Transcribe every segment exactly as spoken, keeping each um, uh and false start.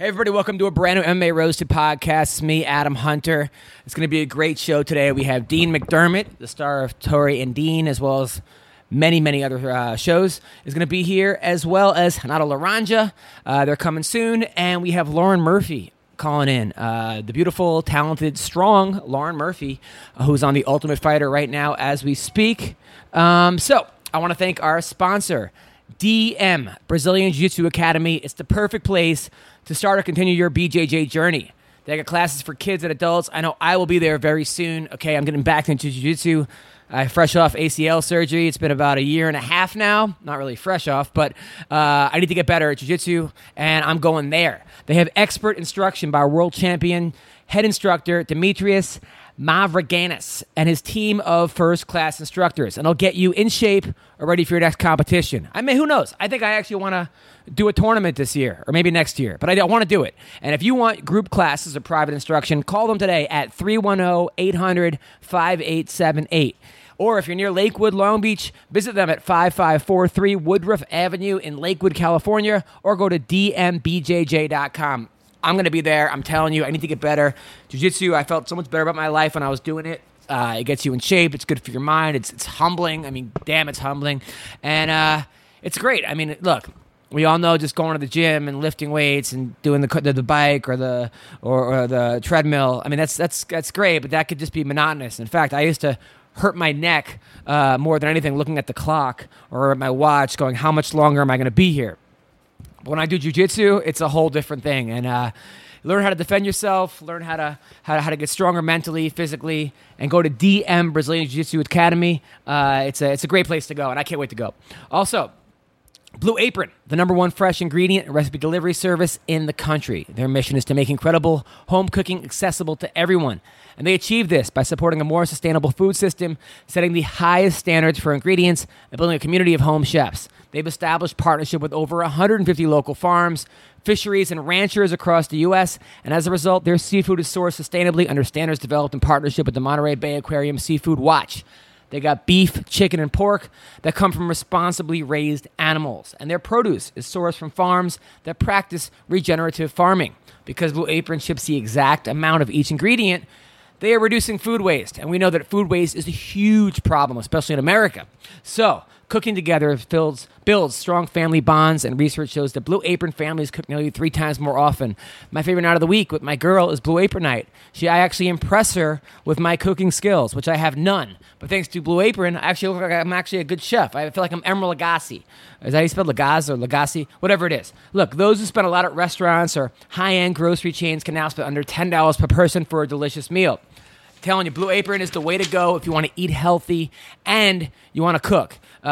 Hey, everybody, welcome to a brand new M M A Roasted podcast. It's me, Adam Hunter. It's going to be a great show today. We have Dean McDermott, the star of Tori and Dean, as well as many, many other uh, shows, is going to be here, as well as Hanato Laranja. Uh, they're coming soon. And we have Lauren Murphy calling in. Uh, the beautiful, talented, strong Lauren Murphy, uh, who's on The Ultimate Fighter right now as we speak. Um, so, I want to thank our sponsor, D M, Brazilian Jiu-Jitsu Academy. It's the perfect place to start or continue your B J J journey. They got classes for kids and adults. I know I will be there very soon. Okay, I'm getting back into jiu-jitsu. I fresh off A C L surgery. It's been about a year and a half now. Not really fresh off, but uh, I need to get better at jiu-jitsu, and I'm going there. They have expert instruction by world champion head instructor Demetrius Mavroganis and his team of first-class instructors, and they'll get you in shape or ready for your next competition. I mean, who knows? I think I actually want to do a tournament this year or maybe next year, but I don't want to do it. And if you want group classes or private instruction, call them today at three one zero, eight hundred, five eight seven eight. Or if you're near Lakewood, Long Beach, visit them at five five four three Woodruff Avenue in Lakewood, California, or go to d m b j j dot com. I'm going to be there. I'm telling you, I need to get better. Jiu-jitsu, I felt so much better about my life when I was doing it. Uh, it gets you in shape. It's good for your mind. It's it's humbling. I mean, damn, it's humbling. And uh, it's great. I mean, look, we all know just going to the gym and lifting weights and doing the the, the bike or the or, or the treadmill. I mean, that's that's that's great, but that could just be monotonous. In fact, I used to hurt my neck uh, more than anything looking at the clock or at my watch going, how much longer am I going to be here? But when I do jiu-jitsu, it's a whole different thing. And uh, learn how to defend yourself, learn how to, how to how to get stronger mentally, physically, and go to D M Brazilian Jiu-Jitsu Academy. Uh, it's a it's a great place to go, and I can't wait to go. Also, Blue Apron, the number one fresh ingredient and recipe delivery service in the country. Their mission is to make incredible home cooking accessible to everyone. And they achieve this by supporting a more sustainable food system, setting the highest standards for ingredients, and building a community of home chefs. They've established partnership with over one hundred fifty local farms, fisheries, and ranchers across the U S, and as a result, their seafood is sourced sustainably under standards developed in partnership with the Monterey Bay Aquarium Seafood Watch. They got beef, chicken, and pork that come from responsibly raised animals. And their produce is sourced from farms that practice regenerative farming. Because Blue Apron ships the exact amount of each ingredient, they are reducing food waste. And we know that food waste is a huge problem, especially in America. So, cooking together builds, builds strong family bonds, and research shows that Blue Apron families cook nearly three times more often. My favorite night of the week with my girl is Blue Apron night. She, I actually impress her with my cooking skills, which I have none. But thanks to Blue Apron, I actually look like I'm actually a good chef. I feel like I'm Emeril Lagasse. Is that how you spell Lagasse or Lagasse? Whatever it is. Look, those who spend a lot at restaurants or high-end grocery chains can now spend under ten dollars per person for a delicious meal. I'm telling you, Blue Apron is the way to go if you want to eat healthy and you want to cook. Uh,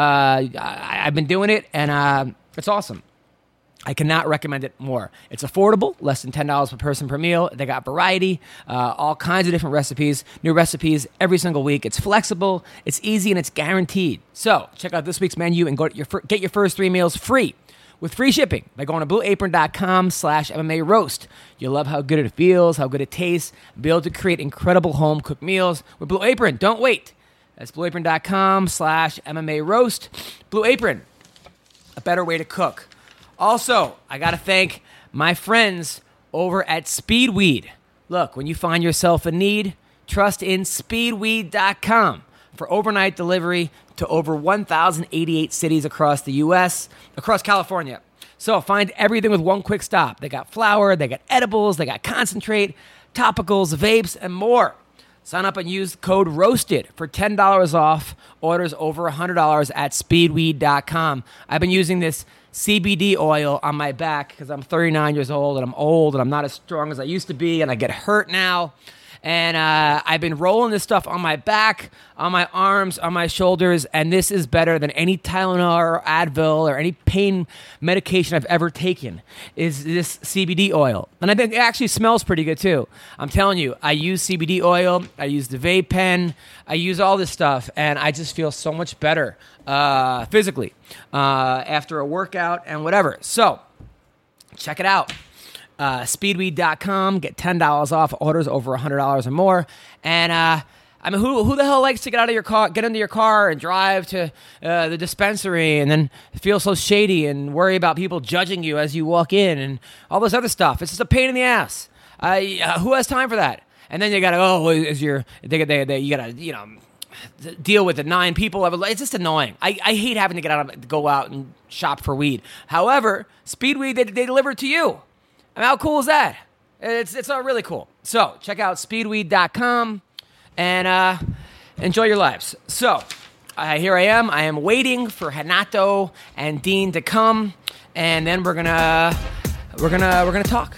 I, I've been doing it, and uh, it's awesome. I cannot recommend it more. It's affordable, less than ten dollars per person per meal. They got variety, uh, all kinds of different recipes, new recipes every single week. It's flexible, it's easy, and it's guaranteed. So check out this week's menu and go to your fir- get your first three meals free with free shipping by going to blueapron.com slash MMA roast. You'll love how good it feels, how good it tastes, be able to create incredible home-cooked meals with Blue Apron. Don't wait. That's blueapron.com slash MMA roast. Blue Apron, a better way to cook. Also, I got to thank my friends over at Speedweed. Look, when you find yourself in need, trust in speedweed dot com for overnight delivery to over one thousand eighty-eight cities across the U S, across California. So find everything with one quick stop. They got flour, they got edibles, they got concentrate, topicals, vapes, and more. Sign up and use code ROASTED for ten dollars off orders over one hundred dollars at speedweed dot com. I've been using this C B D oil on my back because I'm thirty-nine years old and I'm old and I'm not as strong as I used to be and I get hurt now. And uh, I've been rolling this stuff on my back, on my arms, on my shoulders, and this is better than any Tylenol or Advil or any pain medication I've ever taken, is this C B D oil. And I think it actually smells pretty good, too. I'm telling you, I use C B D oil, I use the vape pen, I use all this stuff, and I just feel so much better uh, physically uh, after a workout and whatever. So, check it out. Uh, speedweed dot com, get ten dollars off orders over one hundred dollars or more. And uh, I mean, who who the hell likes to get out of your car, get into your car, and drive to uh, the dispensary, and then feel so shady and worry about people judging you as you walk in, and all this other stuff? It's just a pain in the ass. Uh, who has time for that? And then you gotta oh, is your they, they, they, you gotta you know deal with the nine people. It's just annoying. I, I hate having to get out of go out and shop for weed. However, Speedweed they, they deliver it to you. I mean, how cool is that? It's it's uh, really cool. So check out speedweed dot com. And uh, enjoy your lives. So, uh, here I am. I am waiting for Renato and Dean to come, and then we're gonna we're gonna we're gonna talk.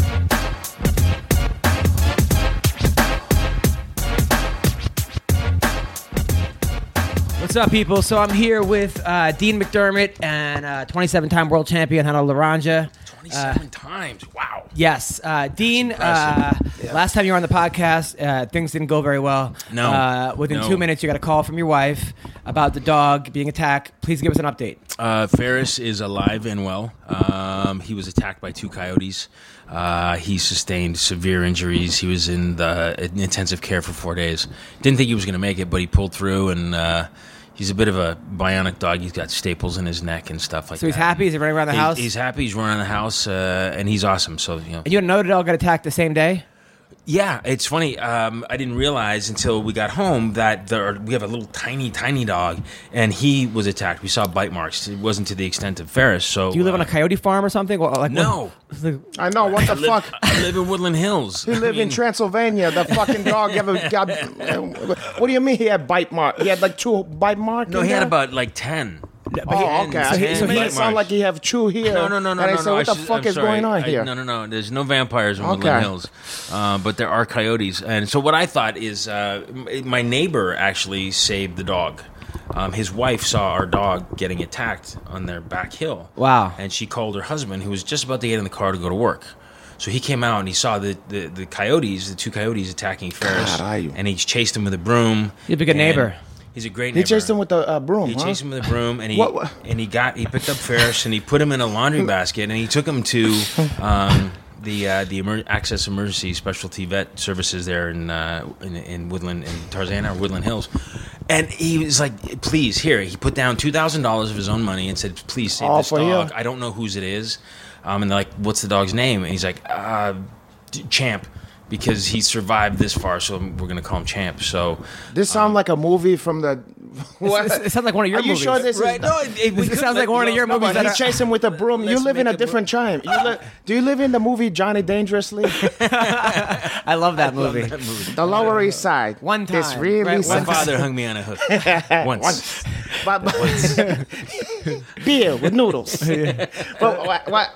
What's up, people? So I'm here with uh, Dean McDermott and uh, twenty-seven time world champion Renato Laranja. twenty-seven uh, times. Wow. Yes. Uh, Dean, uh, yeah. last time you were on the podcast, uh, things didn't go very well. No. Uh, within no. two minutes, you got a call from your wife about the dog being attacked. Please give us an update. Uh, Ferris is alive and well. Um, he was attacked by two coyotes. Uh, he sustained severe injuries. He was in the in intensive care for four days. Didn't think he was going to make it, but he pulled through, and uh, he's a bit of a bionic dog. He's got staples in his neck and stuff like that. So he's happy? He's running around the he, house? He's happy. He's running around the house, uh, and he's awesome. So you know. And you had another dog got attacked the same day? Yeah, it's funny. Um, I didn't realize until we got home that there are, we have a little tiny, tiny dog, and he was attacked. We saw bite marks. It wasn't to the extent of Ferris. So, do you live uh, on a coyote farm or something? Well, like, no. What, I know. What the I fuck? Live, I live in Woodland Hills. He lived in Transylvania. The fucking dog ever got... What do you mean he had bite mark? He had like two bite marks? No, he had about like ten. Oh, okay. So he- so he- it sounded like he have two here. No, no, no, no, And I no. said, no. what I the should- fuck I'm is sorry. going on I- here? No, no, no. There's no vampires in Okay. Woodland Hills, uh, but there are coyotes. And so what I thought is, uh, m- my neighbor actually saved the dog. Um, his wife saw our dog getting attacked on their back hill. Wow. And she called her husband, who was just about to get in the car to go to work. So he came out and he saw the, the, the coyotes, the two coyotes attacking Ferris, God, are you? and he chased him with a broom. You're a good And neighbor. He's a great He neighbor. chased him with the uh, broom, He huh? chased him with a broom, and he What- what- and he got he picked up Ferris and he put him in a laundry basket, and he took him to um, the uh, the emer- Access Emergency Specialty Vet Services there in uh, in, in Woodland in Tarzana or Woodland Hills, and he was like, "Please, here." He put down two thousand dollars of his own money and said, "Please save All this for dog. you? I don't know whose it is." Um, and they're like, "What's the dog's name?" And he's like, uh, "Champ." Because he survived this far, so we're gonna call him Champ. So This sounds like a movie from the... What? It sounds like one of your Are you movies. sure this right, is... no, it, it, we It could, sounds like one of your no, movies But that he are- chased him with a broom. You Let's live in a make it different time. You li- do you live in the movie Johnny Dangerously? I love that movie. that movie. The Lower East Side. One It's time, really right, My one sexy. father hung me on a hook once. But, but beer with noodles. But what? what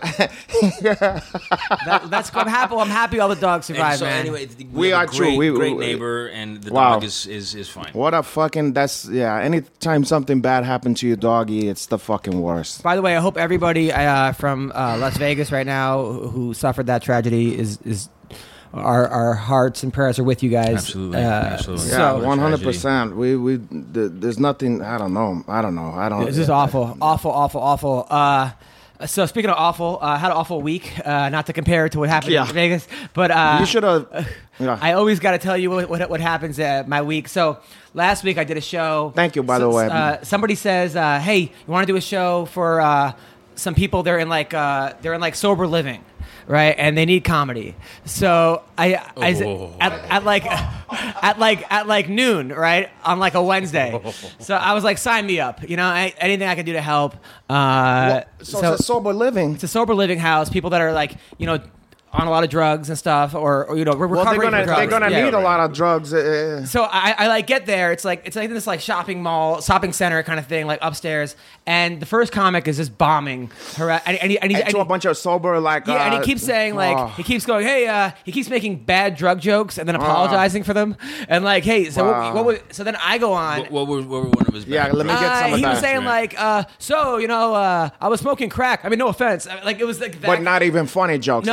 That, that's I'm happy. I'm happy all the dogs And survived, so man. anyway, we, We have are a true. great, We- great we- neighbor, and the Wow. dog is, is, is fine. What a fucking, that's, yeah, anytime something bad happened to your doggy, it's the fucking worst. By the way, I hope everybody uh, from uh, Las Vegas right now who who suffered that tragedy is is our our hearts and prayers are with you guys. Absolutely, Uh, absolutely. So, Yeah, one hundred percent. We, we, th- there's nothing, I don't know, I don't know, I don't. This is awful, awful, awful, awful. Uh, so speaking of awful, uh, I had an awful week. Uh, not to compare it to what happened Yeah. in Vegas, but uh, You should have, yeah. I always got to tell you what, what what happens uh, my week. So last week I did a show. Thank you, by So- the way. Uh, somebody says, uh, "Hey, you want to do a show for uh, some people? They're in like uh, they're in like sober living, right? And they need comedy." So I, I Oh. at, at like at like at like noon, right, on like a Wednesday. So I was like, "Sign me up!" You know, I, anything I can do to help. Uh, so, so it's a sober living. it's a sober living house. People that are like, you know, on a lot of drugs and stuff, or, or you know, we're Well, they're recovering gonna, from drugs. they're gonna Yeah. need a lot of drugs. Uh, So I, I like get there. It's like it's like this like shopping mall, shopping center kind of thing, like upstairs. And the first comic is just bombing her, and, and, he, and, he, and and to he- a bunch of sober, like, yeah, and he uh, keeps saying like oh. he keeps going, hey, uh, he keeps making bad drug jokes and then apologizing for them, and like, hey, so Wow. what, what would, so then I go on. What, what, were, what were one of his Yeah, bad let me drugs? get some Uh, of he was that. saying Right. like, uh, so you know, uh, I was smoking crack. I mean, no offense. I- Like it was like that. But not even funny jokes. No, if they're no.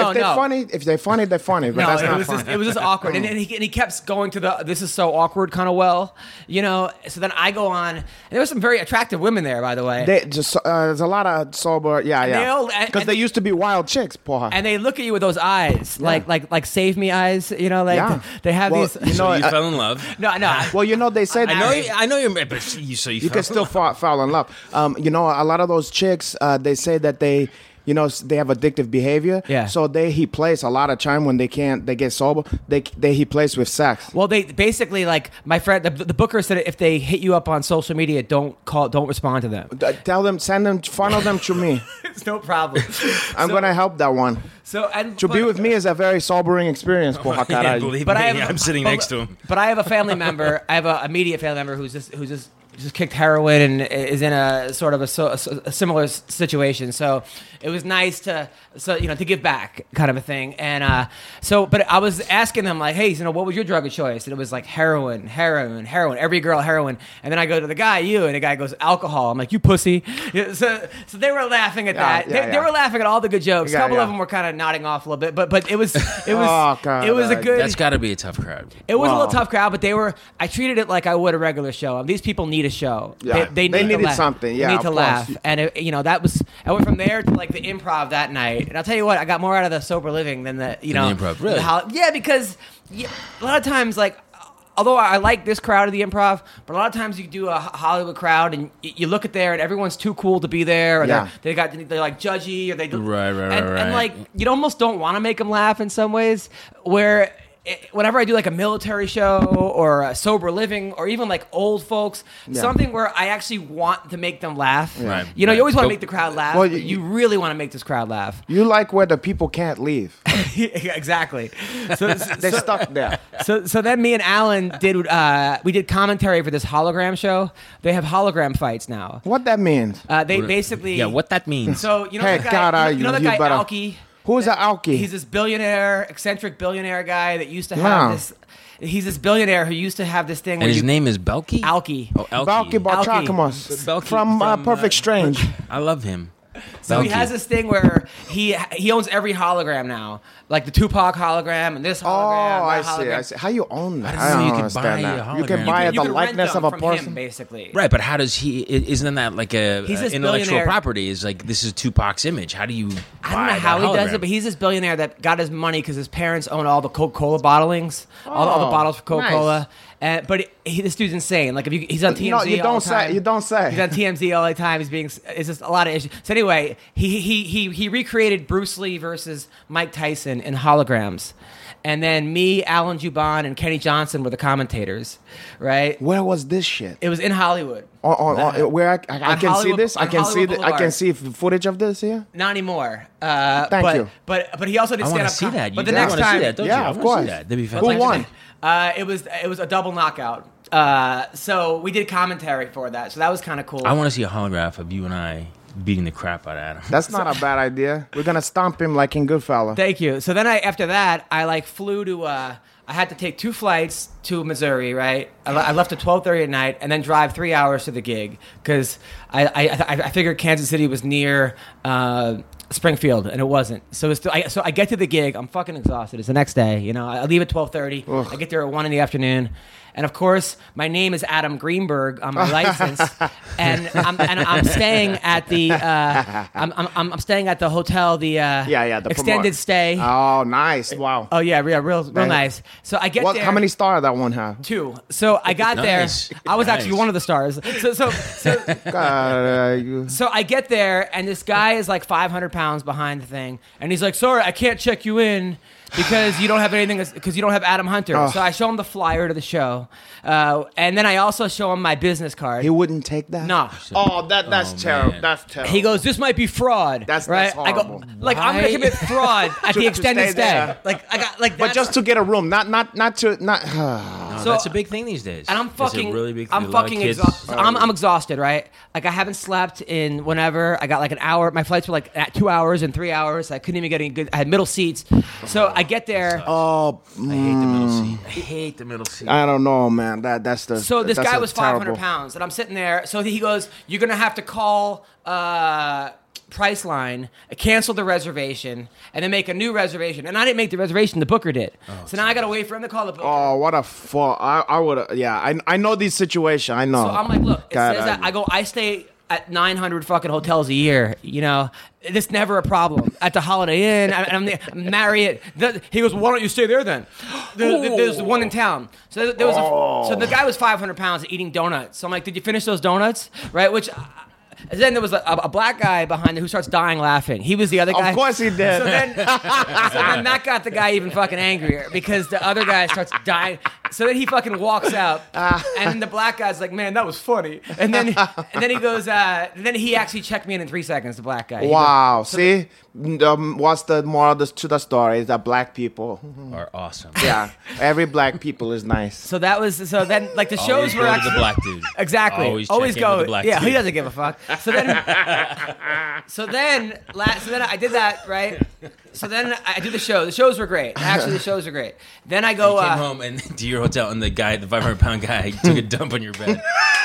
funny. If they're funny, they're funny. But No, that's it not was funny. just, it was just awkward, and, and, he, and he kept going to the "this is so awkward" kind of well, you know. So then I go on, and there were some very attractive women there, by the way. They just uh, there's a lot of sober, yeah, they yeah. all- and- Because and- they used to be wild chicks, porra. and they look at you with those eyes, like like like save me eyes, you know, like Yeah. they have Well, these. you So know, you uh, fell in love. no, no. well, you know, they say I know. You, I know you're. But you, so you, you fell can in still love. fall, fall in love. Um, you know, a lot of those chicks, uh, they say that they, you know, s- they have addictive behavior. Yeah. So they he plays a lot of time when they can't, they get sober. They they he plays with sex. Well, they basically like my friend, the, the booker said if they hit you up on social media, don't call, don't respond to them. Uh, Tell them, send them, funnel them to me. It's no problem. I'm So- gonna help that one. So and To be but- with me is a very sobering experience, porra, Yeah, caralho. believe But me, I have, I'm sitting but- next to him. But I have a family member. I have a immediate family member who's just who's just just kicked heroin and is in a sort of a, so, a similar s- situation. So it was nice to so you know to give back, kind of a thing. And uh, so, but I was asking them like, hey, you know, what was your drug of choice? And it was like heroin, heroin, heroin. Every girl heroin. And then I go to the guy, you, and the guy goes alcohol. I'm like, you pussy. Yeah, So so they were laughing at Yeah, that. yeah, they, they yeah. were laughing at all the good jokes. Yeah, a couple yeah. of them were kind of nodding off a little bit, but but it was it was Oh, God, it was a uh, good. That's got to be a tough crowd. It was a Wow. little tough crowd, but they were. I treated it like I would a regular show. These people need a show. Yeah. They, they, They need to needed laugh. something, yeah, they need of to course. laugh, and it, you know that was. I went from there to like the improv that night, and I'll tell you what, I got more out of the sober living than the you Than know the improv, really? the hol- yeah, because yeah, a lot of times like. Although I like this crowd of the improv, but a lot of times you do a Hollywood crowd and y- you look at there and everyone's too cool to be there, or Yeah. they're, they got they're like judgy, or they do, Right, right, and, right, and right. like you almost don't want to make them laugh in some ways. Where it, whenever I do like a military show or a sober living or even like old folks, Yeah. something where I actually want to make them laugh. Right, You know, you right. always want to But- make the crowd laugh. Well, but you- you really want to make this crowd laugh. You like where the people can't leave. Exactly. So, They're so, stuck there. so, so then me and Alan did uh, we did commentary for this hologram show. They have hologram fights now. What that means? Uh, they basically Yeah, what that means. So you know Hey, that guy, God, uh, you know that you guy better- Alki. Who's that Alki? He's this billionaire, eccentric billionaire guy that used to have Yeah. this. He's this billionaire who used to have this thing. and where his you, name is Belky. Alki. Oh, Elky. Balky Alki. Barchakamos Belky from, uh, from, Perfect uh, Strange. I love him. So he Belky. has this thing where he he owns every hologram now, like the Tupac hologram and this Oh, hologram. I that see. hologram. I see. How you own that? I I didn't know don't you could understand buy a that. You hologram. can You buy You the can rent likeness them of a from person. him, basically. Right, but how does he? i- Isn't that like a He's uh, this intellectual billionaire- property? Is like this is Tupac's image. How do you? I don't know how he does it, but he's this billionaire that got his money because his parents own all the Coca-Cola bottlings, all, all the Oh, bottles for Coca-Cola. nice. And but he, this dude's insane. Like if you, he's on T M Z No, you all don't the time. say. You don't say. He's on T M Z all the time. He's being. It's just a lot of issues. So anyway, he he he he recreated Bruce Lee versus Mike Tyson in holograms, and then me, Alan Juban, and Kenny Johnson were the commentators. Right? Where was this shit? It was in Hollywood. On, on, on, where I, I, I On can see Hollywood- this? I on can see Hollywood this. I can Boulevard. see f- footage of this here. Not anymore. Uh, Thank but, you. But but he also did I stand want up. to see that. You But the do next wanna time, see that, don't Yeah, you? I of wanna see course. that. That'd be Who fantastic. won? Uh, it was it was a double knockout. Uh, so we did commentary for that. So that was kind of cool. I want to see a holograph of you and I beating the crap out of Adam. That's not a bad idea. We're gonna stomp him like in Goodfella. Thank you. So then I after that I like flew to. Uh, I had to take two flights to Missouri. Right. I, le- I left at twelve thirty at night and then drive three hours to the gig because I I, I I figured Kansas City was near. Uh, Springfield, and it wasn't. So it's I, so I get to the gig. I'm fucking exhausted. It's the next day. You know, I leave at twelve thirty. I get there at one in the afternoon, and of course, my name is Adam Greenberg on my license, and I'm and I'm staying at the uh, I'm, I'm I'm staying at the hotel, the uh, Yeah, yeah, the extended promote. stay. Oh, nice! Wow. Oh yeah, real real real Nice. nice. So I get What? there. How many stars that one have? Two. So I got Nice. there. I was actually Nice. one of the stars. So so so. God, uh, you- So I get there, and this guy is like five hundred pounds behind the thing, and he's like, "Sorry, I can't check you in because you don't have anything, because you don't have Adam Hunter." Oh. So I show him the flyer to the show, uh, and then I also show him my business card. he wouldn't take that. no. Oh, that that's Oh, terrible. man. That's terrible. He goes, "This might be fraud." That's- right. that's I go, horrible. like I'm gonna Why? commit fraud at To- the to extended stay stay. there. Like I got like, but that's- just to get a room, not not not to not. No, So- that's a big thing these days. And I'm It's a fucking, really big. I'm a lot of fucking kids- exhausted. I'm, I'm exhausted, right? Like I haven't slept in whenever. I got like an hour. My flights were like at two hours and three hours. I couldn't even get any good. I had middle seats, so I get there. oh, I hate the middle seat. I hate the middle seat. I don't know, man. That that's the. So this that's guy a was five hundred terrible- pounds, and I'm sitting there. So he goes, "You're gonna have to call." Uh, Priceline, cancel the reservation, and then make a new reservation. And I didn't make the reservation; the booker did. Oh, so now I got to wait for him to call the booker. Oh, what a fuck! I, I would, yeah, I, I know these situations. I know. So I'm like, look, it God, says that I, I go, I stay at nine hundred fucking hotels a year. You know, it's never a problem. At the Holiday Inn, I, I'm the Marriott. The, he goes, why don't you stay there then? There, there's one in town. So there was, Oh. a, so the guy was five hundred pounds eating donuts. So I'm like, did you finish those donuts? Right, which. And then there was a, a black guy behind it who starts dying laughing. He was the other guy. Of course he did. So then, so then that got the guy even fucking angrier because the other guy starts dying. So then he fucking walks out, and then the black guy's like, "Man, that was funny." And then, and then he goes, uh, then he actually checked me in in three seconds. The black guy. He Wow. goes, so See, um, what's the moral of the, to the story? Is that black people, Are awesome. yeah, every black people is nice. So that was so then like the shows Always were go to actually the black dude. exactly Always, always check in go with the black yeah dude. he doesn't give a fuck. So then so then la- so then I did that right. So then I did the show. The shows were great. Actually, the shows were great. Then I go. You came uh, home and to your hotel, and the guy, the five hundred pound guy, took a dump on your bed.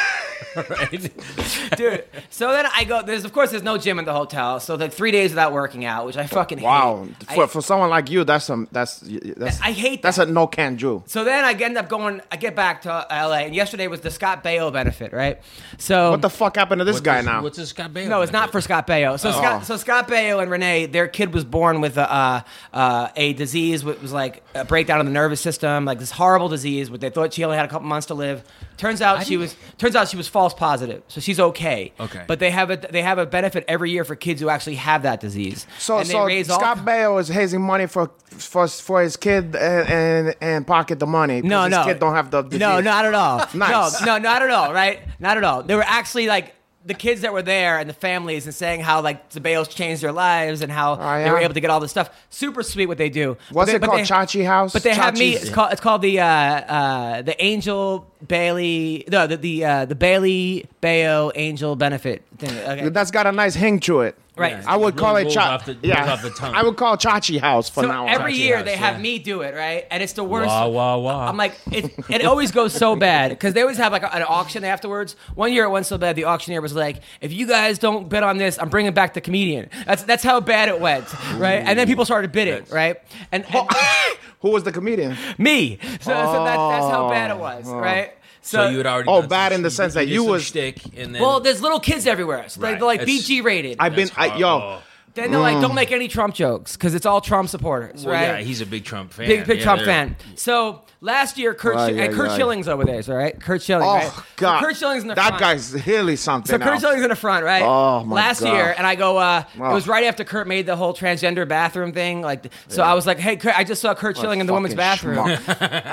Right? Dude, so then I go. There's of course there's no gym in the hotel, so like three days without working out, which I fucking Wow, hate. for, I- for someone like you, that's some that's that's I hate that's that. a no can do. So then I end up going. I get back to L A, and yesterday was the Scott Baio benefit, right? So What the fuck happened to this What's guy this- now? What's this Scott Baio? no, it's not for Scott Baio. So Scott, so Scott Baio and Renee, their kid was born with a uh, uh, a disease, which was like a breakdown of the nervous system, like this horrible disease. But they thought she only had a couple months to live. Turns out she was. Turns out she was false positive, so she's okay. Okay. But they have a they have a benefit every year for kids who actually have that disease. So and they so raise all- Scott Baio is raising money for for for his kid and and, and pocket the money. 'cause No, his no. kid don't have the disease. No, not at all. Nice. No, no, not at all, right? Not at all. They were actually like the kids that were there and the families and saying how like the Bales changed their lives and how Oh, they were yeah? able to get all this stuff. Super sweet what they do. But What's they- it but called? they- Chachi House? But they have me. Chachi's- It's called. It's called the uh, uh, the Angel Bailey. No, the the uh, the Bailey Baio Angel Benefit thing. Okay. That's got a nice hing to it. Right. Yeah. I would It call really it rolls cha- off the- rolls yeah. off the tongue. I would call it Chachi House for So now on. every Chachi year House, they have yeah. me do it, right? And it's the worst. Wah, wah, wah. I'm like, it, it always goes so bad because they always have like a, an auction afterwards. One year it went so bad, the auctioneer was like, "If you guys don't bid on this, I'm bringing back the comedian." That's that's how bad it went, right? And then people started bidding, That's- right? And, and Who was the comedian? me, so, so that, that's how bad it was, right? So you had already. Oh, done bad some- in the sense that did you some was- shtick, and then Well, there's little kids everywhere. So Right. they're like That's- B G rated. I've been, That's I, hard. yo, Oh. Then they're like, don't make any Trump jokes because it's all Trump supporters, Well, right? yeah, he's a big Trump fan. Big, big Yeah, Trump they're- fan. So last year, Kurt, Right, Sch- yeah, and Kurt yeah. Schilling's over there, so right? Kurt Schilling, oh right? So God, Kurt Schilling's in the that front. guy's really something. So Kurt else. Schilling's in the front, right? Oh, my Last God. year, and I go, uh, Oh. it was right after Kurt made the whole transgender bathroom thing. Like, so I was like, hey, Kurt, I just saw Kurt Schilling in the women's Fucking bathroom. schmuck.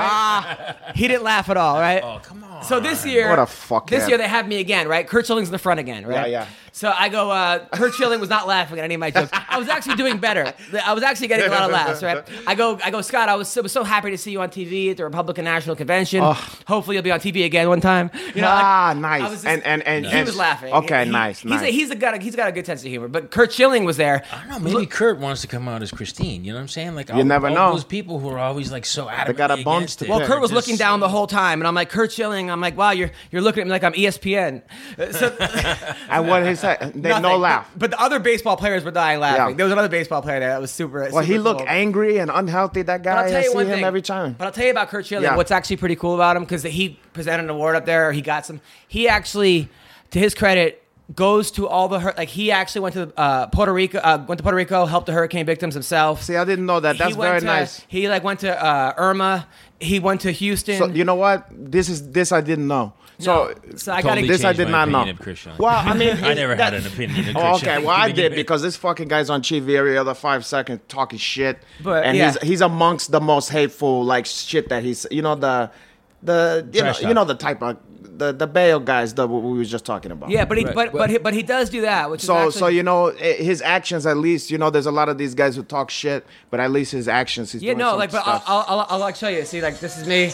He didn't laugh at all, right? Oh, come on. So this year, What a fuckhead. this year they have me again, right? Kurt Schilling's in the front again, right? Yeah, yeah. So I go, uh, Kurt Schilling was not laughing at any of my jokes. I was actually doing better. I was actually getting a lot of laughs, right? I go, I go, Scott, I was so, was so happy to see you on T V at the Republican National Convention. Hopefully you'll be on T V again one time. You know, Ah, like, nice. I was just- And- and- and- he and- was laughing. okay, He- nice, He's nice. A, he's a got a, he's got a good sense of humor. But Kurt Schilling was there. I don't know. Maybe Kurt wants to come out as Christine. You know what I'm saying? Like You all, never all know. those people who are always like so adamant. got a bunch to Well, pick. Kurt was Just- looking down the whole time, and I'm like, Kurt Schilling. I'm like, wow, you're you're looking at me like I'm E S P N. So, And what he said, they no nothing. laugh. But the other baseball players were dying laughing. Yeah. There was another baseball player there that was super. Well, he super looked cool. angry and unhealthy. That But I'll guy, tell I you see one him thing. every time. But I'll tell you about Kurt Schilling. Yeah. What's actually pretty cool about him because he presented an award up there. Or he got some. He actually, to his credit, goes to all the hur- like he actually went to uh, Puerto Rico. Uh, went to Puerto Rico, helped the hurricane victims himself. See, I didn't know that. That's He went very to- nice. He like went to uh, Irma. He went to Houston. So you know what? This is this I didn't know. So, so I Totally gotta. this I changed did my not know. opinion of Kurt Schilling. Well, I mean, I never that- had an opinion of Kurt Oh, okay, Schilling well, to I begin did with. because this fucking guy's on T V every other five seconds talking shit, But, and yeah. he's he's amongst the most hateful like shit that he's you know the the you know, Trash you talk. know the type of the the Bale guys that we were just talking about. Yeah, but he, Right. but but he, but he does do that, which So is actually, so you know eh, his actions at least you know there's a lot of these guys who talk shit, but at least his actions he's yeah, doing no, some like, but I'll, stuff. I'll, I'll, I'll like show you. See, like, this is me,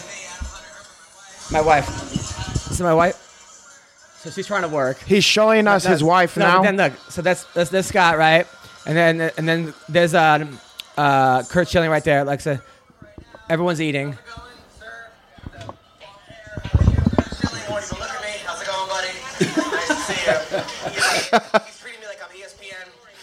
my wife. This is my wife. So she's trying to work. He's showing us his That's- wife no, now. but then look, so that's that's this Scott, right? And then and then there's uh, uh, Kurt Schilling right there. Like I said, everyone's eating. Look at me. How's it going, buddy? Nice to see you. He's, like, he's treating me like I'm E S P N.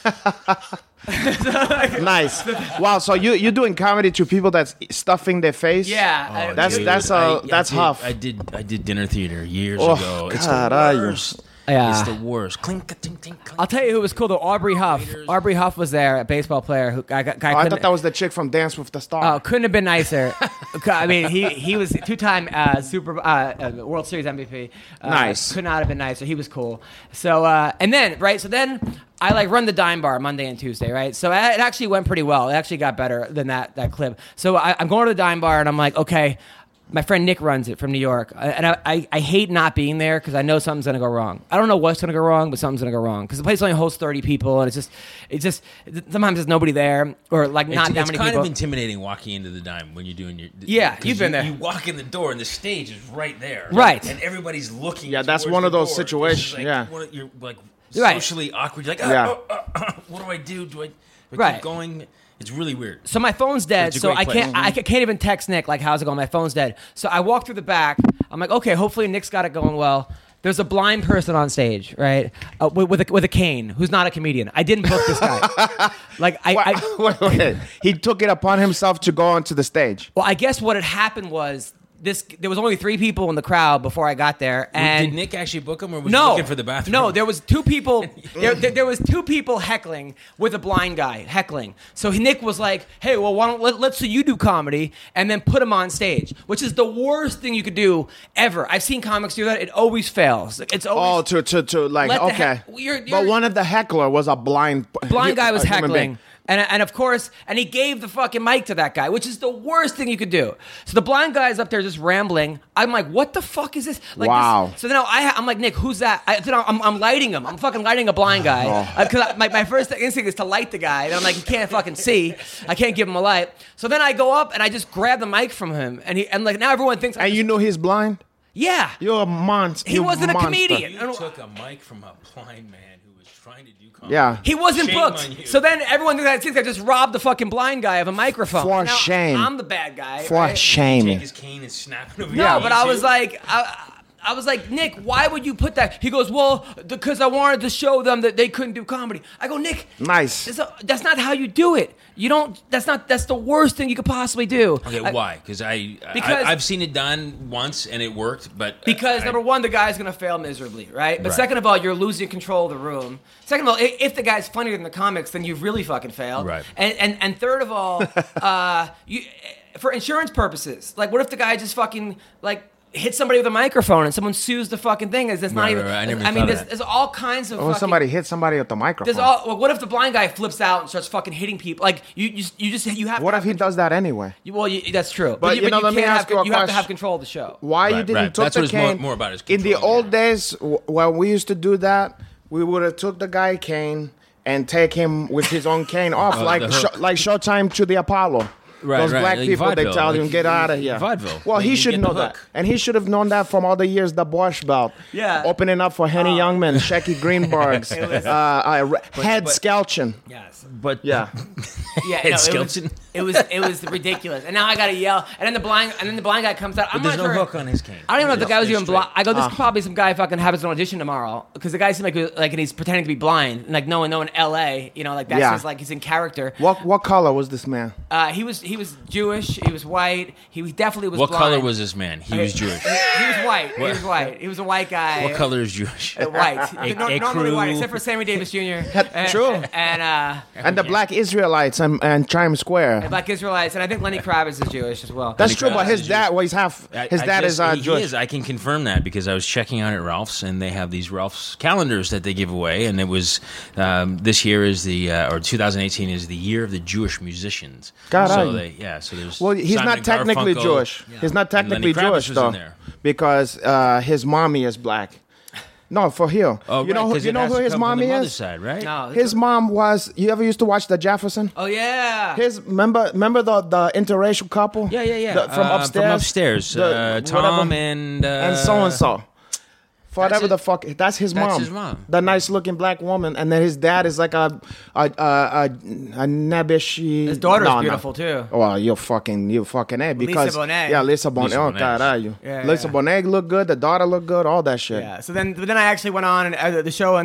Nice. Wow. So you you're doing comedy to people that's stuffing their face? Yeah, Oh, I- That's dude, that's I- uh I that's did- huff. I did I did dinner theater years Oh, ago. It's the caralho. worst. Yeah. It's the worst. Clink, clink, clink, clink. I'll tell you who was cool though. Aubrey Huff. Raiders. Aubrey Huff was there, a baseball player who guy, guy Oh, I couldn't- thought that was the chick from Dance with the Oh, Stars. couldn't have been nicer. I mean, he he was two-time uh, Super uh, uh, World Series M V P. Uh, Nice. Could not have been nicer. He was cool. So uh, and then right, so then I like run the Dime Bar Monday and Tuesday, right? So it actually went pretty well. It actually got better than that that clip. So I, I'm going to the Dime Bar and I'm like, okay. My friend Nick runs it from New York, and I, I, I hate not being there because I know something's gonna go wrong. I don't know what's gonna go wrong, but something's gonna go wrong because the place only hosts thirty people, and it's just, it's just sometimes there's nobody there or like not it's, that it's many kind people. of intimidating walking into the Dime when you're doing your. Yeah, 'cause you've been you, there. You walk in the door and the stage is right there. Right. And everybody's looking. Yeah, that's towards one of the those door. It's situations, just like, yeah. one of- you're like Right. socially awkward. You're like, Yeah. oh, oh, oh, what do I do? Do I, do I Right. keep going? It's really weird. So my phone's dead, It's a so great I place. can't I ca- can't even text Nick like how's it going? My phone's dead. So I walk through the back. I'm like, okay, hopefully Nick's got it going well. There's a blind person on stage, right, uh, with with a, with a cane, who's not a comedian. I didn't book this guy. like I, I wait, wait. He took it upon himself to go onto the stage. well, I guess what had happened was this. There was only three people in the crowd before I got there, and Did Nick actually book him, or was no, he looking for the bathroom? No, there was two people. there, there, there was two people heckling with a blind guy heckling. So Nick was like, "Hey, well, why don't let, let's see you do comedy and then put him on stage," which is the worst thing you could do ever. I've seen comics do that; it always fails. It's Oh, always to to to like Let the okay. heck- you're- but you're- one of the heckler was a blind blind guy was a human heckling. being. And, and of course, and he gave the fucking mic to that guy, which is the worst thing you could do. So the blind guy's up there just rambling. I'm like, what the fuck is this? Like Wow. This, so then I, I'm like, Nick, who's that? I, then I'm, I'm lighting him. I'm fucking lighting a blind guy. Because uh, my, my first instinct is to light the guy. And I'm like, he can't fucking see. I can't give him a light. So then I go up and I just grab the mic from him. And he and like now everyone thinks I'm And just- you know he's blind? yeah. You're a monster. He You're wasn't a monster. comedian. You took a mic from a blind man who was trying to do comedy. Yeah. He wasn't Shame booked. on you. So then everyone thinks I just robbed the fucking blind guy of a microphone. For Now, shame. I'm the bad guy. For right? shame. Take his cane and snap it over No, your but I was YouTube. like, I, I was like, Nick, why would you put that? He goes, well, because I wanted to show them that they couldn't do comedy. I go, Nick, Nice. that's, a- that's not how you do it. You don't. That's not. That's the worst thing you could possibly do. Okay, I- why? Because I, Because- I I've seen it done once and it worked, but Because I, number one, the guy's gonna fail miserably, right? But Right. second of all, you're losing control of the room. Second of all, i- if the guy's funnier than the comics, then you've really fucking failed. Right. And and and third of all, uh, you for insurance purposes, like what if the guy just fucking like hits somebody with a microphone and someone sues the fucking thing? Is that's not Right, even? right, right. I never mean, thought of there's, that. there's all kinds of. Or when fucking, somebody hit somebody with the microphone. There's all. Well, what if the blind guy flips out and starts fucking hitting people? Like you, you, just- you just you have. what to if have he does that anyway? You, well, you, that's true. But, you know, let me can't ask have, you a You have to question. have control of the show. Why you Right, didn't right. took That's the what it's more- cane? more about is In the control, old yeah. days, w- when we used to do that, we would have took the guy cane and take him with his own cane off, Oh, like the sh- hook. like Showtime to the Apollo. Right, Those right, black like people, they vaudeville, tell you, like get out of here. vaudeville. Well, Like, he you should get know the that. hook. And he should have known that from all the years, the Borscht Belt. Yeah. Opening up for Henny Youngman, Shecky Greenbergs, It was- uh, uh, Head but- Skelton. Yes. but Yeah. Yeah, Head no, it was, skeleton. it was it was ridiculous, and now I gotta yell, and then the blind and then the blind guy comes out. I'm there's not no sure. hook on his cane. I don't even know if the guy was They're even blind. straight. I go, this Ah. is probably some guy fucking having an audition tomorrow because the guy seemed like he was- like and he's pretending to be blind, and like no one, no in L A, you know, like that's Yeah. just like he's in character. What what color was this man? Uh, he was he was Jewish, he was white, he definitely was. What blind. color was this man? He was Jewish. He, he was white. He was white. He was a white guy. What color is Jewish? Uh, White. A- No- a normally white, crew. except for Sammy Davis Junior And, True. And uh, And the black Israelites and, and Times Square. Black Israelites, and I think Lenny Kravitz is Jewish as well. That's Lenny true, but Kravitz his is dad, well, he's half. I- His I dad just- is uh, he Jewish. is. I can confirm that because I was checking out at Ralph's, and they have these Ralph's calendars that they give away, and it was um, this year is the uh, or two thousand eighteen is the year of the Jewish musicians. God, so I- they, yeah, so there's Well, he's Simon not and technically Garfunkel. Jewish. He's not And Lenny technically Kravitz Jewish was though, in there. because uh, his mommy is black. No, for real. Oh, you know, right, who, 'cause you it know has who to his come from mommy the mother's is? side, right? No, His mom was. You ever used to watch The Jefferson? Oh yeah. His remember remember the the interracial couple? Yeah, yeah, yeah. The- from Uh, upstairs. From upstairs. The- uh, Tom whatever. and uh, and so and so. Whatever it? the fuck, that's his That's mom. his mom. The nice looking black woman, and then his dad is like a a a, a, a nebbish. His daughter's no, no. beautiful too. Well, you're fucking, you fucking A because Bonet. yeah, Lisa Bonet. Lisa Oh, Bonet. caralho. Yeah, Lisa yeah. Bonet looked good. The daughter looked good. All that shit. Yeah. So then, but then I actually went on, and uh, the show ended up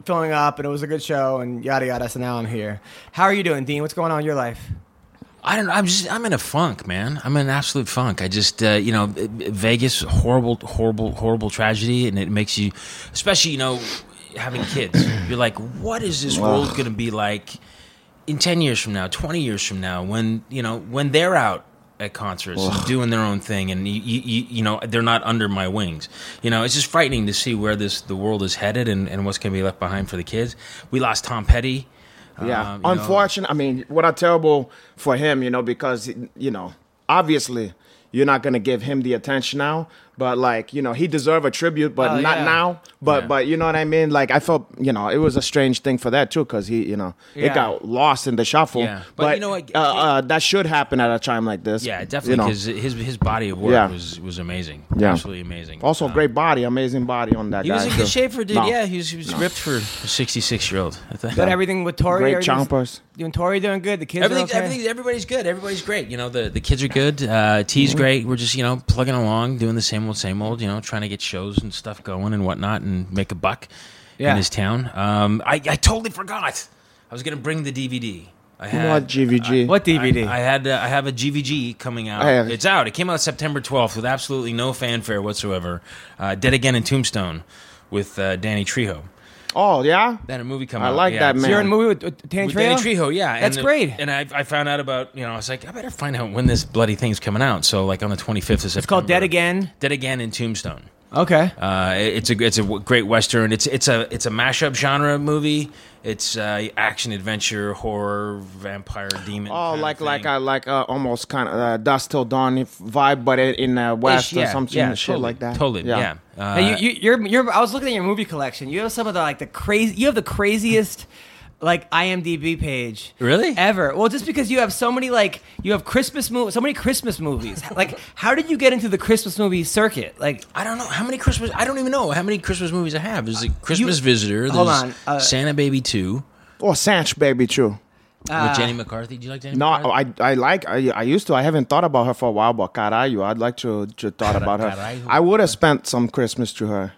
filling up, and it was a good show, and yada yada. So now I'm here. How are you doing, Dean? What's going on in your life? I don't know. I'm just. I'm in a funk, man. I'm in an absolute funk. I just, uh, you know, Vegas, horrible, horrible, horrible tragedy, and it makes you, especially, you know, having kids. You're like, what is this world going to be like in ten years from now, twenty years from now, when you know when they're out at concerts and doing their own thing, and you, you, you know, they're not under my wings. You know, it's just frightening to see where this the world is headed and, and what's going to be left behind for the kids. We lost Tom Petty. Yeah, Um, you know, unfortunate. I mean, what a terrible for him, you know, because you know, obviously, you're not gonna give him the attention now. But like, you know, he deserved a tribute, but Oh, not yeah. now. But Yeah. but you know what I mean? Like I felt, you know, it was a strange thing for that too, because he, you know, Yeah. it got lost in the shuffle. Yeah. But But, you know what? uh, uh, that should happen at a time like this. Yeah, you definitely, know. because his his body of work Yeah. was was amazing. Yeah. Absolutely amazing. Also, Uh, great body, amazing body on that He guy. was in too. good shape for a dude. No. Yeah, he was he was ripped for a sixty-six year old. But everything with Tori, Great everything's- chompers. Doing Tori doing good. The kids Everything's, are okay. everything's, everybody's good. Everybody's great. You know, the, the kids are good. Uh, T's Mm-hmm. great. We're just, you know, plugging along, doing the same old, same old, you know, trying to get shows and stuff going and whatnot and make a buck Yeah. in his town. Um, I, I totally forgot. I was going to bring the D V D. I had, What G V G? What D V D? I, I had uh, I have a G V G coming out. I have- It's out. It came out September twelfth with absolutely no fanfare whatsoever. Uh, Dead Again in Tombstone with uh, Danny Trejo. Oh yeah, Then a movie come I out. like yeah. that, So man. you're in a movie with, with Danny With Trejo? Danny Trejo, yeah. That's and, great. And I, I found out about, you know, I was like, I better find out when this bloody thing's coming out. So, like, on the twenty-fifth of September. It's called Dead Again. Dead Again in Tombstone. Okay. Uh, it- it's a it's a w- great western. It's it's a it's a mashup genre movie. It's uh, action, adventure, horror, vampire, demon. Oh, kind like of like thing. uh, like uh, almost kind of uh, Dust Till Dawn vibe, but in, in uh, West Ish, yeah, or something yeah, shit totally, like that. Totally, yeah. Uh, Now, you, you, you're, you're, I was looking at your movie collection. You have some of the like the crazy. You have the craziest, like I M D B page. Really? Ever? Well, just because you have so many like you have Christmas movies, so many Christmas movies. Like, how did you get into the Christmas movie circuit? Like, I don't know how many Christmas. I don't even know how many Christmas movies I have. There's a Christmas You- Visitor. There's hold on, uh, Santa Baby Two Or Sanch Baby, true. uh, with Jenny McCarthy. Do you like Jenny No, McCarthy? I I like I, I used to. I haven't thought about her for a while, but caralho, I'd like to to thought about her. Caralho. I would have spent some Christmas to her.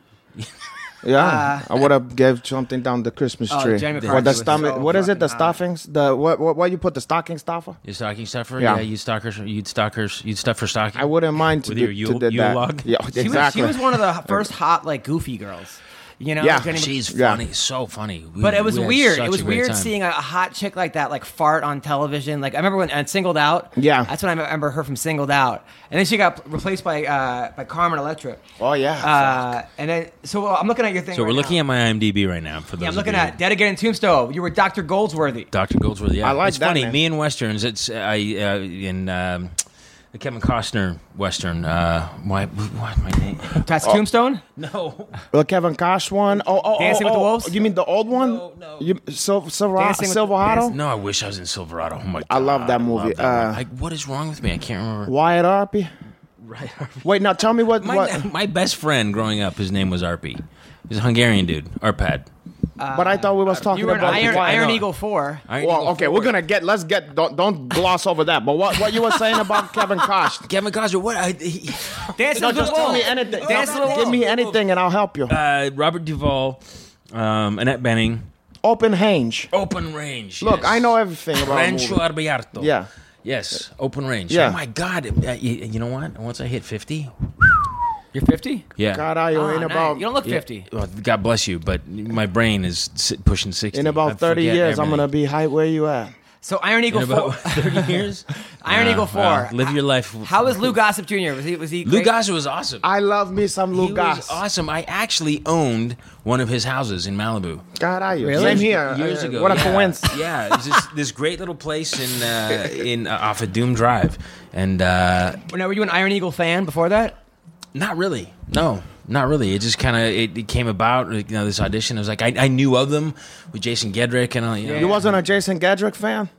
Yeah, I would have gave something down the Christmas Oh, tree. Jenny Or McCarthy the was stomach. so what is it? The fucking hot. stuffings. The what? What? What you put the stocking stuffer? Your stocking stuffer? Yeah. Yeah, you stockers. You'd stockers. You'd stuff for stocking. I wouldn't mind to With do, your to Yule- did Yule that. log? Yeah, she exactly. was, she was one of the first hot like goofy girls. You know, Yeah. Jenny Mc- She's Yeah. funny, so funny. We- But it was we had weird. such It was a great weird time. seeing a, a hot chick like that, like fart on television. Like I remember when and Singled Out. Yeah. that's when I remember her from Singled Out, and then she got replaced by uh, by Carmen Electra. Oh yeah. Uh, and then so uh, I'm looking at your thing. So right we're looking now. at my IMDb right now. For those Yeah, I'm of looking you- at Dead Again in Tombstone. You were Doctor Goldsworthy. Doctor Goldsworthy. Yeah, I like it's that, funny. man. Me and westerns. It's I uh, in um, the Kevin Costner western. Uh, why? Why my name? That's Tombstone. No, The Kevin Kosh one. Oh, oh, Dancing oh, with the oh, Wolves? You mean the old one? No, no. You Sil- Silverado? Dancing with the- Silverado? Dancing- no. I wish I was in Silverado. Oh my god, I love that I movie. that one. Uh, I, what is wrong with me? I can't remember. Wyatt Arpey. Right. Wait, now tell me what. My, what my best friend growing up, his name was Arpy. He's a Hungarian dude, Arpad. but I thought we was talking You were in about Iron, Wyatt. Iron no. Eagle Four. Iron Well, Eagle okay, four. we're gonna get. Let's get. Don't don't gloss over that. But what what you were saying about Kevin Kosh? Kevin Costner. What? I, he, Dancing No, with the just tell me Wolves. anything. Dance No, with the give me Wolves. anything and I'll help you. uh, Robert Duvall, um, Annette Bening, Open Range. Open Range. Look, yes. I know everything about Rancho movie. Arbiarto. Yeah. Yes, Open Range. Yeah. Oh my God! Uh, you, you know what? Once I hit fifty, You're fifty. yeah. God, I Oh, in nice. about You don't look Yeah. fifty. Well, God bless you, but my brain is si- pushing sixty. in I about thirty forget years. I'm everything. gonna be height where you at. So Iron Eagle in Four. about thirty years. Iron Uh, Eagle Four. well, live your life. How was Lou Gossett Junior? Was he? Was he? Lou great? Gossett was awesome. I love me some Lou he Goss. was awesome. I actually owned one of his houses in Malibu. God, I Really? Same here. Years Uh, ago. What a yeah. coincidence. Yeah, it's just this great little place in uh, in uh, off of Doom Drive, and uh, Now, were you an Iron Eagle fan before that? not really. No, not really. It just kind of it, it came about. You know, this audition. It was like I, I knew of them with Jason Gedrick and all. You know. Yeah. You wasn't a Jason Gedrick fan?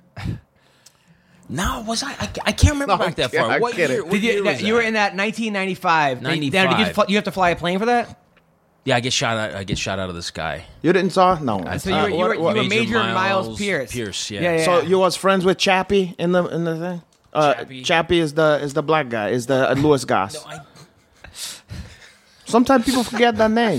No, was I? I, I can't remember No, back that I'm far. What kidding. year? What Did you? year was you were that? in that nineteen ninety-five. Now, did you, ninety-five. fl- you have to fly a plane for that? Yeah, I get shot out. I get shot out of the sky. You didn't saw? No. So you Uh, were, you what- were, you what- were Major Major Miles, Miles Pierce. Pierce, yeah. yeah, yeah. So you was friends with Chappie in the in the thing? Uh, Chappie. Chappie is the is the black guy. Is the uh, Louis Goss. No, I, Sometimes people forget that name.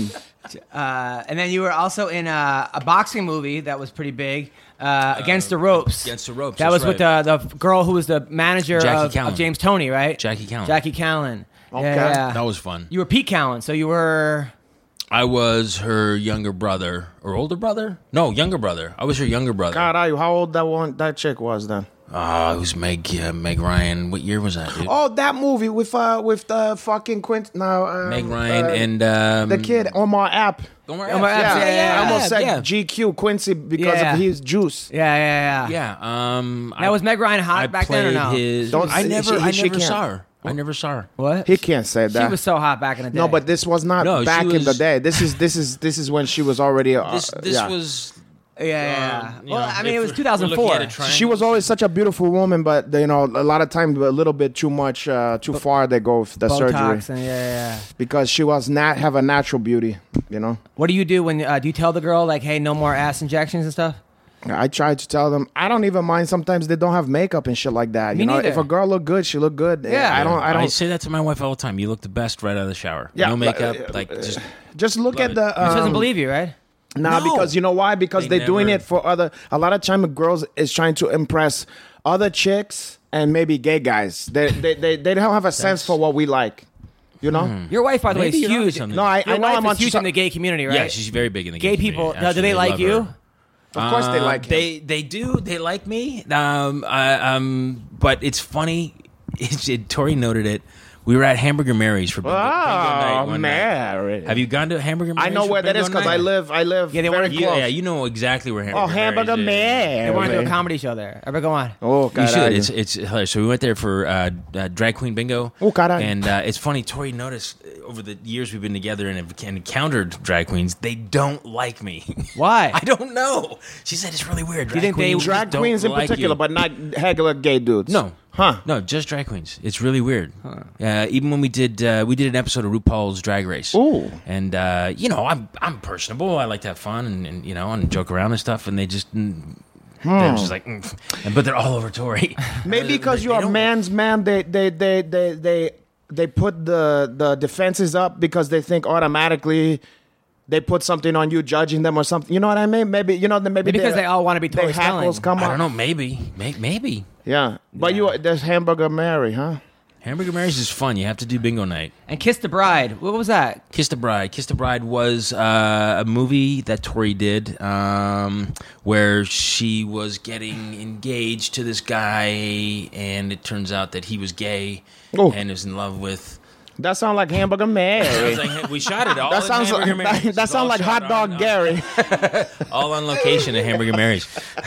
Uh, and then you were also in a, a boxing movie that was pretty big, uh, Against the Ropes. Against the Ropes, That that's was with right. the, the girl who was the manager Jackie of, Callan. of James Toney, right? Jackie Callan. Jackie Callan. Okay. Yeah, yeah. That was fun. You were Pete Callan, so you were... I was her younger brother or older brother? No, younger brother. I was her younger brother. God, I, how old that one that chick was then? Oh, it was Meg uh, Meg Ryan. What year was that, dude? Oh, that movie with uh with the fucking Quint. No, um, Meg Ryan uh, and um, the kid Omar App. Omar Omar Epps, Epps, Yeah, yeah, yeah, I almost yeah, said yeah. G Q Quincy because Yeah. of his juice. Yeah, yeah, yeah. Yeah. Um, Now, was Meg Ryan hot I back then or played no? His, Don't I say- never, she- I she never can't. saw her. I never saw her. What? He can't say that. She was so hot back in the day. no, but this was not No, she back in the was- day. This is this is this is when she was already. Uh, This, this yeah. was. Yeah, yeah, yeah. um, you Well, know, I mean, if it was we're- two thousand we're four. looking at a triangle. She was always such a beautiful woman, but you know, a lot of times a little bit too much, uh, too far they go with the Botox surgery and yeah, yeah, yeah. because she was not have a natural beauty. You know, What do you do when uh, do you tell the girl like, hey, no more ass injections and stuff? I tried to tell them I don't even mind. Sometimes they don't have makeup and shit like that. Me You know, neither. if a girl look good, she look good. Yeah. I don't. I I don't. say that to my wife all the time. You look the best right out of the shower. Yeah, no makeup, uh, like just. Just look Love at it. the. She doesn't um, believe you, right? Nah, No. because you know why? Because They they are doing never- it for other. A lot of time, girls is trying to impress other chicks and maybe gay guys. They they they, they don't have a sense for what we like. You know? Your wife, by the way, is Maybe you're onto huge. something. No, I, Your I know wife I'm is on huge to in the gay community, right? Yeah, she's very big in the Gay gay people. community. Now, do they Absolutely like you? love her. Of course they Uh, like him. They they do. They like me. Um, I, um, but it's funny. It's, it, Tori noted it. We were at Hamburger Mary's for bingo, bingo night Oh one night. man! Have you gone to Hamburger Mary's? I know for where that bingo is because night? I live. I live Yeah, they very wanna- close. Yeah, yeah, you know exactly where Hamburger Oh, Hamburger Mary's is. They want to do a Mary. comedy show there. Ever go on? Oh, You God. should. It's it's hilarious. So we went there for uh, uh, drag queen bingo. Oh, caralho. And uh, it's funny. Tori noticed uh, over the years we've been together and have encountered drag queens, they don't like me. Why? I don't know. She said it's really weird. Drag think they- queens drag don't queens in like particular, you. but not regular gay dudes. No. Huh? No, just drag queens. It's really weird. Uh, even when we did, uh, we did an episode of RuPaul's Drag Race. Ooh. And uh, you know, I'm I'm personable. I like to have fun and, and you know and joke around and stuff. And they just. Mm, They're just like, mm. and, but they're all over Tori. Maybe because They you're a don't- man's man, they they they they they they put the the defenses up because they think automatically they put something on you, judging them or something. You know what I mean? Maybe you know maybe, Maybe because they all want to be they Tori hackles Spelling. come I up. don't know. Maybe, May- maybe. Yeah, but Yeah. you there's Hamburger Mary, huh? Hamburger Mary's is fun. You have to do bingo night. And Kiss the Bride. What was that? Kiss the Bride. Kiss the Bride was uh, a movie that Tori did um, where she was getting engaged to this guy, and it turns out that he was gay Oh. and was in love with. That sounds like Hamburger I Mary. was like, we shot it all. That in sounds Hamburger like Mary's. that, that It's all sounds like shot Hot Dog on- Gary. all on location at Hamburger Mary's.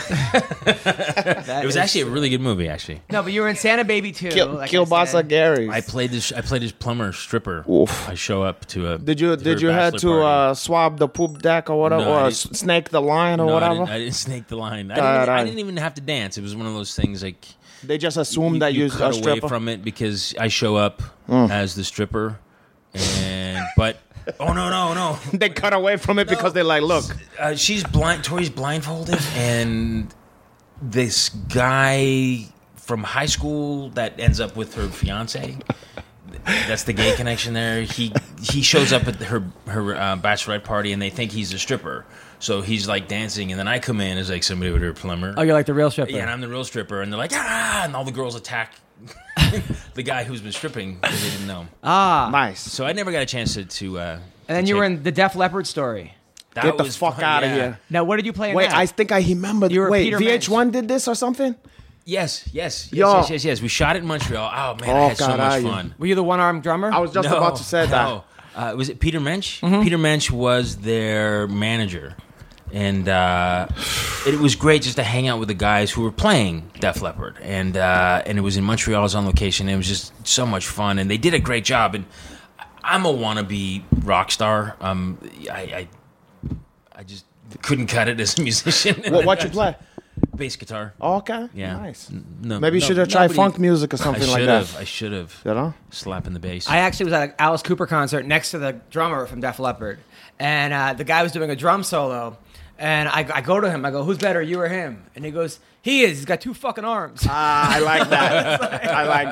That It was is- actually a really good movie, actually. No, but you were in Santa Baby too. Kill, like I Kielbasa said. Gary. I played this. I played his plumber stripper. Oof. I show up to a. Did you to did her you have bachelor to party. uh, swab the poop deck or whatever, No, I or didn't. s- snake the line or No, I whatever? didn't, I didn't snake the line. I God, didn't, I I- didn't even have to dance. It was one of those things like They just assume you, that you you're cut a away stripper. from it because I show up Mm. as the stripper, and but oh no no no, They cut away from it because they're like, look, uh, she's blind. Tori's blindfolded, and this guy from high school that ends up with her fiance. That's the gay connection there. He he shows up at her her uh, bachelorette party, and they think he's a stripper. So he's like dancing, and then I come in as like somebody with her plumber. Oh, you're like the real stripper. Yeah, and I'm the real stripper, and they're like, ah, and all the girls attack the guy who's been stripping because they didn't know. ah. nice. So I never got a chance to. to uh, And then to you were take- in the Def Leppard story. that Get the was fuck fun, out of yeah. here. Now, what did you play in Wait, that? I think I remember. You were Wait, Peter V H one did this or something? Yes, yes, yes, Yo. yes, yes, yes. We shot it in Montreal. Oh man, Oh, I had so God, much are you? fun. Were you the one-armed drummer? I was just No, about to say that. no. Uh, was it Peter Mensch? Mm-hmm. Peter Mensch was their manager, and uh, it was great just to hang out with the guys who were playing Def Leppard, and uh, and it was in Montreal. I was on location. It was just so much fun, and they did a great job. And I'm a wannabe rock star. Um, I, I I just couldn't cut it as a musician. What, what you play? Bass guitar. Oh, okay. Yeah. Nice. N- No, Maybe you no- should have tried nobody- funk music or something I like should that. have. I should have. You know? Slapping the bass. I actually was at an Alice Cooper concert next to the drummer from Def Leppard, and uh, the guy was doing a drum solo. And I, I go to him. I go, "Who's better, you or him?" And he goes, "He is. He's got two fucking arms." Ah, I like that. I like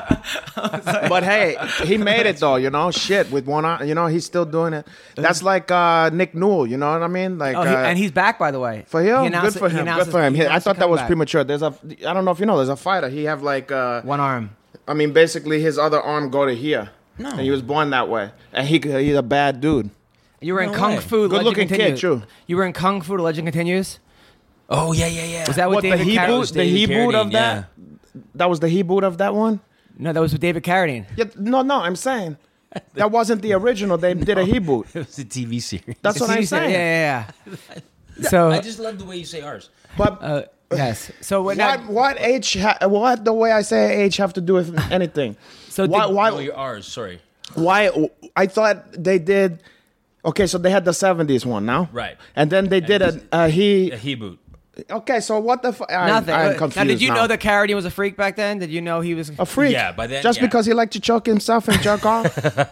that. But hey, he made it though. You know, shit with one arm. You know, he's still doing it. That's like uh, Nick Newell. You know what I mean? Like, Oh, he, uh, and he's back, by the way. for He him, announced good for it- he him. announced Good for his- him. he He- I announced thought his that was comeback. premature. There's a. I don't know if you know. There's a fighter. He have like. Uh, One arm. I mean, basically, his other arm go to here. No. And he was born that way. And he he's a bad dude. You were in No Kung way. Fu. Legend Good-looking kid, Continues. too. You were in Kung Fu. The Legend Continues. Oh yeah, yeah, yeah. Was that with What, the David he Carradine? boot? was The David he boot of Carradine, that? That was the he boot of that one? No, that was with David Carradine. Yeah, no, no, I'm saying. That wasn't the original. They did a he boot. It was a T V series. That's what I'm Yeah, saying. yeah, yeah. So, I just love the way you say ours. But uh, yes. So what? Now, what what age ha- what the way I say age have to do with anything? So why did- why No, you're ours. Sorry. why I thought they did okay, so they had the seventies one now. Right. And then they did a, a he A he boot. okay, so what the fu- I'm, nothing. I'm Uh, confused. now, did you now. know that Carradine was a freak back then? Did you know he was? a freak? Yeah, by then, just yeah. because he liked to choke himself and jerk off.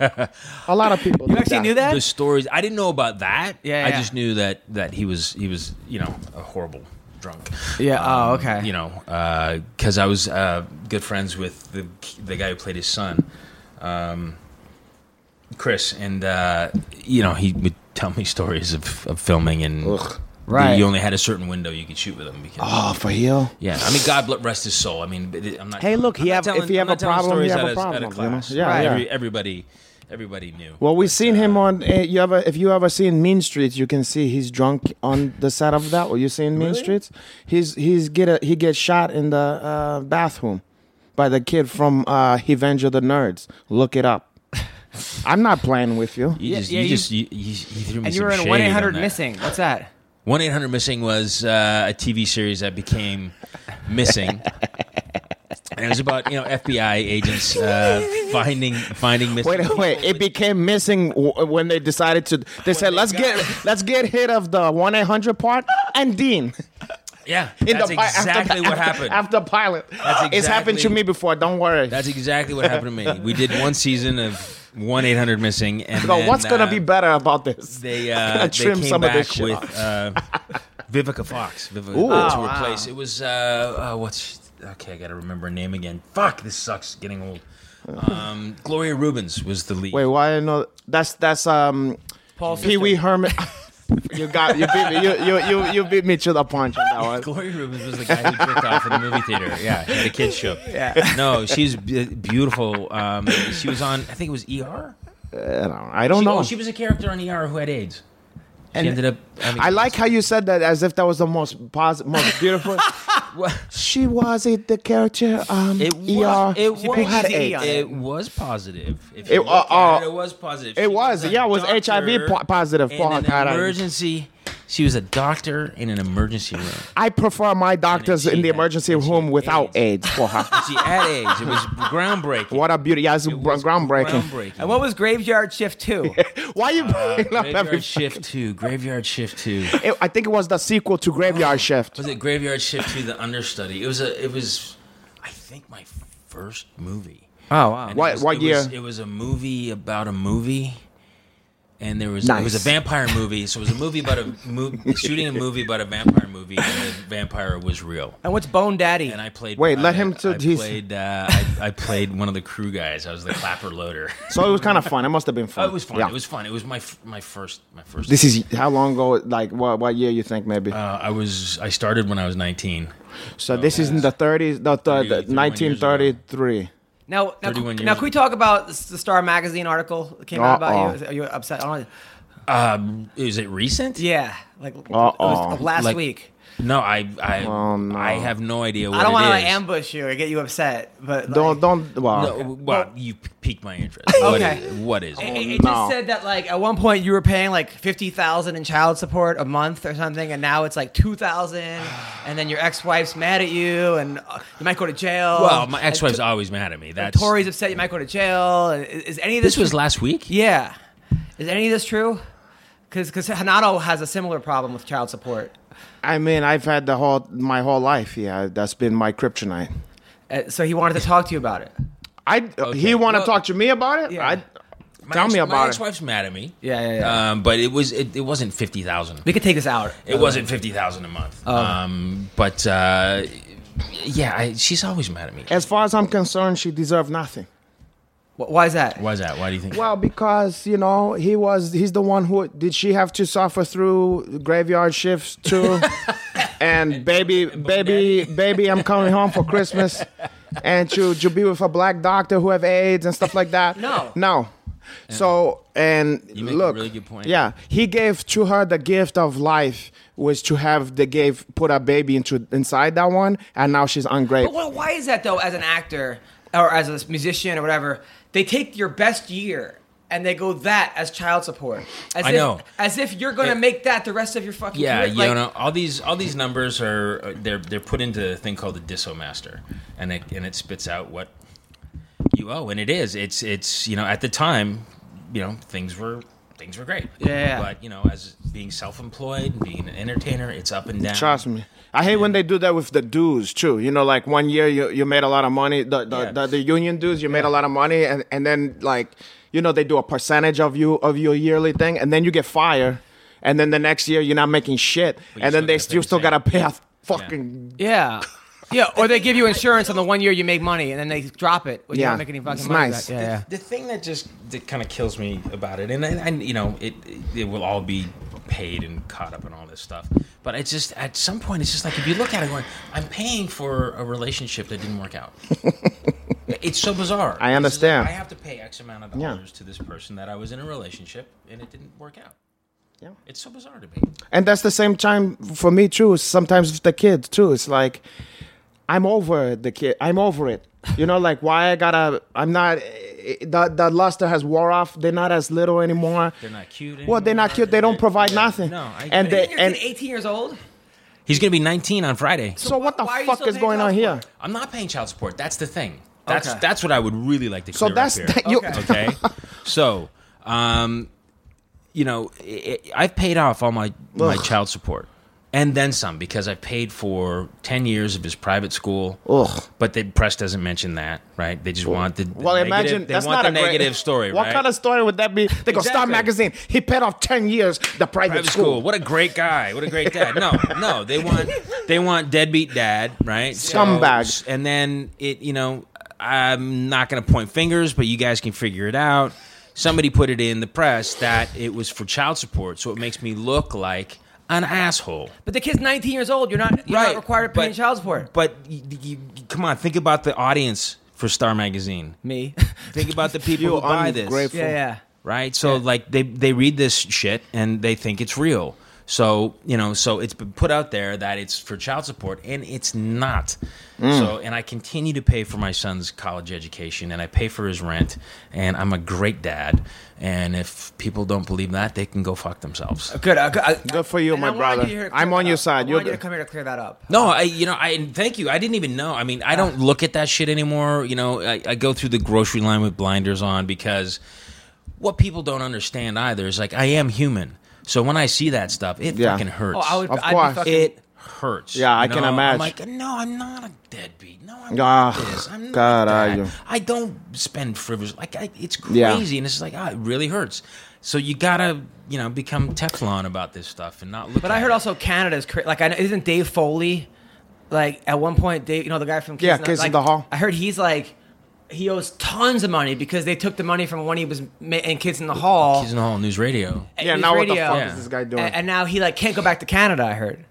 A lot of people. You did actually that. knew that? The stories. I didn't know about that. Yeah, I yeah. just knew that that he was he was you know a horrible drunk. Yeah. Um, Oh, okay. You know, because I was uh, good friends with the the guy who played his son, um, Chris, and uh, you know he would tell me stories of, of filming and. Ugh. Right. You only had a certain window you could shoot with him. Because, Oh, for real? yeah, I mean, God bless- rest his soul. I mean, but it- I'm not. Hey, look, I'm he not have- telling- if you I'm have not a telling problem, you stories have out a of- problem, Out of you know? class. Yeah, Right. yeah. Every, everybody, everybody knew. Well, we've seen him on. Uh, you ever, if you ever seen Mean Streets, you can see he's drunk on the set of that. Or you seen Mean Really? Streets? He's he's get a, he gets shot in the uh, bathroom by the kid from uh, Revenge of the Nerds. Look it up. I'm not playing with you. You Yeah, just, yeah, you you- just, you, you, you threw me And you some were in shade one eight hundred on that. missing. What's that? one eight hundred missing was uh, a T V series that became missing. And it was about, you know, F B I agents uh, finding finding missing. Wait, wait! It became missing w- when they decided to. They said, they "Let's got- get let's get rid of the one eight hundred part and Dean." Yeah, In that's the pi- exactly after, what after, happened. after pilot. That's It's happened to exactly- me before. Don't worry. That's exactly what happened to me. We did one season of one eight hundred missing, and So then, what's gonna uh, be better about this? They Gonna uh, they trim came some of back this shit with uh, Vivica Fox Vivica, Ooh. to Oh, replace. It was uh, uh, what's okay? I gotta remember her name again. Fuck, this sucks. Getting old. Um, Gloria Rubens was the lead. Wait, why? No, that's that's um, Paul Pee Wee sister. Herman. You got you beat me. You you you, you beat me to the punch on that one. Gloria Rubens was the guy who jerked off in the movie theater. Yeah, at a kids show. Yeah. No, she's be- beautiful. Um, she was on. I think it was E R. I don't, I don't She, know. oh, she was a character on E R who had AIDS. She And ended up. Having I like AIDS. how you said that as if that was the most positive, most beautiful. What? She was it the character um It E R was. It She was. picked had the E AIDS. on it. It was positive. If It- you look uh, at uh, it, it was positive. it She was, a yeah, it was H I V doctor po- positive in for an her. emergency. She was a doctor in an emergency room. I prefer my doctors she in the had- emergency and she room had without AIDS, AIDS. for her. She had AIDS. It was groundbreaking. What a beauty! Yeah, it's It was groundbreaking. groundbreaking. And what was Graveyard Shift two? Why you Uh, bringing up every? Graveyard Shift two. Graveyard Shift two. It- I think it was the sequel to Graveyard Shift. Was it Graveyard Shift two? The understudy. It was a. It was. I think my first movie. Oh wow. And it What- was- what it was- year? it was a movie about a movie, and there was it was a Nice. vampire movie. So it was a movie about a mo- shooting a movie about a vampire movie, and the vampire was real. And what's Bone Daddy? And I played. Wait, let I- him to- I he's- played. Uh, I, I played one of the crew guys. I was the clapper loader. So it was kind of fun. It must have been Oh, fun. it was fun. Yeah. It was fun. It was my f- my first my first. This is how long ago? Like what? What year you think maybe? Uh, I was. I started when I was nineteen. so this is in the thirties, the, the, thirty, the thirty-one nineteen thirty-three. now, now, thirty-one now, years can we ago. talk about the Star Magazine article that came out Uh-oh. about you? Are you upset? I don't know. Um, is it recent? Yeah, like it Uh-oh. was last Like- week. No, I I Oh, no. I have no idea what I don't it want to is. like, ambush you or get you upset, but like, Don't don't. Well, No, well, you piqued my interest. What Okay. is- what is? It, it? it- it no. just said that like at one point you were paying like fifty thousand in child support a month or something, and now it's like two thousand, and then your ex-wife's mad at you, and uh, you might go to jail. Well, my And ex-wife's to- always mad at me. and That's Tori's upset. You might go to jail. And Is, is any of this? this was true? last week. Yeah. Is any of this true? Because because Hanato has a similar problem with child support. I mean, I've had the whole my whole life. Yeah, that's been my kryptonite. Uh, so he wanted to talk to you about it. I Okay. he want to Well- talk to me about it. Yeah. I My Tell ex- me My about it. ex-wife's mad at me. Yeah, yeah, yeah. Um, but it was it, it wasn't fifty thousand. We could take this out. It wasn't fifty thousand a month. Oh. Um, but uh, yeah, I, she's always mad at me. As far as I'm concerned, she deserved nothing. Wh- Why is that? Why is that? Why do you think? Well, because you know he was he's the one who did she have to suffer through graveyard shifts too, and baby, baby, baby, I'm coming home for Christmas, and to to be with a black doctor who have AIDS and stuff like that. No. no. So and You make a look, really good point. yeah, he gave to her the gift of life was to have the gave put a baby into inside that one, and now she's But ungrateful. wh- why is that though? As an actor or as a musician or whatever, they take your best year and they go that as child support. As I if, know. As if you're gonna It- make that the rest of your fucking Yeah, career. you Like, know, all these all these numbers are they're they're put into a thing called the Dissomaster, and it and it spits out what you owe, and it is it's it's you know at the time, you know things were things were great. Yeah. But you know, as being self-employed, being an entertainer, it's up and down. Trust me. I hate when they do that with the dues too. You know, like one year you, you made a lot of money. The the, Yeah. the, the union dues, you made a lot of money, and, and then like you know they do a percentage of you of your yearly thing, and then you get fired, and then the next year you're not making shit, you and then still they gotta still pay still the gotta same. pay a fucking yeah. Yeah, or they give you insurance on the one year you make money, and then they drop it when you Yeah. don't make any fucking It's money. nice. Back. Yeah, yeah. The thing that just that kind of kills me about it, and, and you know, it it will all be paid and caught up in all this stuff. But it's just at some point, it's just like if you look at it, going, I'm paying for a relationship that didn't work out. It's so bizarre. I It's just understand. like, I have to pay X amount of Yeah. dollars to this person that I was in a relationship and it didn't work out. Yeah. It's so bizarre to me. And that's the same time for me too. Sometimes with the kids too. It's like I'm over the kid. I'm over it. You know, like why I gotta. I'm not. The the luster has wore off. They're not as little anymore. They're not cute Well, they're not cute. They don't provide Yeah. nothing. No, I and get it. they You're and eighteen years old. He's going to be nineteen on Friday. so what the why are you fuck still is paying going on child here? support? I'm not paying child support. That's the thing. That's Okay. that's what I would really like to So clear that's up here. that you. Okay. Okay, so, um, you know, i i I've paid off all my my Ugh. child support and then some because I paid for ten years of his private school. Ugh. But the press doesn't mention that, right? They just want the, the Well, negative, imagine they that's want not the a great- negative story, What right? kind of story would that be? They go Star Exactly. Magazine. He paid off ten years the private, private school. school. What a great guy. What a great dad. No, no, they want they want deadbeat dad, right? So- Scumbag. and then it, you know, I'm not going to point fingers, but you guys can figure it out. Somebody put it in the press that it was for child support, so it makes me look like an asshole. But the kid's nineteen years old. You're not. You're not required to pay but- child support. But you, you, come on, think about the audience for Star Magazine. Me. Think about the people You who buy this. ungrateful. yeah, yeah. Right? So like they they read this shit and they think it's real. So, you know, so it's been put out there that it's for child support and it's not. So, and I continue to pay for my son's college education and I pay for his rent and I'm a great dad. And if people don't believe that, they can go fuck themselves. Good. Uh, good, uh, Good for you, and my I wanted brother. you here to clear I'm on that your up. side. I You're wanted you to the- come here to clear that up. No, I, you know, I and thank you. I didn't even know. I mean, I don't look at that shit anymore. You know, I, I go through the grocery line with blinders on because what people don't understand either is like I am human. So when I see that stuff, it Yeah. fucking hurts. Oh, I would. Of I'd be course. fucking- It hurts. Yeah, I you can know? imagine. I'm like, no, I'm not a deadbeat. No, I'm Ah, not this. I'm not God, are that. you? I don't spend frivolous. Like, I, it's Yeah. crazy, and it's like, ah, it really hurts. So you gotta, you know, become Teflon about this stuff and not look. But at I heard it. also Canada's cra- like I know, isn't Dave Foley like at one point Dave you know the guy from Kids Yeah, in the- Kids in like, the Hall. I heard he's like he owes tons of money because they took the money from when he was ma- in Kids in the Hall. Kids in the Hall News Radio. at Yeah, News now what the Radio, fuck Yeah. is this guy doing? And, and now he like can't go back to Canada. I heard.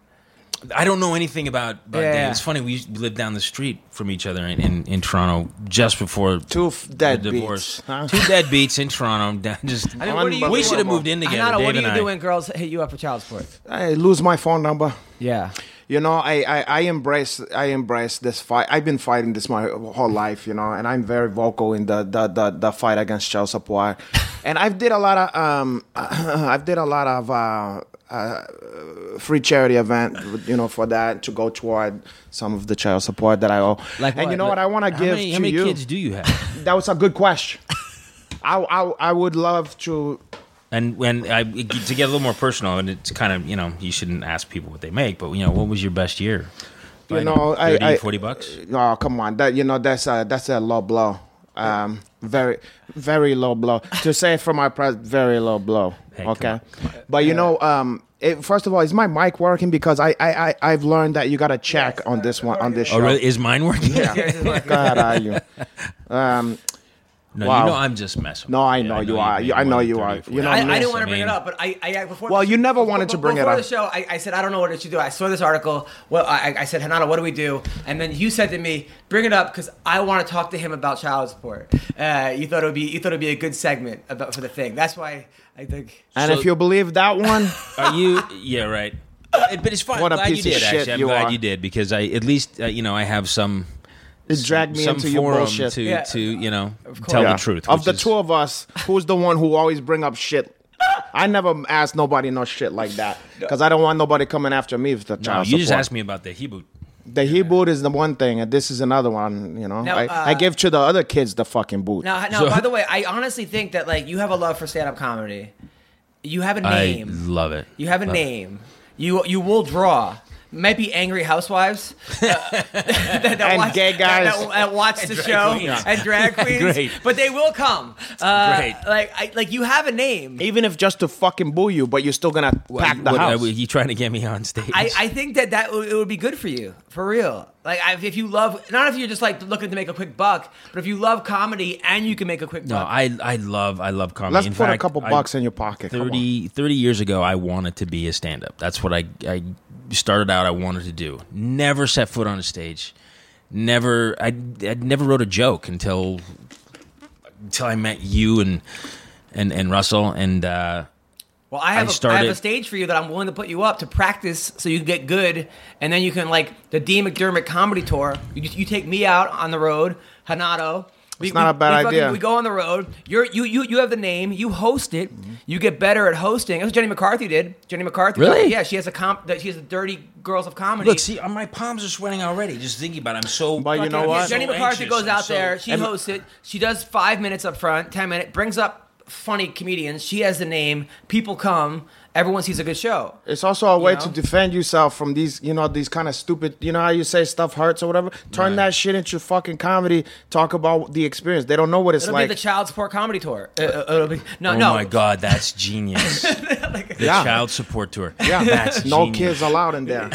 I don't know anything about, about Yeah. Dave. It's funny. We used to live down the street from each other in, in, in Toronto just before Two f- the dead divorce. beats, huh? Two deadbeats in Toronto. down- Just I mean, what do you, Unbelievable. we should have moved in together. Hanano, Dave what do and you I. do when girls hit you up for child support? I lose my phone number. Yeah. You know, I, I, I embrace I embrace this fight. I've been fighting this my whole life, you know, and I'm very vocal in the the, the, the fight against child support. And I've did a lot of um I've did a lot of uh, uh, free charity event, you know, for that to go toward some of the child support that I owe. Like and what? you know what I want to How give many, to how many you? kids do you have? That was a good question. I, I I would love to. And when I, to get a little more personal, and it's kind of, you know, you shouldn't ask people what they make, but, you know, what was your best year? You know, I- thirty, I- forty bucks? Oh, come on. That you know, that's a that's a low blow. Uh, Um, very, very low blow. To say it for my press, very low blow. Hey, come okay, on, come on. but you know, um, it, first of all, is my mic working? Because I, I, I I've learned that you got to check Yes, on uh, this one on this Oh, show. really? Is mine working? Yeah. Go ahead, are you? Um, No, Wow. you know I'm just messing. No, I with know you you've are. made You- I know more than you thirty, are. forty. You know, I, I miss, didn't want I to bring mean- it up, but I, I before. Well, the, you never before, wanted to bring it before up. the show, I, I said I don't know what it should do. I saw this article. Well, I, I said, Hanada, what do we do? And then you said to me, bring it up because I want to talk to him about child support. Uh, you thought it would be you thought it would be a good segment about for the thing. That's why I think. and So- if you believe that one, Are you? Yeah, right. Uh, But it's fine. What a I'm glad piece you of did. shit Actually, I'm you glad are. you did because I at least uh, you know I have some. it dragged me some into your forum bullshit. to Yeah. to you know course. tell Yeah. the truth. Of which the is- two of us, who's the one who always bring up shit? I never ask nobody no shit like that because I don't want nobody coming after me with the No, child you just support. asked me about the Hebrew. The he boot is the one thing, and this is another one. You know, Now, I, uh, I give to the other kids the fucking boot. Now, now, by the way, I honestly think that like you have a love for stand-up comedy. You have a name. I love it. You have a Love it. name. You you will draw. Might be angry housewives uh, that, that And watch, gay guys. that, that, that watch the drag show queens. and drag queens. Great. But they will come. Uh, Great. Like I, like you have a name. Even if just to fucking boo you, but you're still gonna pack the What, house. Are you trying to get me on stage? I, I think that that would, it would be good for you, for real. Like I, if you love, not if you're just like looking to make a quick buck, but if you love comedy and you can make a quick no, buck. I I love I love comedy. Let's In put a fact, couple I- bucks in your pocket. Come on. thirty, thirty years ago, I wanted to be a stand-up. That's what I, I started out. I wanted to do. Never set foot on a stage. Never. I I never wrote a joke until until I met you and and and Russell and. Uh, Well, I have, I a, started- I have a stage for you that I'm willing to put you up to practice so you can get good, and then you can like the Dean McDermott comedy tour. You, you take me out on the road, Hanato. We, It's not a bad we fucking- idea. We go on the road. You're you you you have the name. You host it. You get better at hosting. That's what Jenny McCarthy did. Jenny McCarthy. Really? Yeah, she has a comp. She has the Dirty Girls of Comedy. look, see, my palms are sweating already just thinking about it. I'm so. But you know fucking- what? I'm so Jenny McCarthy anxious. goes I'm out so- there. She And- hosts it. She does five minutes up front, ten minutes. Brings up funny comedians. She has the name. People come. Everyone sees a good show. It's also a way You to know? defend yourself from these, you know, these kind of stupid, you know how you say stuff hurts or whatever? Turn Right. that shit into fucking comedy. Talk about the experience. They don't know what it's It'll like. be the child support comedy tour. Uh, uh, it'll be, no, Oh no. my god, that's genius! the Yeah. child support tour. yeah, that's no genius. kids allowed in there.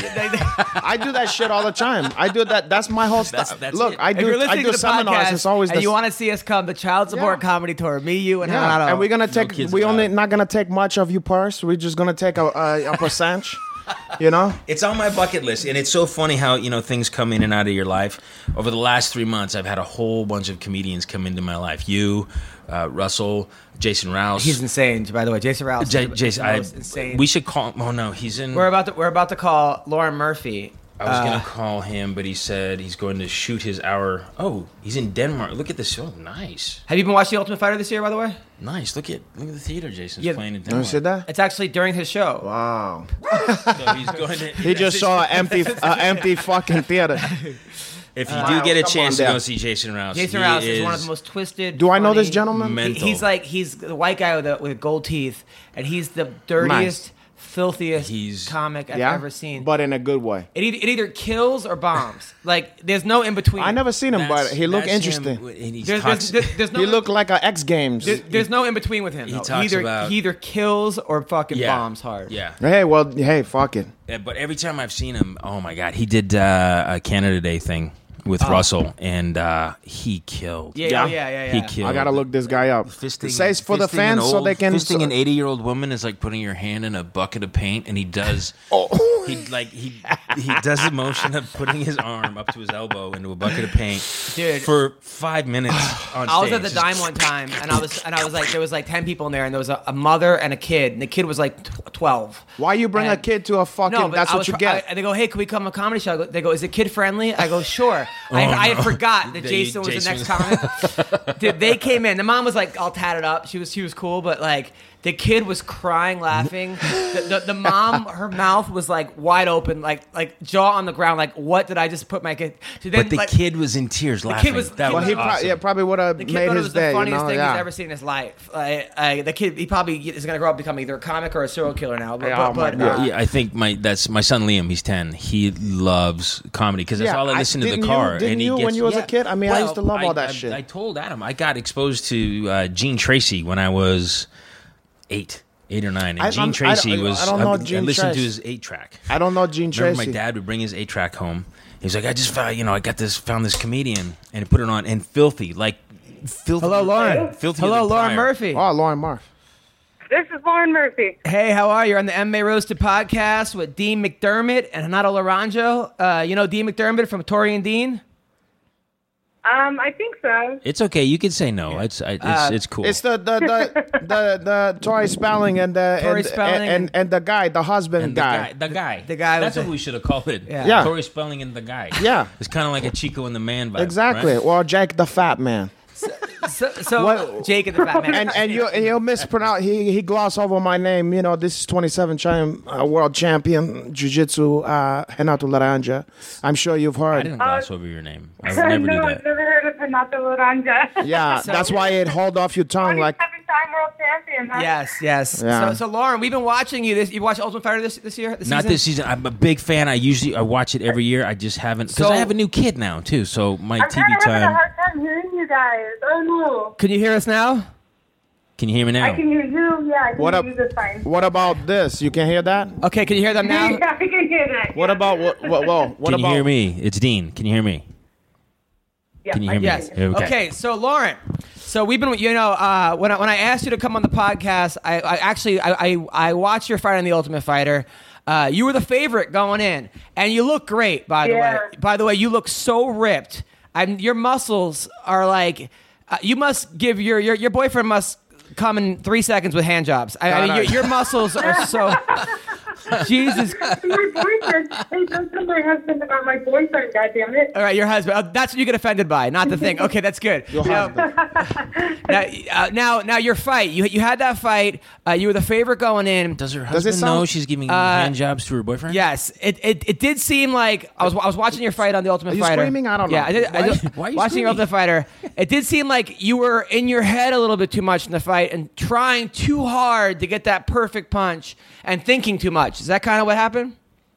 I do that shit all the time. I do that. That's my whole That's- stuff. that's Look, it. I If do. you're I listening do to the seminars. podcast It's always and the you want to see us come, the child support Yeah. comedy tour. Me, you, and yeah. Hanato. And we're gonna take. kids we only allowed. not gonna take much of your purse. We're just gonna take a a, a percentage. You know. It's on my bucket list, and it's so funny how you know things come in and out of your life. Over the last three months, I've had a whole bunch of comedians come into my life. You, uh, Russell, Jason Rouse. He's insane, by the way. Jason Rouse. J- is the- Jason, is the I, most insane. we should call. Oh no, he's in. we're about to we're about to call Lauren Murphy. I was Uh, gonna call him, but he said he's going to shoot his hour. Oh, he's in Denmark. Look at this. Oh, nice, Have you been watching The Ultimate Fighter this year, by the way? nice. Look at look at the theater. Jason's Yeah. playing in You ever Denmark. see that? It's actually during his show. Wow. So he's going to. He just saw an empty, uh, empty fucking theater. If you Wow, do get a come chance on to go down. see Jason Rouse, Jason he Rouse is, one of the most twisted. Do I know this funny- gentleman? Men- He- He's mental. like he's the white guy with the, with gold teeth, and he's the dirtiest, filthiest He's- comic I've Yeah, ever seen. but in a good way. it, e- it either kills or bombs. Like there's no in between. I never seen him, but he looked That's him, interesting. and he There's, talks- there's, there's, there's no. He looked like a X Games. There's, there's no in between with him. He though. talks either about- he either kills or fucking Yeah. bombs hard. yeah. Hey, well, hey, fuck it. Yeah, but every time I've seen him, oh my god, he did uh, a Canada Day thing with Oh. Russell, and uh, he killed. Yeah, Yeah. yeah, yeah, yeah. yeah. He killed. I gotta look this guy up. Fisting, It says for the fisting fans an so old- they can. fisting so- an eighty-year-old woman is like putting your hand in a bucket of paint, and he does. Oh. He like he he does the motion of putting his arm up to his elbow into a bucket of paint, Dude. for five minutes on stage. I was at the Just- Dime one time, and I was and I was like, there was like ten people in there, and there was a, a mother and a kid, and the kid was like tw- twelve. Why you bring a And- kid to a fucking? No, but that's I what was you tr- get. I- and they go, "Hey, can we come to a comedy show?" I go- They go, "Is it kid friendly?" I go, "Sure." I, Oh, I had no. forgot that That Jason you- was the Jason next comic. Dude, they came in. The mom was like all tatted up. She was she was cool, but like The kid was crying, laughing. the, the, the mom, her mouth was like wide open, like like jaw on the ground. Like, what did I just put my kid? So then, But the like, kid was in tears kid laughing. was- that kid Well, was he awesome. pro- yeah, probably would have The kid made thought it his was the day. You funniest know? thing yeah. he's ever seen in his life. Uh, uh, the kid, he probably is going to grow up becoming either a comic or a serial killer now. But, Yeah, but, oh my but, God. uh, Yeah, I think my that's my son Liam. He's ten. He loves comedy because that's Yeah, all I I- listen to in didn't the you- car. didn't and he you gets, when you was a yeah. kid? I mean, I Well, used to love all that I, shit. I told Adam I got exposed to uh, Gene Tracy when I was eight, eight or nine. And I- Gene I'm- I Tracy don't- was. I don't know I, Gene I listened Tracy. to his eight track. I don't know Gene Remember, Tracy. my dad would bring his eight track home. He's like, I just found, you know, I got this, found this comedian, and he put it on, and filthy, like filthy. hello, Lauren. Filthy. Hello, as a Lauren tire. Murphy. Oh, Lauren Marf. This is Lauren Murphy. Hey, how are you? You're on the M M A Roasted podcast with Dean McDermott and Hanato Laranjo. Uh, you know Dean McDermott from Tori and Dean? Um, I think so. It's okay. You can say no. It's I, it's, Uh, it's cool. It's the the the the, the Tori Spelling and the Tori and, Spelling and, and and the guy, the husband and the guy. guy, the guy, the guy That's with what the- we should have called it. Yeah. Yeah. Tori Spelling and the guy. Yeah. It's kind of like a Chico and the Man vibe. Exactly. right? Or Jack the Fat Man. So, so What- Jake and the Fat Man. And and you and you'll mispronounce. He he glossed over my name. You know, this is twenty-seven time uh, world champion jiu-jitsu uh, Renato Laranja. I'm sure you've I heard. didn't gloss over your name. I would no, never do I've that. never heard of Hanato Laranja. Yeah, So- that's why it hold off your tongue like. twenty-seven-time world champion. Huh? Yes, yes. Yeah. So, so Lauren, we've been watching you. This you watched Ultimate Fighter this this year? This Not season? this season. I'm a big fan. I usually I watch it every year. I just haven't because So- I have a new kid now too. So my I'm T V kind of having a time. hard time hearing you guys. Oh no. Can you hear us now? Can you hear me now? I can hear you. Yeah, I can What hear up? you just fine. What about this? You can hear that? Okay, can you hear them now? Yeah, I can hear that. What yeah. about what? What? Whoa, what Can about? you hear me? It's Dean. Can you hear me? Yeah, Can you I hear me? Yes. Okay. Okay. So Lauren, so we've been, you know, uh, when I, when I asked you to come on the podcast, I, I actually I, I I watched your fight on the Ultimate Fighter. Uh, you were the favorite going in, and you look great. By the Yeah. way, by the way, you look so ripped. I'm, your muscles are like, uh, you must give your your your boyfriend must come in three seconds with hand jobs. I, I mean, God, your, I- your muscles are so. Jesus. My boyfriend. Hey, don't tell my husband about my boyfriend. Goddammit. All right, your husband. Oh, that's what you get offended by, not the thing. Okay, that's good. Your Now- husband. Now, uh, now, now, your fight. You you had that fight. Uh, you were the favorite going in. Does her Does it husband sound- know she's giving Uh, hand jobs to her boyfriend? Yes, it, it it did seem like I was I was watching your fight on the Ultimate Are you Fighter. screaming? I don't know. Yeah, I did. I Why- did- why are you watching your screaming? Ultimate Fighter, it did seem like you were in your head a little bit too much in the fight and trying too hard to get that perfect punch and thinking too much. Is that kind of what happened?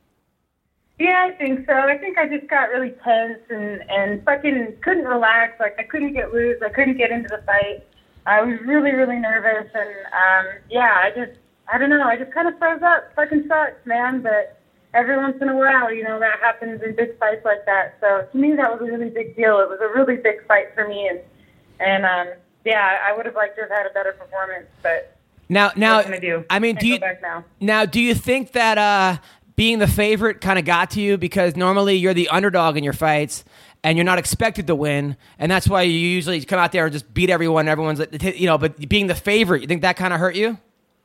Yeah, I think so. I think I just got really tense and, and fucking couldn't relax. Like, I couldn't get loose. I couldn't get into the fight. I was really, really nervous. And, um, yeah, I just, I don't know. I just kind of froze up. Fucking sucks, man. But every once in a while, you know, that happens in big fights like that. So to me, that was a really big deal. It was a really big fight for me. And, and um, yeah, I would have liked to have had a better performance. But Now, now, what can I do? I mean, Can't do go you back now. now do you think that uh, being the favorite kind of got to you because normally you're the underdog in your fights and you're not expected to win, and that's why you usually come out there and just beat everyone. Everyone's, you know, but being the favorite, you think that kind of hurt you?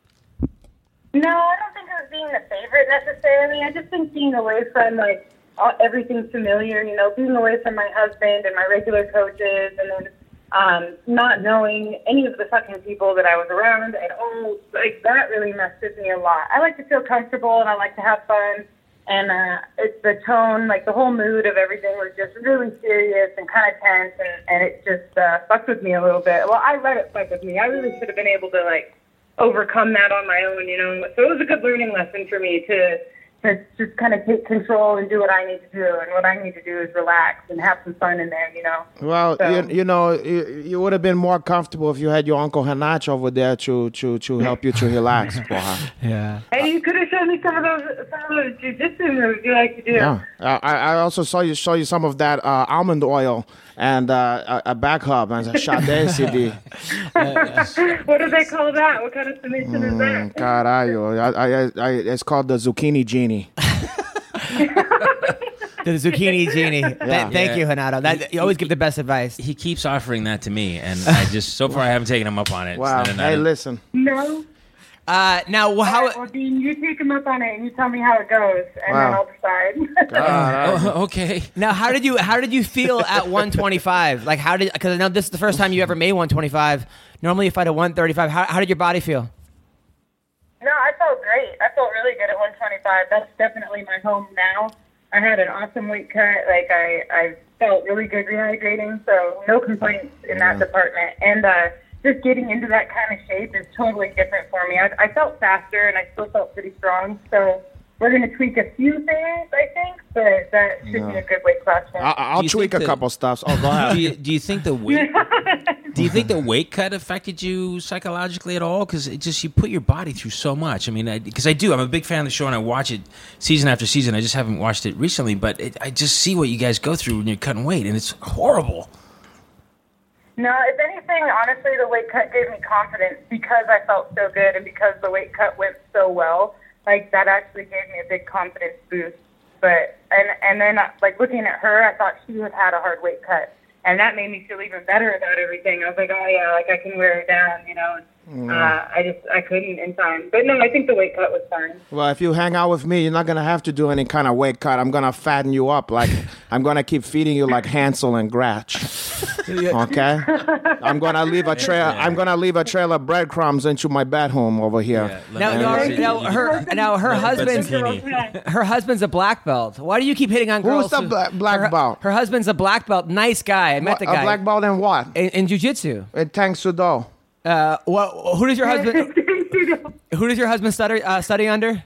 No, I don't think it was being the favorite necessarily. I just think being away from like all, everything familiar, you know, being away from my husband and my regular coaches, and then um, not knowing any of the fucking people that I was around at all, like that really messed with me a lot. I like to feel comfortable and I like to have fun, and uh, it's the tone, like the whole mood of everything was just really serious and kind of tense, and, and it just uh, fucked with me a little bit. Well, I let it fuck with me. I really should have been able to like overcome that on my own, you know. So it was a good learning lesson for me to to just kind of take control and do what I need to do. And what I need to do is relax and have some fun in there, you know. Well, So- you, you know, you, you would have been more comfortable if you had your Uncle Hanach over there to to to help you to relax, porra. Yeah. Hey, you could have shown me some of those some of those jiu-jitsu moves you like to do. Yeah, uh, I, I also saw you show you some of that uh, almond oil and uh, a, a back hub and a Sade C D. What do they call that? What kind of submission is Mm, that? Caralho, I, I, I, it's called the zucchini genie. The zucchini genie. Th- thank Yeah. you, Hanato. That, you always give the best advice. He keeps offering that to me, and I just so far I haven't taken him up on it. Wow. And I- Hey, listen. No. Uh, now, wh- how? Well, Dean, you take him up on it and you tell me how it goes, and Wow. then I'll decide. God, Oh, okay. Now, how did you how did you feel at one twenty-five? Like, how did? Because I know this is the first time you ever made one twenty-five. Normally, you fight at one thirty-five. How, how did your body feel? I felt great. I felt really good at one twenty-five. That's definitely my home now. I had an awesome weight cut. Like, I, I felt really good rehydrating, so no complaints in that department. And uh, just getting into that kind of shape is totally different for me. I, I felt faster, and I still felt pretty strong. So we're going to tweak a few things, I think, but that should Yeah. be a good weight class for me. I- I'll Do you tweak a think that- couple stuffs. Oh, go ahead. Do you, do you think the weight? Do you think the weight cut affected you psychologically at all? Because it just you put your body through so much. I mean, because I, I do. I'm a big fan of the show, and I watch it season after season. I just haven't watched it recently, but it, I just see what you guys go through when you're cutting weight, and it's horrible. No, if anything, honestly, the weight cut gave me confidence because I felt so good and because the weight cut went so well. Like, that actually gave me a big confidence boost. But, and, and then, like, looking at her, I thought she had had a hard weight cut. And that made me feel even better about everything. I was like, oh, yeah, like, I can wear it down, you know. Uh, I just, I couldn't in time. But, no, I think the weight cut was fine. Well, if you hang out with me, you're not going to have to do any kind of weight cut. I'm going to fatten you up. Like, I'm going to keep feeding you like Hansel and Gretel. Okay? I'm going to leave a trail. I'm going to leave a trail of breadcrumbs into my bedroom over here. Now, now, now her, now her husband's her husband's a black belt. Why do you keep hitting on girls? Who's the who- bla- black her, belt? Her husband's a black belt. Nice guy. I met What, the a guy black belt in what? in, in jiu-jitsu. In Tang Sudo. Uh, what? Who does your husband? Who does your husband study uh, study under?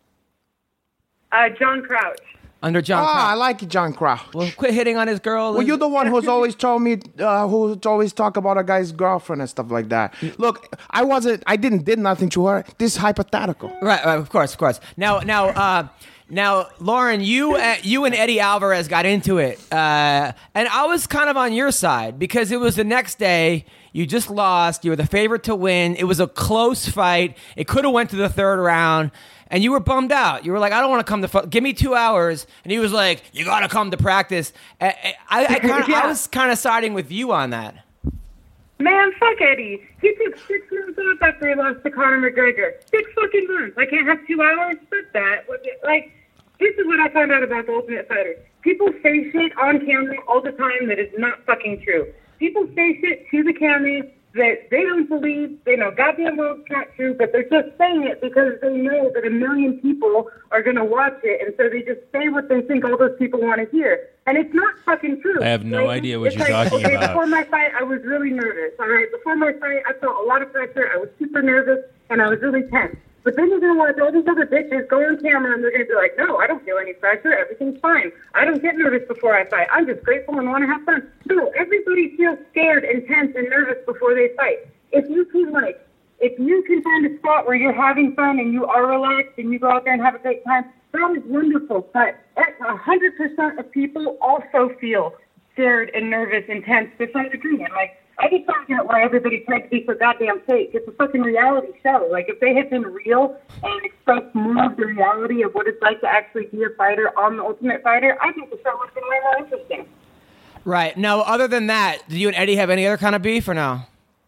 uh, John Crouch. Under John. Ah, I Crouch. like John Crouch. Well, quit hitting on his girl. Well, you're the one who's always told me, uh, who's always talk about a guy's girlfriend and stuff like that. Look, I wasn't, I didn't did nothing to her. This is hypothetical. Right, right, of course, of course. Now, now, uh, now, Lauren, you, uh, you and Eddie Alvarez got into it, uh, and I was kind of on your side because it was the next day. You just lost. You were the favorite to win. It was a close fight. It could have went to the third round, and you were bummed out. You were like, "I don't want to come to. Fu- Give me two hours." And he was like, "You got to come to practice." I, I, I, kinda, Yeah. I was kind of siding with you on that. Man, fuck Eddie. He took six months off after he lost to Conor McGregor. Six fucking months. I can't have two hours? Fuck that. What the- Like, this is what I found out about the Ultimate Fighter. People say shit on camera all the time that is not fucking true. People say shit to the camera that they don't believe, they know goddamn well it's not true, but they're just saying it because they know that a million people are going to watch it, and so they just say what they think all those people want to hear. And it's not fucking true. I have no Like, idea what it's you're like, talking okay, about. Before my fight, I was really nervous, all right? Before my fight, I felt a lot of pressure. I was super nervous, and I was really tense. But then you're going to watch all these other bitches go on camera, and they're going to be like, no, I don't feel any pressure. Everything's fine. I don't get nervous before I fight. I'm just grateful and want to have fun. No, everybody feels scared and tense and nervous before they fight. If you can, like, if you can find a spot where you're having fun and you are relaxed and you go out there and have a great time, that is wonderful. But one hundred percent of people also feel scared and nervous and tense to some degree. And, like, I just don't get why everybody tries to be so goddamn fake. It's a fucking reality show. Like, if they had been real and expressed more of the reality of what it's like to actually be a fighter on The Ultimate Fighter, I think the show would have been way more interesting. Right. Now, other than that, do you and Eddie have any other kind of beef or no?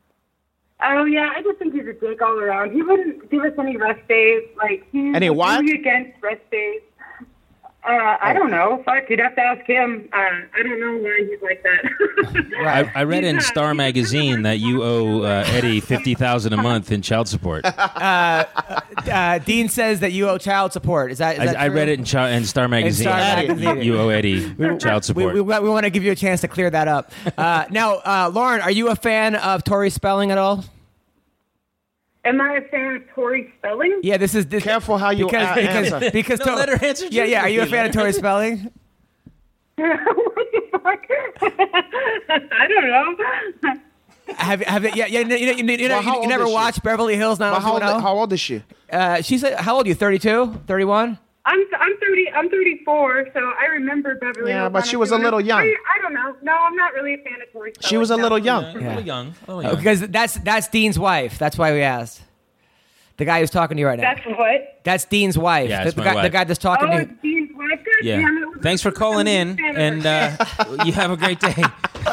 Oh, yeah, I just think he's a dick all around. He wouldn't give us any rest days. Like, he's Any what? really against rest days. Uh, I don't know. Fuck, you'd have to ask him. Uh, I don't know why he's like that. I, I read in Yeah. Star Magazine that you owe uh, Eddie fifty thousand a month in child support. Uh, Dean says that you owe child support. Is that? Is that I, I true? read it in, chi- in Star Magazine. Star that Magazine. You owe Eddie child We, support. we, we want to give you a chance to clear that up. Uh, now, uh, Lauren, are you a fan of Tori Spelling at all? Am I a fan of Tori Spelling? Yeah, this is this, Careful how you because a- because answer. because No, To- let her answer Yeah, yeah. Are you a truthfully. fan of Tori Spelling? What the fuck? I don't know. Have have yeah yeah you, you, you, you, Well, how you old never is she? watched Beverly Hills But how, old, nine oh two one how old is she? oh? Uh, she's like, how old are you? thirty-two? thirty-one? I'm I'm thirty. I'm thirty-four, so I remember Beverly. Yeah, Hills but she was a nine oh two one oh. little young. I, I don't know. No, I'm not really a fan of Tori Spelling. She was a no. little young. A little young. A little Oh, young. because that's that's Dean's wife. That's why we asked. The guy who's talking to you right now. That's what. That's Dean's wife. Yeah, the, it's the my guy, the wife. guy that's talking Oh, to it's you. Dean's wife. God Yeah. damn it. Thanks for calling in, and uh, you have a great day.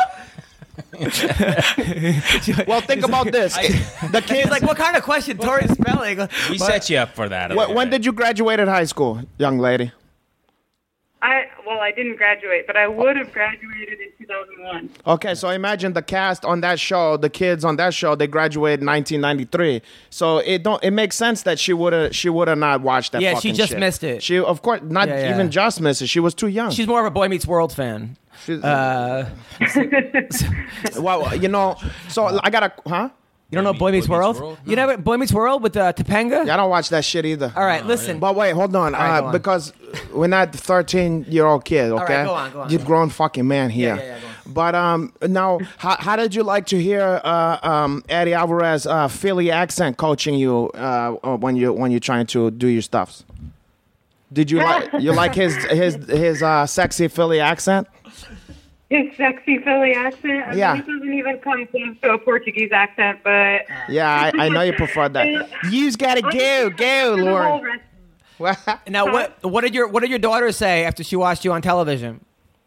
Well, think about this. The kids, It's like, what kind of question? Tori Spelling. We set you up for that. Wh- when did you graduate at high school, young lady? I well, I didn't graduate, but I would have graduated in two thousand one. Okay, so imagine the cast on that show, the kids on that show, they graduated in nineteen ninety-three. So it don't it makes sense that she would have she would have not watched that. Yeah, fucking she just shit. missed it. She of course not Yeah, yeah. even just missed it. She was too young. She's more of a Boy Meets World fan. She's- Uh, well, you know, so I got a huh? you don't know Boy Meets Boy Meets World? World? You never Boy Meets World with uh, Topanga? Yeah, I don't watch that shit either. All right, listen. But wait, hold on. right, uh, go on. Because we're not thirteen-year-old kid, okay? right, go on, go on, You're go on. grown fucking man here. Yeah, yeah, yeah, go on. But um, now, how, how did you like to hear uh, um, Eddie Alvarez uh, Philly accent coaching you uh, uh, when you when you're trying to do your stuffs? Did you like you like his his his uh, sexy Philly accent? His sexy Philly accent. I Yeah. mean, it doesn't even come close to a Portuguese accent, but Yeah, I, I know you prefer that. You's gotta go, go, The whole Lauren. rest- What? Now, what what did your what did your daughter say after she watched you on television?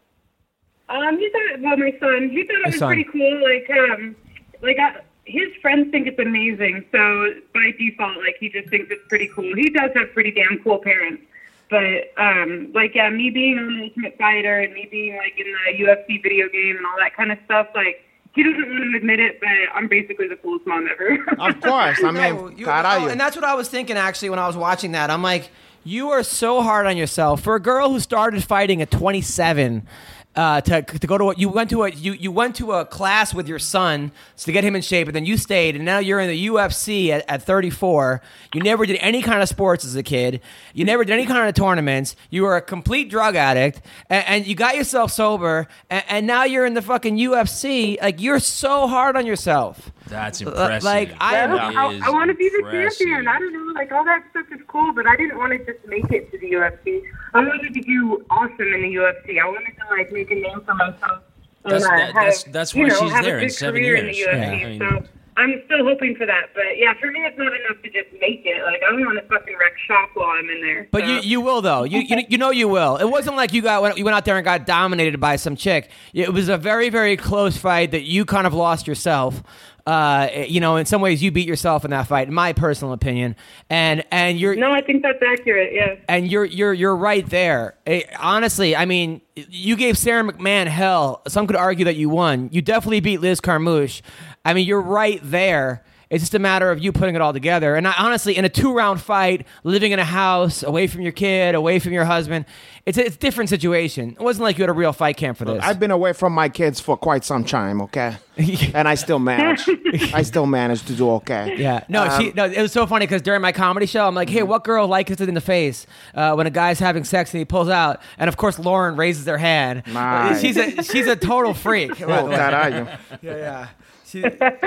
Um, he thought, well, my son, he thought it was son. pretty cool. Like, um, like uh, his friends think it's amazing, so by default, like he just thinks it's pretty cool. He does have pretty damn cool parents, but um, like yeah, me being on Ultimate Fighter and me being like in the U F C video game and all that kind of stuff, like he doesn't want to admit it, but I'm basically the coolest mom ever. Of course, I mean, No, you- caralho. oh, and that's what I was thinking actually when I was watching that. I'm like, you are so hard on yourself for a girl who started fighting at twenty-seven. Uh, to to go to what you went to a you, you went to a class with your son to get him in shape, and then you stayed, and now you're in the U F C at, at thirty-four. You never did any kind of sports as a kid. You never did any kind of tournaments. You were a complete drug addict, and, and you got yourself sober, and, and now you're in the fucking U F C. Like you're so hard on yourself. That's impressive. like, I am- That I, is I want to be the impressive. champion. I don't know, like all that stuff is cool, but I didn't want to just make it to the U F C. I wanted to do awesome in the U F C. I wanted to like make a name for myself. And, That's- uh, that- have, that's- that's you why know, she's have there a in good seven career years. in the U F C. Yeah. I mean- So I'm still hoping for that. But yeah, for me, it's not enough to just make it. Like I don't want to fucking wreck shop while I'm in there. But so. you, you will though. You, you you know you will. It wasn't like you got went- you went out there and got dominated by some chick. It was a very very close fight that you kind of lost yourself. Uh, you know, in some ways you beat yourself in that fight, in my personal opinion. And and you're No, I think that's accurate. Yeah. and you're you're you're right there. Eh, honestly, I mean, you gave Sarah McMahon hell. Some could argue that you won. You definitely beat Liz Carmouche. I mean, you're right there. It's just a matter of you putting it all together. And I, honestly, in a two-round fight, living in a house, away from your kid, away from your husband, it's a, it's a different situation. It wasn't like you had a real fight camp for this. I've been away from my kids for quite some time, okay? And I still manage. I still manage to do okay. Yeah, no, Um, she. No, it was so funny because during my comedy show, I'm like, "Hey, what girl likes it in the face uh, when a guy's having sex and he pulls out?" And of course, Lauren raises her hand. Nice. She's a she's a total freak. by the Oh, way. caralho. Yeah, yeah. She,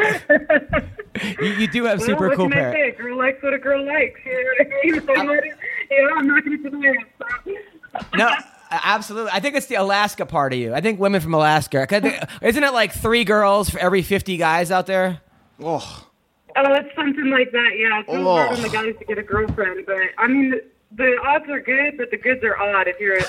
you, you do have Well, super what cool can I parents. say? A girl likes what a girl likes. You know what I mean? So, what- you know, I'm not going to deny it. So. No, absolutely. I think it's the Alaska part of you. I think women from Alaska. 'Cause I think- Isn't it like three girls for every fifty guys out there? Oh, Oh, it's something like that, yeah. It's so hard Oh. on the guys to get a girlfriend, but I mean, the, the odds are good, but the goods are odd if you're.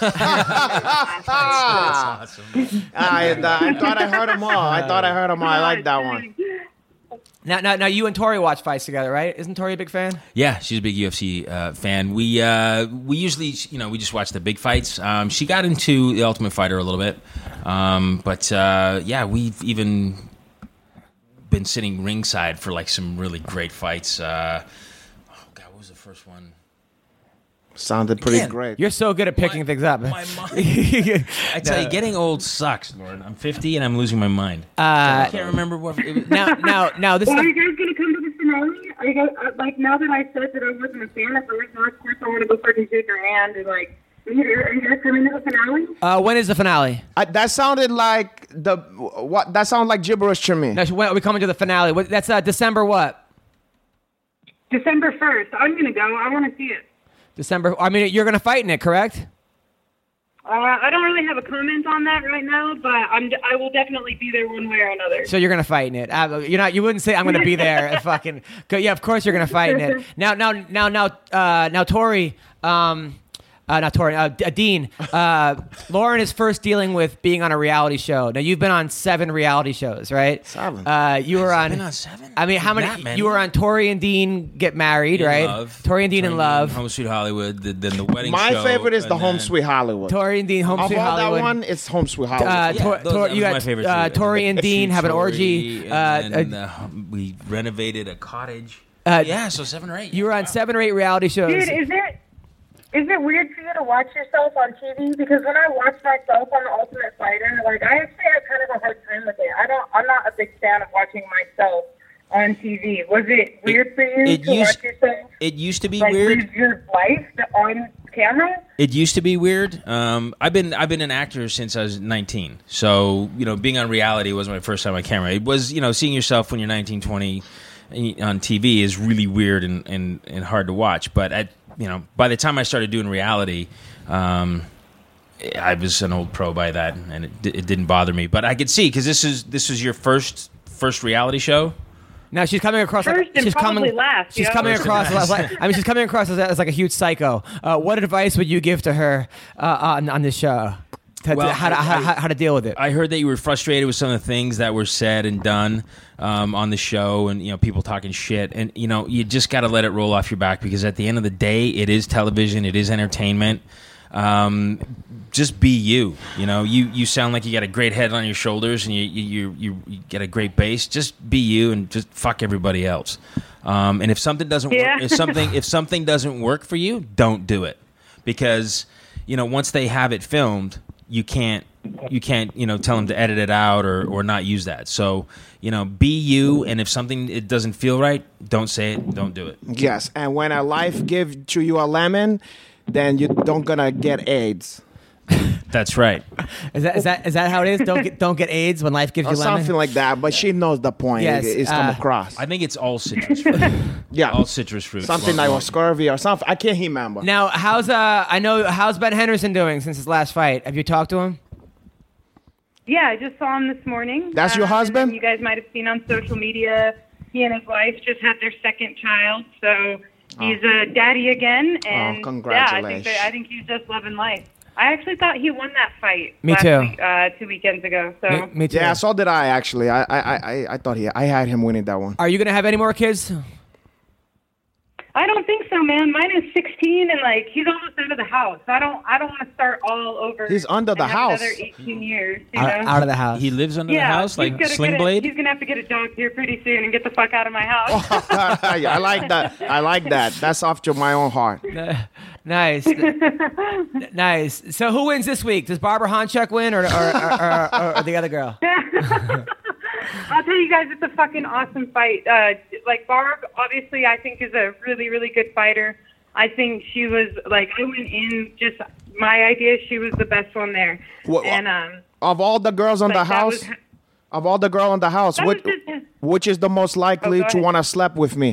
Ah. I, I thought I heard them all. I thought I heard them all. I like that one. Now, now, now, you and Tori watch fights together, right? Isn't Tori a big fan? Yeah, she's a big U F C uh, fan. We uh, we usually, you know, we just watch the big fights. Um, she got into the Ultimate Fighter a little bit, um, but uh, yeah, we've even been sitting ringside for like some really great fights. Uh, oh God, what was the first one? Sounded pretty Again, great. You're so good at picking My- things up. My mind. I tell you, getting old sucks, Lauren. I'm fifty and I'm losing my mind. Uh, I can't remember what. It was. now, now, now, this is Well, are a- you guys going to come to the finale? Are you guys, uh, like, now that I said that I wasn't a fan of first, now, of course, I want to go fucking shake your hand and, like, are you, are you guys coming to the finale? uh, when is the finale? Uh, that sounded like the what? That sounded like gibberish to me. No, when are we coming to the finale? What, that's uh, December what? December first. I'm going to go. I want to see it. December. I mean, you're going to fight in it, correct? Uh, I don't really have a comment on that right now, but I'm, I will definitely be there one way or another. So you're going to fight in it. Uh, you're not. You wouldn't say I'm going to be there. and fucking. 'Cause, yeah, of course you're going to fight in it. Now, now, now, now, uh, now, Tori. Um, Uh, not Tori. Uh, D- Dean. Uh, Lauren is first dealing with being on a reality show. Now you've been on seven reality shows, right? Seven. Uh, you were on. Been on seven? I mean, how That many? many? You were on Tori and Dean Get Married, In right? Love. Tori and Dean in Love. Home Sweet Hollywood. The, then the wedding My show. favorite is the and Home then- Sweet Hollywood. Tori and Dean Home of Sweet all Hollywood. that one, it's Home Sweet Hollywood. Uh, Yeah, Tor- those- Tor- that you was got my favorite uh, too. Tori and Dean Shoot have an Tori, orgy. and Uh, then, uh, uh, we renovated a cottage. Uh, yeah, so seven or eight. you were on seven or eight reality shows. Dude, is it is it weird for you to watch yourself on T V? Because when I watch myself on The Ultimate Fighter, like I actually had kind of a hard time with it. I don't. I'm not a big fan of watching myself on T V. Was it weird for you it to used- watch yourself? It used to be Like weird. live your life on camera? It used to be weird. Um, I've been I've been an actor since I was nineteen. So, you know, being on reality was my first time on camera. It was, you know, seeing yourself when you're nineteen, twenty on T V is really weird and, and, and hard to watch. But, at, you know, by the time I started doing reality, um, I was an old pro by that, and it, it didn't bother me. But I could see, because this is this was your first first reality show. Now she's coming across like First and she's probably coming. last, She's you know? coming First across. and As, like, I mean, she's coming across as, as like a huge psycho. Uh, what advice would you give to her uh, on on this show? To, Well, to, how, to, I- how, how to deal with it? I heard that you were frustrated with some of the things that were said and done um, on the show, and you know, people talking shit, and you know, you just got to let it roll off your back, because at the end of the day, it is television, it is entertainment. Um, just be you. You know, you, you sound like you got a great head on your shoulders, and you you you, you get a great base. Just be you, and just fuck everybody else. Um, and if something doesn't Yeah. work, if something if something doesn't work for you, don't do it, because you know, once they have it filmed, you can't you can't you know tell them to edit it out or, or not use that. So you know, be you, and if something it doesn't feel right, don't say it, don't do it. Yes, and when a life gives to you a lemon, then you don't gonna get AIDS That's right. Is that is that is that how it is? Don't get don't get AIDS when life gives or you lemon. something like that. But she knows the point. Yes, It- it's come uh, across. I think it's all citrus fruit. Yeah, all citrus fruit. something like or scurvy or something. I can't remember. Now, how's uh? I know how's Ben Henderson doing since his last fight? Have you talked to him? Yeah, I just saw him this morning. That's your Um, and husband? then you guys might have seen on social media, he and his wife just had their second child, so he's a daddy again. And yeah, I think congratulations. that, I think he's just loving life. I actually thought he won that fight. Me last too. Week, uh, two weekends ago. So Me, me too. Yeah, so did I actually. I I I, I thought he I had him winning that one. Are you gonna have any more kids? I don't think so, man. Mine is sixteen, and like he's almost out of the house. I don't. I don't want to start all over. He's under the and have house. Another eighteen years. You Out, know? out of the house. He lives under yeah, the house he's like gonna Sling get a- Blade. He's gonna have to get a dog here pretty soon and get the fuck out of my house. I like that. I like that. That's off to my own heart. Nice, nice. So who wins this week? Does Barbara Honchuk win, or or, or, or, or the other girl? I'll tell you guys, it's a fucking awesome fight. Uh, like Barb, obviously, I think is a really, really good fighter. I think she was like I went in just my idea. She was the best one there. What- and um, Of all the girls on like, the that house, was- of all the girl in the house, that which was just- which is the most likely Oh, go to ahead. want to sleep with me?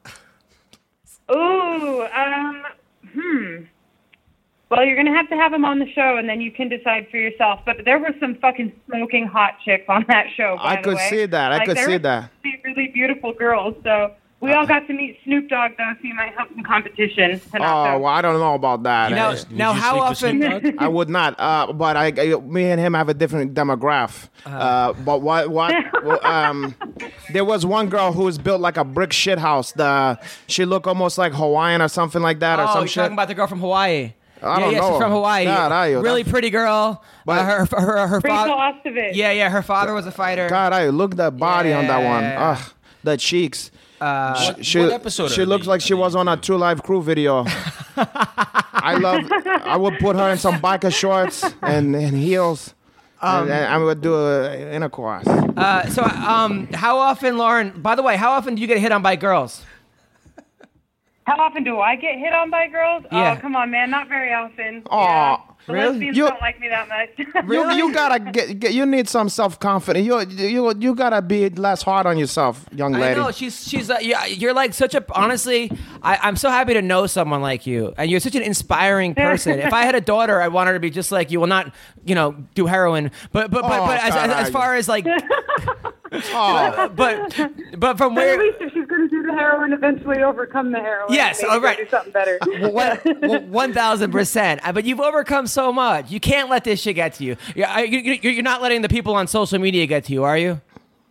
Ooh, um, hmm. Well, you're gonna have to have him on the show, and then you can decide for yourself. But there were some fucking smoking hot chicks on that show. By I the could way. see that. I Like, could there see were that. some really beautiful girls. So we all got to meet Snoop Dogg, though, so you might have some competition. Oh, well, I don't know about that. Now, I, Would now you how sleep with often? Snoop Dogg? I would not. Uh, but I, I- me and him have a different demographic. Uh, but what, what? well, um, there was one girl who was built like a brick shit house. The she looked almost like Hawaiian or something like that, or Oh, some you're shit. talking about the girl from Hawaii. I yeah, don't yeah, know. she's from Hawaii. God, I- really that- pretty girl. But- uh, her her her Rachel father. Ostovich. Yeah, yeah. Her father was a fighter. God, I look the body on that one. Yeah. Ugh, the cheeks. Uh, Sh- she, what episode She are looks they- like are she they was on a into? True Life Crew video. I love. I would put her in some biker shorts and, and heels, and, and I would do a intercourse. uh, so, um, how often, Lauren? By the way, how often do you get hit on by girls? How often do I get hit on by girls? Yeah. Oh, come on, man. Not very often. Aw, yeah. The really? lesbians You- don't like me that much. You, you gotta get, get. You need some self confidence. You, you you gotta be less hard on yourself, young I lady. know she's she's uh, yeah, you're like such a honestly. I, I'm so happy to know someone like you, and you're such an inspiring person. If I had a daughter, I want her to be just like you. Well, not you know do heroin, but but but, Oh, but as, as, as caralho. far as like, Oh, but but from But at where least if she's going to do the the heroin eventually overcome the heroin. Yes, Maybe all right. Do something better. One thousand percent. But you've overcome so much. You can't let this shit get to you. You're, you're not letting the people on social media get to you, are you?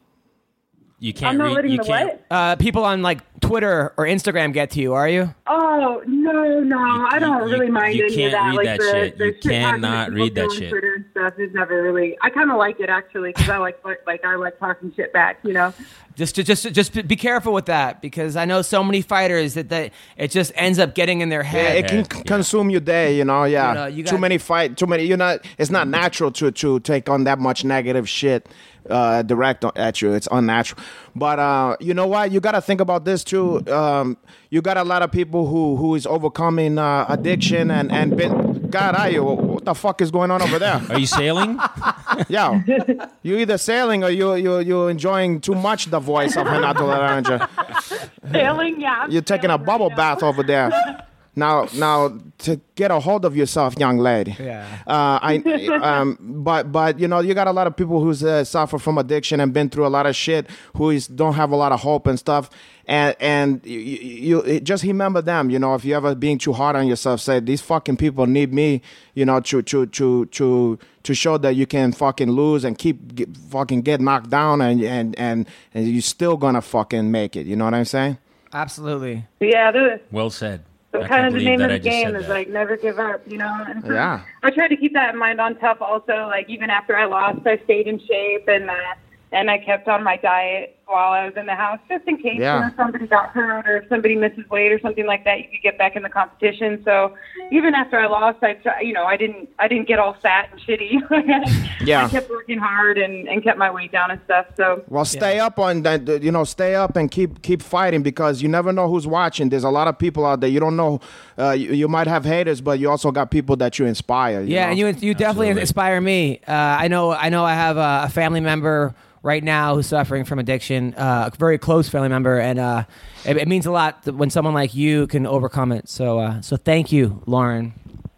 You can't I'm not read. letting You the can't. what? Uh, people on like Twitter or Instagram get to you, are you? Oh no, no, I don't you- really mind you any can't of that. read Like that the, shit. the You shit talking cannot that read people that do on shit. Twitter and stuff is never really. I kind of like it actually because I like like I like talking shit back. You know. Just, to, just, just be careful with that because I know so many fighters that, that it just ends up getting in their Yeah, head. it can c- consume your day, you know. Yeah, You know, you too got- many fight, too many. You're not. It's not natural to to take on that much negative shit uh, direct on- at you. It's unnatural. But uh, you know what? You got to think about this too. Um, you got a lot of people who who is overcoming uh, addiction and and been. God, are you? What the fuck is going on over there? Are you sailing? Yeah, you either sailing or you you you enjoying too much the voice of Renato Laranja. Failing, yeah. I'm You're taking a failing bubble right bath now. over there. Now, now, to get a hold of yourself, young lady. Yeah. Uh, I, um, but, but you know, you got a lot of people who's uh, suffer from addiction and been through a lot of shit, who is don't have a lot of hope and stuff. And and you, you you just remember them. You know, if you ever being too hard on yourself, say these fucking people need me. You know, to to to to to show that you can fucking lose and keep get, fucking get knocked down and and and and you're still gonna fucking make it. You know what I'm saying? Absolutely. Yeah, the, Well said. so I kind can't of the believe name that of I the just game said is that. like never give up, you know. And so Yeah. I tried to keep that in mind on Tough. Also, like even after I lost, I stayed in shape and uh, and I kept on my diet while I was in the house, just in case Yeah. you know, somebody got hurt or if somebody misses weight or something like that, you could get back in the competition. So even after I lost, I try, you know I didn't I didn't get all fat and shitty. Yeah. I kept working hard and, and kept my weight down and stuff. So Well, stay up on that. You know, stay up and keep keep fighting because you never know who's watching. There's a lot of people out there. You don't know. Uh, you, you might have haters, but you also got people that you inspire. You Yeah, know? and you you definitely Absolutely. inspire me. Uh, I know I know I have a, a family member right now who's suffering from addiction, uh, a very close family member, and uh, it, it means a lot that when someone like you can overcome it. So uh, so thank you, Lauren.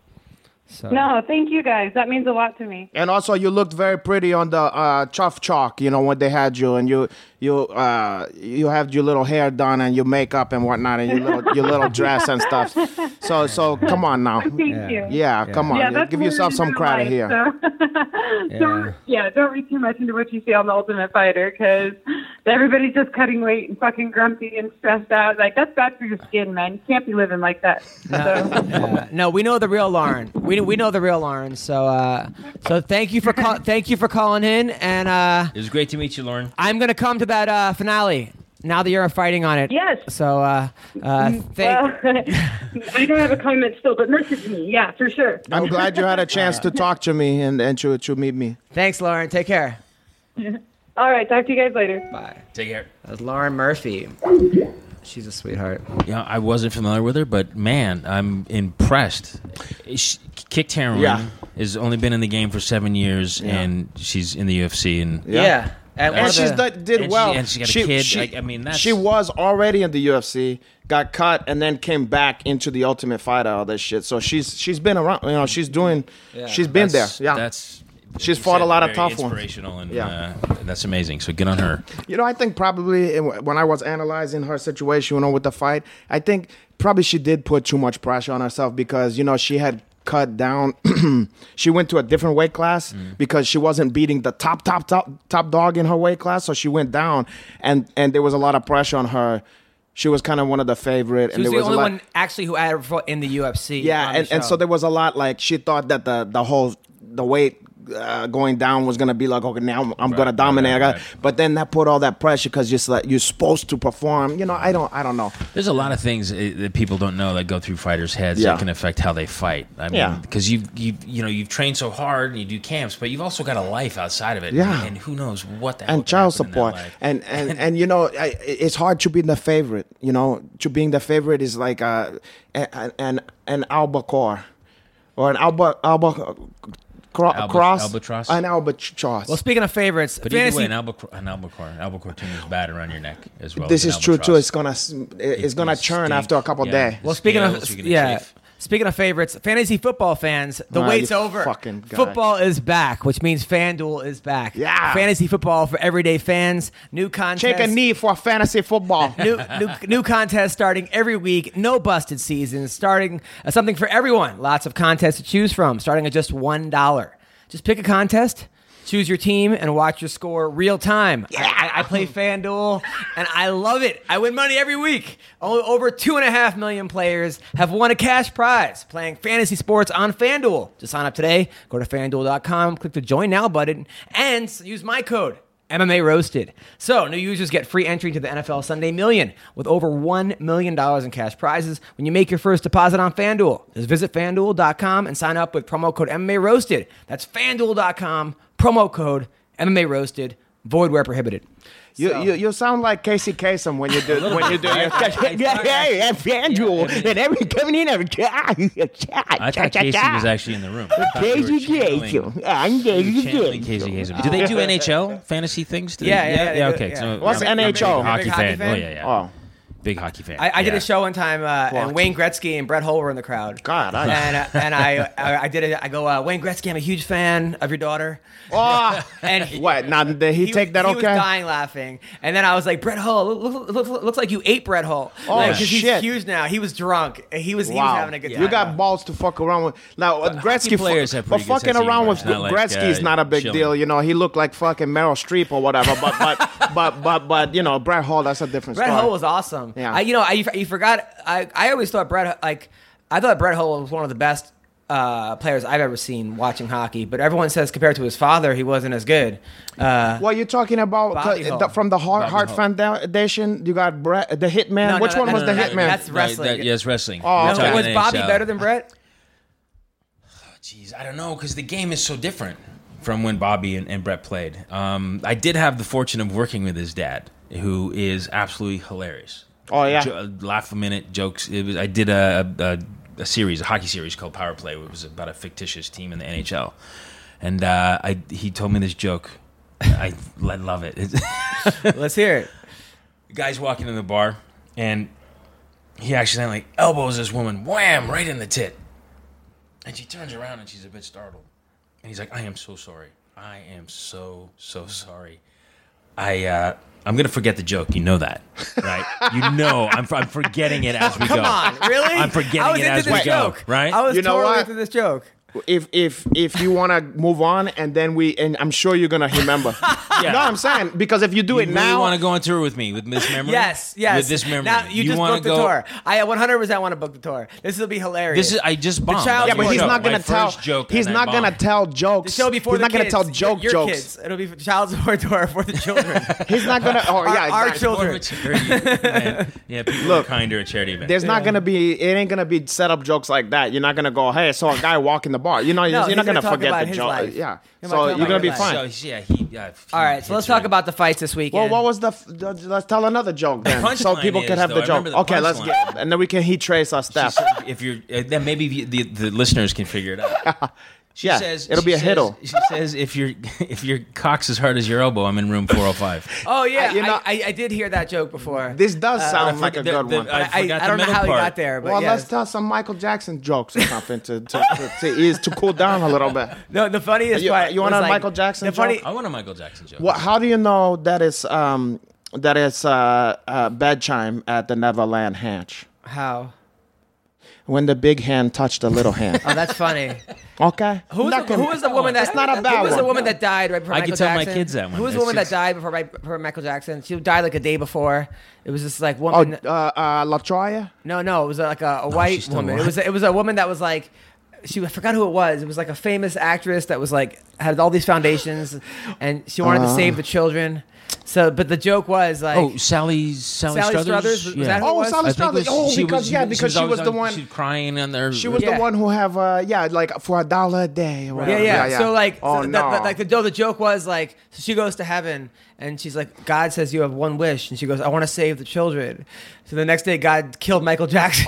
So. no, thank you guys. That means a lot to me. And also, you looked very pretty on the uh, Chuff Chalk. You know when they had you, and you you uh, you have your little hair done and your makeup and whatnot, and your little your little dress and stuff. So so come on now. Thank you. Yeah, come on. Yeah, You that's give what yourself it is some in credit life, here. So. don't, yeah, don't read too much into what you see on The Ultimate Fighter because everybody's just cutting weight and fucking grumpy and stressed out. Like, that's bad for your skin, man. You can't be living like that. So. Uh, no, we know the real Lauren. We we know the real Lauren. So uh, so thank you for call, thank you for calling in, and uh, It was great to meet you, Lauren. I'm gonna come to that uh, finale now that you're fighting on it. Yes. So uh, uh, thank. Well, I don't have a comment still, but message me. Yeah, for sure. I'm glad you had a chance to talk to me and, and to, to meet me. Thanks, Lauren. Take care. All right, talk to you guys later. Bye. Take care. That's Lauren Murphy. She's a sweetheart. Yeah, I wasn't familiar with her, but man, I'm impressed. She kicked heroin. Yeah. Has only been in the game for seven years, Yeah. and she's in the U F C. And Yeah. And, one And of she's the- done, did and she- well. and she got a kid. Like, I mean, that's- she was already in the U F C, got cut, and then came back into the Ultimate Fighter. All this shit. So she's she's been around. You know, she's doing. She's been there. That's- Yeah. That's She's like you fought a said, lot of very tough ones. inspirational, and Yeah. uh, that's amazing. So good on her. You know, I think probably in- when I was analyzing her situation, you know, with the fight, I think probably she did put too much pressure on herself because, you know, she had cut down. She went to a different weight class Mm. because she wasn't beating the top, top, top, top dog in her weight class. So she went down, and and there was a lot of pressure on her. She was kind of one of the favorite, She and was there the was only a lot. one actually who had fought in the U F C. Yeah, on the and, and show. so there was a lot like she thought that the the whole the weight uh, going down was gonna be like, okay, now I'm, I'm Right, gonna dominate. right, I got, right. but then that put all that pressure because you're like you're supposed to perform. You know, I don't I don't know. There's a lot of things uh, that people don't know that go through fighters' heads Yeah. that can affect how they fight. I mean, Yeah. because you you you know you've trained so hard and you do camps, but you've also got a life outside of it. Yeah. and who knows what the hell And could child happen in that support, life. and and and you know, I, it's hard to be the favorite. You know, to being the favorite is like uh, an an an albacore, or an alba alba. Cro- Alba- cross albatross? an albatross. Well, speaking of favorites, But fantasy. either way, an albacore, an albacore, albacore tune is bad around your neck as well. this as is an true too. albatross. It's gonna s- it's gonna It churn stink. after a couple Yeah. days. well, speaking of Scales, you're gonna yeah, chafe. Speaking of favorites, fantasy football fans, the Ah, wait's you over. fucking guy. Football is back, which means FanDuel is back. Yeah. Fantasy football for everyday fans. New contest. Take a knee for fantasy football. New, new, new contest starting every week. No busted seasons. Starting uh, something for everyone. Lots of contests to choose from. Starting at just one dollar. Just pick a contest. Choose your team and watch your score real time. I, I, I play FanDuel and I love it. I win money every week. O- Over two and a half million players have won a cash prize playing fantasy sports on FanDuel. To sign up today, go to FanDuel dot com, click the Join Now button, and use my code M M A Roasted. So, new users get free entry to the N F L Sunday Million with over one million dollars in cash prizes when you make your first deposit on FanDuel. Just visit FanDuel dot com and sign up with promo code M M A Roasted. That's FanDuel dot com, promo code M M A Roasted, void where prohibited. You, So- you you sound like Casey Kasem when you do when you do your I- yeah yeah yeah FanDuel and every coming in every I thought Casey was actually in the room. I thought you were Casey channeling- Kasem. I'm you were Casey channeling Casey Kasem. Kasem. Do they do N H L fantasy things? Do they- Yeah, yeah, they yeah. do, Okay. yeah. So What's I'm a- I'm a N H L? big Hockey Big hockey fan. fan? Oh yeah, yeah. Oh Big hockey fan. I, I did yeah. a show one time, uh, and Fuck. Wayne Gretzky and Brett Hull were in the crowd. God, I- and uh, and I, I I did it. I go, uh, Wayne Gretzky, I'm a huge fan of your daughter. oh And he, what now did he, take that he okay? was dying laughing, and then I was like, Brett Hull, look, look, look, looks like you ate Brett Hull. Oh, like, 'cause he's shit. huge now. He was drunk. He was he was Wow, having a good time. you got balls to fuck around with. Now uh, Gretzky, players fu- have but pretty good fucking sense of around humor. with It's not like, Gretzky is uh, not a big chilling. deal. You know, he looked like fucking Meryl Streep or whatever. But but but but but you know, Brett Hall, that's a different Brett story. Hull was awesome. Yeah. I, you know, I you forgot. I I always thought Brett like I thought Brett Hull was one of the best uh, players I've ever seen watching hockey. But everyone says compared to his father, he wasn't as good. Uh, What you're talking about Bobby uh, Hull. the- from the Heart, Bobby Heart Hull. Foundation? You got Brett, the Hitman. No, no, Which no, one no, was no, the no, Hitman? that's Right, wrestling. that- yes, wrestling. Oh, We're okay. talking was Bobby N H L. better than Brett? Jeez, I don't know because the game is so different from when Bobby and, and Brett played. Um, I did have the fortune of working with his dad, who is absolutely hilarious. Oh, yeah? Jo- laugh a minute jokes. It was I did a, a a series, a hockey series called Power Play. It was about a fictitious team in the N H L, and uh, I he told me this joke. I, I love it. It's- Let's hear it. the guy's walking in the bar, and he accidentally elbows this woman, wham, right in the tit. And she turns around and she's a bit startled. And he's like, I am so sorry. I am so, so sorry. I, uh, I'm going to forget the joke. You know that, right? You know, I'm, I'm forgetting it as we Come go. on, really? I'm forgetting I was it into as we this go, joke. right? I was You know totally what? into this joke. If if if you want to move on and then we and I'm sure you're gonna remember. Yeah. No, I'm saying because if you do You it really now, want to go on tour with me with this memory? Yes, yes. With this memory. Now you, just wanna booked go, the tour. I one hundred percent want to book the tour. This will be hilarious. This is I just bombed. child- on yeah, but your he's show. not gonna My tell. first joke He's and I not gonna bombed. tell jokes. the show before he's the not gonna kids. tell joke your, your jokes. kids. It'll be child support tour for the children. He's not gonna. Oh Our- yeah, our exactly. children. More of a charity event. Yeah, people Look, are kinder at charity events. There's not gonna be. It ain't gonna be set up jokes like that. You're not gonna go, hey, so a guy walking the bar. You know, No, you're he's not gonna gonna talk forget about the his joke. life. Yeah. He's So gonna you're talk gonna about be his fine. So, yeah, he, yeah, he All right, so let's hits talk her. about the fights this weekend. Well, what was the? f- the- Let's tell another joke then, so punchline people can is, have though, the I joke. remember the Okay, let's punchline. get, and then we can heat trace our She stuff. said, if you're, uh, then maybe the, the, the listeners can figure it out. She Yeah, says it'll she be a says- hiddle. She says if your if your cock's as hard as your elbow, I'm in room four oh five. Oh yeah, I- you know- I, I, I did hear that joke before. This does sound I like a forget good the- one. the- I, I, forgot I the don't know middle how he part. got there, but Well, yeah. let's tell some Michael Jackson jokes or something to to, to, to ease to cool down a little bit. No, the funniest You- part. you want was a like, Michael Jackson The funny, joke? I want a Michael Jackson joke. Well, how do you know that is um that is uh, uh bed chime at the Neverland Ranch how? when the big hand touched the little hand? Oh, that's funny. Okay, Who was, That the, can- who was the woman that? It's not a bad Who was the one. woman that died right before I Michael can tell my Jackson? kids that one. Who was the It's woman that just- died before, right before Michael Jackson? She died like a day before. It was just like Oh, woman. uh, uh, LaToya. No, no, it was like a, a white she's still woman. alive. It was it was a woman that was like. She I forgot who it was. It was like a famous actress that was like had all these foundations, and she wanted Uh. to save the children. So, but the joke was like, Oh, Sally Sally, Sally Struthers. Struthers? Was Yeah. that who it Oh, was? Sally I think Struthers. it was- Oh, she because was- yeah, because she always was the on- one. She was crying on there. She was Yeah. the one who have uh yeah like for a dollar a day. Or Yeah, whatever. yeah. So like, oh so no. the, the, like the, the joke was like, so she goes to heaven, And she's like, God says you have one wish. And she goes, I want to save the children. So the next day, God killed Michael Jackson.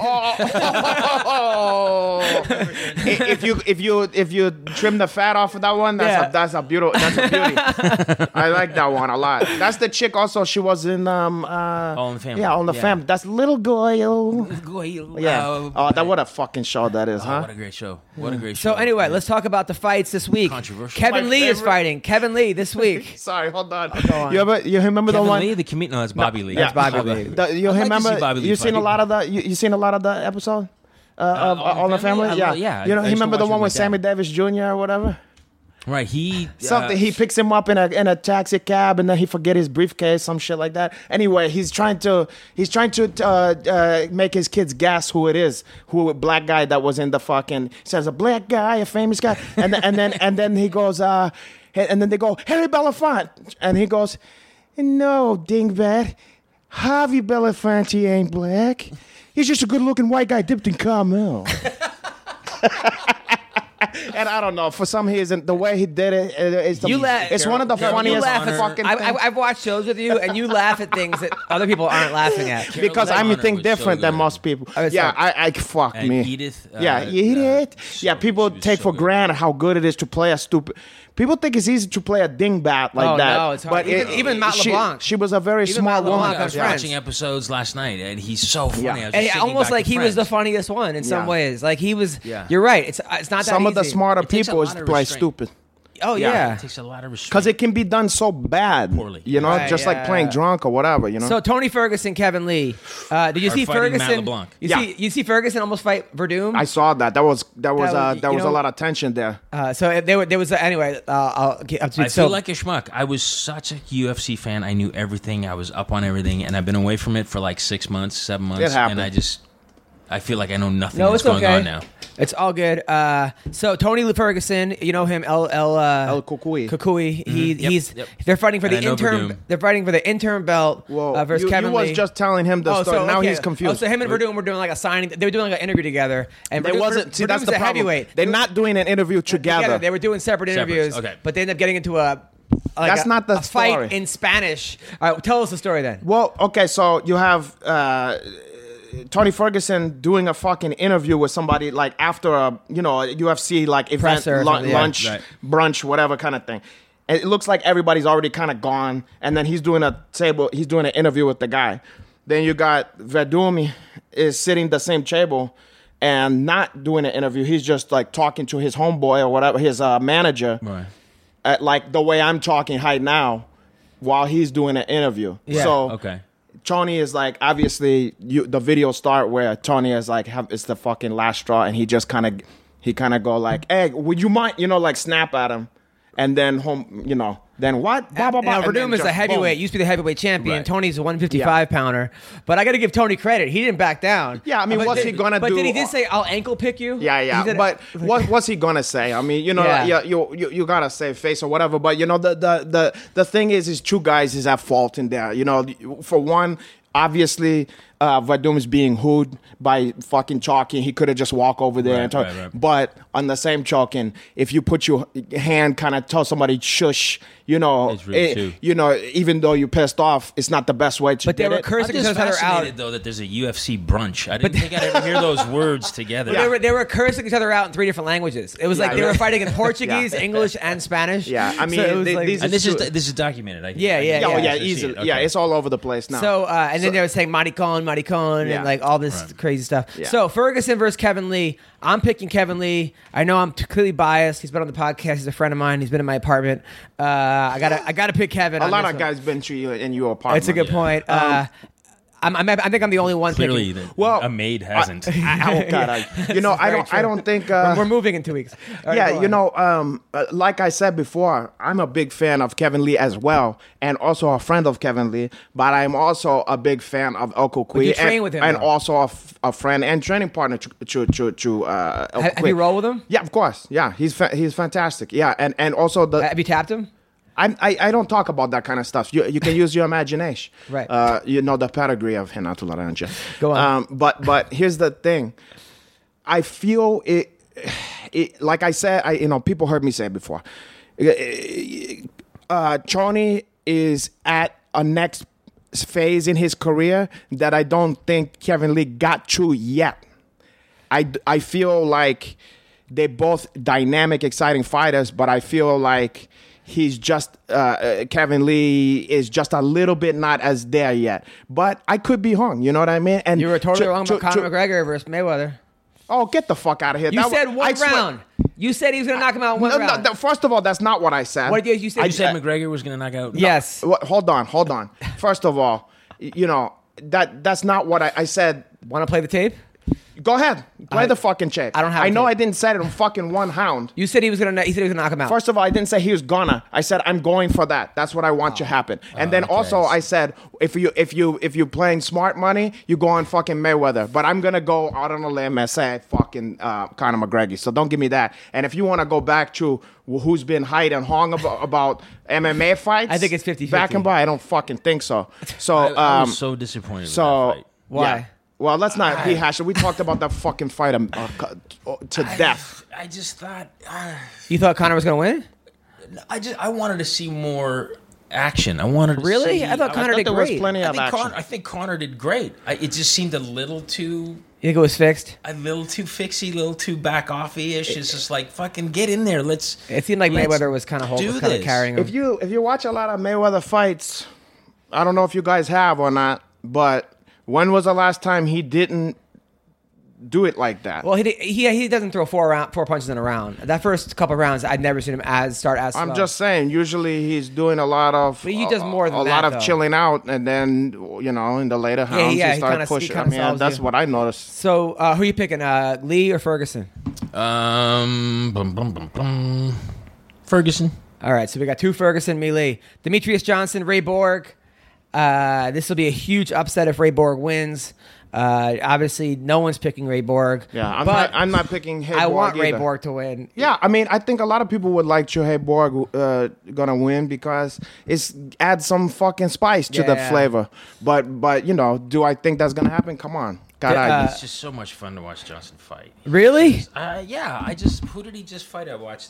Oh. if you if you if you trim the fat off of that one, that's Yeah. a that's a beautiful that's a beauty. I like that one a lot. That's the chick also. She was in um uh All in the Family. Yeah, All in the Yeah. Family. That's Little Goyle. Yeah. Uh, Oh, that what a fucking show that is, oh, huh? what a great show. What a great show. So anyway, Yeah. let's talk about the fights this week. Controversial. Kevin My Lee is favorite. fighting. Kevin Lee this week. Sorry, hold on. on. You ever you remember Kevin the one? Lee, the comedian. No, that's Bobby Lee. That's Bobby Oh, Lee. The, you I'd like to remember? see Bobby Lee You seen a fight. lot of the you, you seen a lot of the episode uh, of All in All in the Family? Family? I Yeah, lo- yeah, You know, I you used to remember the watch it one with with my Sammy dad. Davis Junior or whatever? Right. He Something uh, he picks him up in a in a taxi cab and then he forget his briefcase, some shit like that. Anyway, he's trying to he's trying to uh, uh, make his kids guess who it is, who a black guy that was in the fucking he says a black guy, a famous guy, and then, and then and then he goes uh, and then they go Harry Belafonte, and he goes, no, dingbat, Javi Belafonte ain't black. He's just a good-looking white guy dipped in caramel. And I don't know, for some reason, the way he did it, it- it's, the, You laugh- it's one of the Carol, you funniest laugh at- fucking I, things. I, I've watched shows with you, and you laugh at things that other people aren't laughing at. Because Carol I'm Honor think was so different than good. most people. I was Yeah, sorry. I, I fuck And me. Edith, uh, yeah, eat uh, it. so- yeah, people she was take so for good. granted how good it is to play a stupid. People think it's easy to play a dingbat like Oh, that. no, it's hard. But Even- even Matt she, LeBlanc. She was a very Even smart Matt woman. LeBlanc I was on Friends. watching episodes last night, and he's so funny. Yeah. I was just And thinking almost back like to he was the Friends. funniest one in some Yeah. ways. Like he was. Yeah. You're right. It's it's not that Some of the easy. smarter It takes a people is lot to of play restraint. stupid. Oh Yeah. yeah. It takes a lot of restraint. Because it can be done so bad. Poorly. You know, Right, just like yeah. playing drunk or whatever, you know? So Tony Ferguson, Kevin Lee. Uh, did you Are see fighting Matt Ferguson? LeBlanc. You Yeah. see you see Ferguson almost fight Verdum. I saw that. That was that was That uh, was- that you was know- a lot of tension there. uh, so there, were- there was a, anyway. Uh, I'll get up to I so, feel like a schmuck. I was such a U F C fan. I knew everything. I was up on everything, and I've been away from it for like six months, seven months, It happened. and I just, I feel like I know nothing No, that's it's going okay. on now. It's all good. Uh, so Tony Ferguson, you know him, El El uh, El Kukui. Kukui. He Yep, he's yep. they're fighting for And the I know interim. Verdum. They're fighting for the interim belt Well, uh, versus you, Kevin you was Lee. just telling him the Oh, story. so, now okay. he's confused. Oh, so him and Verdum were doing like a signing. They were doing like an interview together. And They Verdum, wasn't. See, Verdum's that's the a problem. heavyweight. They're not doing an interview together. They were doing separate Separate, interviews. okay. But they ended up getting into a. Like That's a- not the a fight story. in Spanish. All right, tell us the story then. Well, okay, so you have uh, Tony Ferguson doing a fucking interview with somebody like after a you know a U F C like event, Presser or lu- something, yeah. lunch, Right. brunch, whatever kind of thing. And it looks like everybody's already kind of gone, and then he's doing a table. He's doing an interview with the guy. Then you got Verdum is sitting the same table and not doing an interview. He's just like talking to his homeboy or whatever, his uh, manager. Right. At, like the way I'm talking right now while he's doing an interview. Yeah. So Okay. Tony is like, obviously, you, the video start where Tony is like, have, it's the fucking last straw, and he just kind of, he kind of go like, hey, would you mind, you know, like snap at him, and then home, you know, then what? Blah, blah, blah. Now, and then Verdum is just a heavyweight. boom. Used to be the heavyweight champion. Right. Tony's a one fifty-five pounder. But I got to give Tony credit. He didn't back down. Yeah, I mean, But what's did- he gonna but do? But did he did say, I'll ankle pick you? Yeah, He yeah, said- but what what's he gonna say? I mean, you know, Yeah. yeah, you, you you gotta save face or whatever. But you know, the the the the thing is, is two guys is at fault in there. You know, for one, obviously, uh, Verdum is being hooed by fucking Chalking. He could have just walked over there Right, and talk. right, right. But on the same Chalking, if you put your hand, kind of tell somebody shush, you know, It's rude, it- too. you know, even though you're pissed off, it's not the best way to. But they get were it. cursing I'm each just other out. fascinated though that there's a U F C brunch. I didn't think I'd ever hear those words together. They were, they were cursing each other out in three different languages. It was like Yeah, they were really. fighting in Portuguese, English, and Spanish. Yeah, I mean, So it was they- like- these And this is It's- this is documented. I can, Yeah, I can- yeah, Yeah, oh, yeah. yeah, I see easily. it. Okay. Yeah, it's all over the place now. So, uh, and then So- they were saying maricon, maricon, Yeah. and like all this Right. crazy stuff. Yeah. So Ferguson versus Kevin Lee. I'm picking Kevin Lee. I know I'm t- clearly biased. He's been on the podcast. He's a friend of mine. He's been in my apartment. Uh, I gotta, I gotta pick Kevin. a on lot this of one. guys been to you in your apartment. It's a good Yeah. point. Uh, I'm, I'm, I think I'm the only one Clearly, picking. that Well, a maid hasn't. I, oh God! I, you know, I very don't. true. I don't think. Uh, We're moving in two weeks. All right, yeah, go you on. know, um, uh, like I said before, I'm a big fan of Kevin Lee as well, and also a friend of Kevin Lee. But I'm also a big fan of El Kukui, you train and, with him, and though. also a, f- a friend and training partner to to to, to uh, El Have, have Kukui. you rolled with him? Yeah, of course. Yeah, he's fa- he's fantastic. Yeah, and and also the Have you tapped him? I'm, I I don't talk about that kind of stuff. You you can use your imagination. Right. Uh, you know the pedigree of Renato Laranja. Go on. Um, but but here's the thing. I feel it. It like I said. I you know people heard me say it before. Uh, Tony is at a next phase in his career that I don't think Kevin Lee got to yet. I, I feel like they're both dynamic, exciting fighters, but I feel like he's just uh, Kevin Lee is just a little bit not as there yet. But I could be wrong. You know what I mean? And You were totally to- wrong to- about Conor to- McGregor versus Mayweather. Oh, get the fuck out of here! You That said was- one I swear- round. You said he was going to knock him out in one No, no, round. that- first of all, that's not what I said. What did you say? I You said uh, McGregor was going to knock out. yes. Wha- Hold on, hold on. First of all, y- you know that that's not what I, I said. Want to play the tape? Go ahead, play I- the fucking tape. I don't have I a know tape. I didn't say it in fucking one hound. You said he was going to. He said he was going to knock him out. First of all, I didn't say he was gonna. I said I'm going for that. That's what I want to happen. And then okay. also I said if you if you if you're playing smart money, you go on fucking Mayweather. But I'm gonna go out on a limb and say fucking uh, Conor McGregor. So don't give me that. And if you want to go back to who's been hyped and hung about, about M M A fights, I think it's fifty-fifty. Back and by, I don't fucking think so. So I, I um, was so disappointed. so with that fight. Why? yeah. Well, let's not rehash it. We talked about that fucking fight um, uh, uh, to death. I just thought. Uh, You thought Conor was going to win? I just I wanted to see more action. I wanted to Really? see, I thought Conor thought did there was great. plenty I of think, action. Conor, I think Conor did great. I, it just seemed a little too, You think it was fixed? a little too fixy, a little too back offy ish. It's just like fucking get in there. Let's. It seemed like let's Mayweather was kind of do holding, kind of this. carrying him. If you if you watch a lot of Mayweather fights, I don't know if you guys have or not, but when was the last time he didn't do it like that? Well, he he he doesn't throw four round, four punches in a round. That first couple rounds, I'd never seen him as start as. I'm slow. just saying. Usually he's doing a lot of. But he does more than a that, lot of though. chilling out, and then you know in the later Yeah, rounds yeah, he he started kinda- he pushing. I kinda mean, solves that's you. what I noticed. So, uh, who are you picking, uh, Lee or Ferguson? Um, bum, bum, bum, bum. Ferguson. All right, so we got two Ferguson, me Lee, Demetrius Johnson, Ray Borg. Uh, this will be a huge upset if Ray Borg wins. Uh, obviously, no one's picking Ray Borg. Yeah, I'm but not. I'm not picking. Hey I Borg want Ray either. Borg to win. Yeah, I mean, I think a lot of people would like Shohei Borg uh, gonna win because it's adds some fucking spice to the Yeah. flavor. But but you know, do I think that's gonna happen? Come on, God, Uh, It's just so much fun to watch Johnson fight. Really? Uh, yeah, I just who did he just fight? I watched.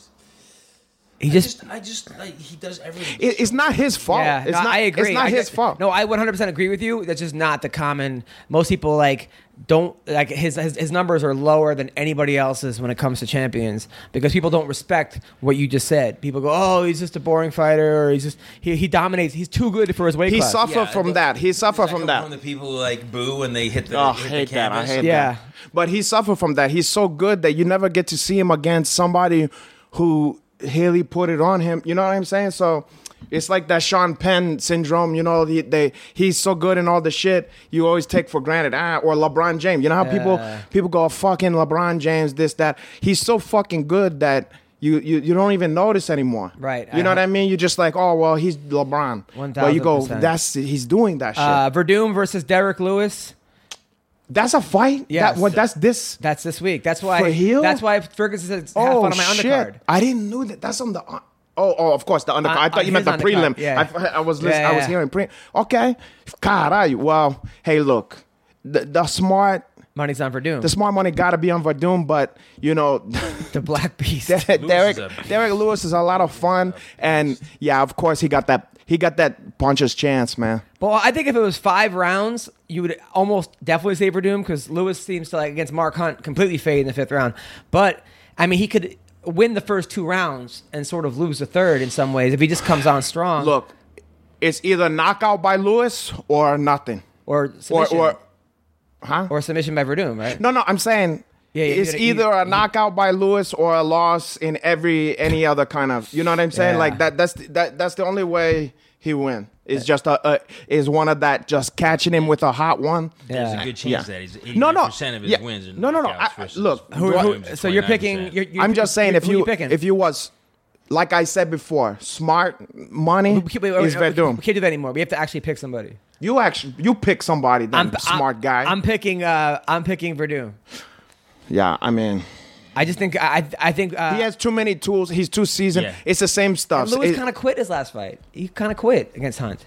He I just. just, I just like he does everything. it, it's not his fault. Yeah, it's no, not. I agree. It's not I his get- fault. No, I one hundred percent agree with you. That's just not the common. Most people like don't like his, his his numbers are lower than anybody else's when it comes to champions because people don't respect what you just said. People go, "Oh, he's just a boring fighter," or "He's just he he dominates. He's too good for his weight He class." suffered Yeah, from the- that. He suffered Does from come that. From the people who like boo when they hit the, Oh, hit hate the that. I canvas. hate Yeah. that. But he suffered from that. He's so good that you never get to see him against somebody who really put it on him. You know what I'm saying? So it's like that Sean Penn syndrome. You know, he, they he's so good in all the shit you always take for granted. Ah, or LeBron James. You know how people Yeah. people go fucking LeBron James, this that. He's so fucking good that. You, you, you don't even notice anymore. Right. You know I- what I mean? You're just like, oh, well, he's LeBron. one But you go, thousand percent. that's he's doing that shit. Uh, Verdum versus Derek Lewis. That's a fight? Yes. That, what, that's this? That's this week. That's why. For heel? That's why Ferguson said have Oh, fun on my shit. undercard. I didn't know that. That's on the... Uh, oh, oh, of course, the undercard. On- I thought on you meant his the undercard, prelim. yeah. I, I was listening, Yeah, I was yeah. hearing pre... Okay. Caralho. Well, hey, look. The, the smart... Money's on Verdum. The smart money got to be on Verdum, but, you know... the Black Beast. Derek, is a- Derek Lewis is a lot of fun. And, yeah, of course, he got that... He got that puncher's chance, man. Well, I think if it was five rounds, you would almost definitely say Verdum because Lewis seems to, like, against Mark Hunt, completely fade in the fifth round. But, I mean, he could win the first two rounds and sort of lose the third in some ways if he just comes on strong. Look, it's either knockout by Lewis or nothing. Or Or... submission. or huh? Or submission by Verdum, right? No, no, I'm saying Yeah, yeah, it's you- either you- a knockout by Lewis or a loss in every any other kind of. You know what I'm saying? Yeah. Like that. That's that. That's the only way he win. It's just a, a is one of that just catching him with a hot one. There's Yeah. a good chance Yeah. that he's No, no. eighty percent of his Yeah. wins. Are No, no, no. knockouts I- I- versus look, Who, Verdum's who, at so you're twenty-nine picking. percent. You're, you're, I'm just saying if who you, you picking? if you was like I said before, smart money We can't- wait, wait, is wait, Verdum. we can't do that anymore. We have to actually pick somebody. You actually you pick somebody, then I'm smart I'm, guy. I'm picking. Uh, I'm picking Verdum. yeah, I mean I just think. I. I think. Uh, he has too many tools. He's too seasoned. Yeah. It's the same stuff. Lewis It- kind of quit his last fight. He kind of quit against Hunt.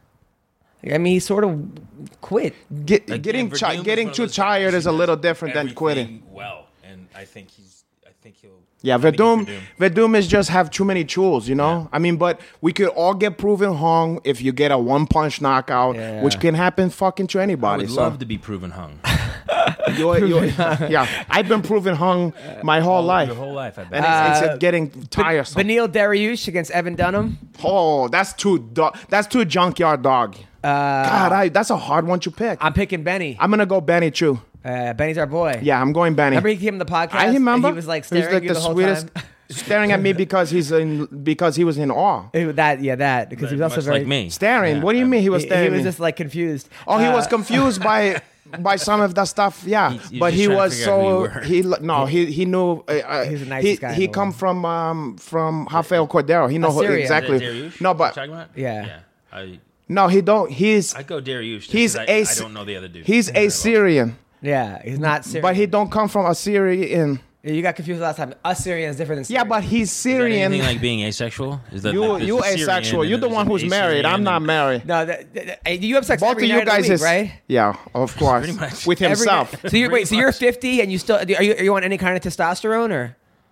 I mean, he sort of quit. get, Again, getting Verdum chi- is getting one of too those guys tired who is a does little different than everything quitting. Well, and I think he's. I think he'll. Yeah, I think he's Verdum, Verdum. Verdum is just have too many tools, you know? Yeah. I mean, but we could all get proven hung if you get a one-punch knockout, Yeah. which can happen fucking to I anybody. would so. love to be proven hung. You're, you're, yeah, I've been proven hung my whole life. Your whole life, I And bet. it's, it's Uh, getting tiresome. Benil Dariush against Evan Dunham. Oh, that's too do- that's too junkyard dog. Uh, God, I, that's a hard one to pick. I'm picking Benny. I'm gonna go Benny Chu. Uh, Benny's our boy. Yeah, I'm going Benny. Remember he came on the podcast? I remember. And he was like staring at you the, whole sweetest, time. staring at me because he's in because he was in awe. It- that yeah, that because he was also Much very like me. Staring. Yeah, what do you I- mean he was He, staring? he at was me? just like confused. Oh, he Uh, was confused by by some of the stuff. Yeah, He- he's but just he trying to was figure out who so you were. he lo- no he he knew. Uh, uh, He's the he nicest guy in he the come world. from um from Rafael Cordero. He know who, Assyria. exactly. Is that Dariush No, you're but talking about? Yeah. yeah. I no, he don't. He's I go Dariush. just he's 'cause a I, I don't know the other dude. he's very a well. Syrian, Yeah, he's not Syrian. but he don't come from Assyrian. You got confused last time. Assyrian is different than Yeah, Syrian. but he's Is that Syrian. anything like being asexual? Is that You like, you there's a Syrian asexual. and You're then the one there's who's an married. I'm Assyrian not and- married. no, that, that, that- you have sex Both every of you night of the guys week, is right? yeah, of course, Pretty much. with Every himself. night. So you're wait, Pretty so you're much. fifty and you still are you, are you on any kind of testosterone or?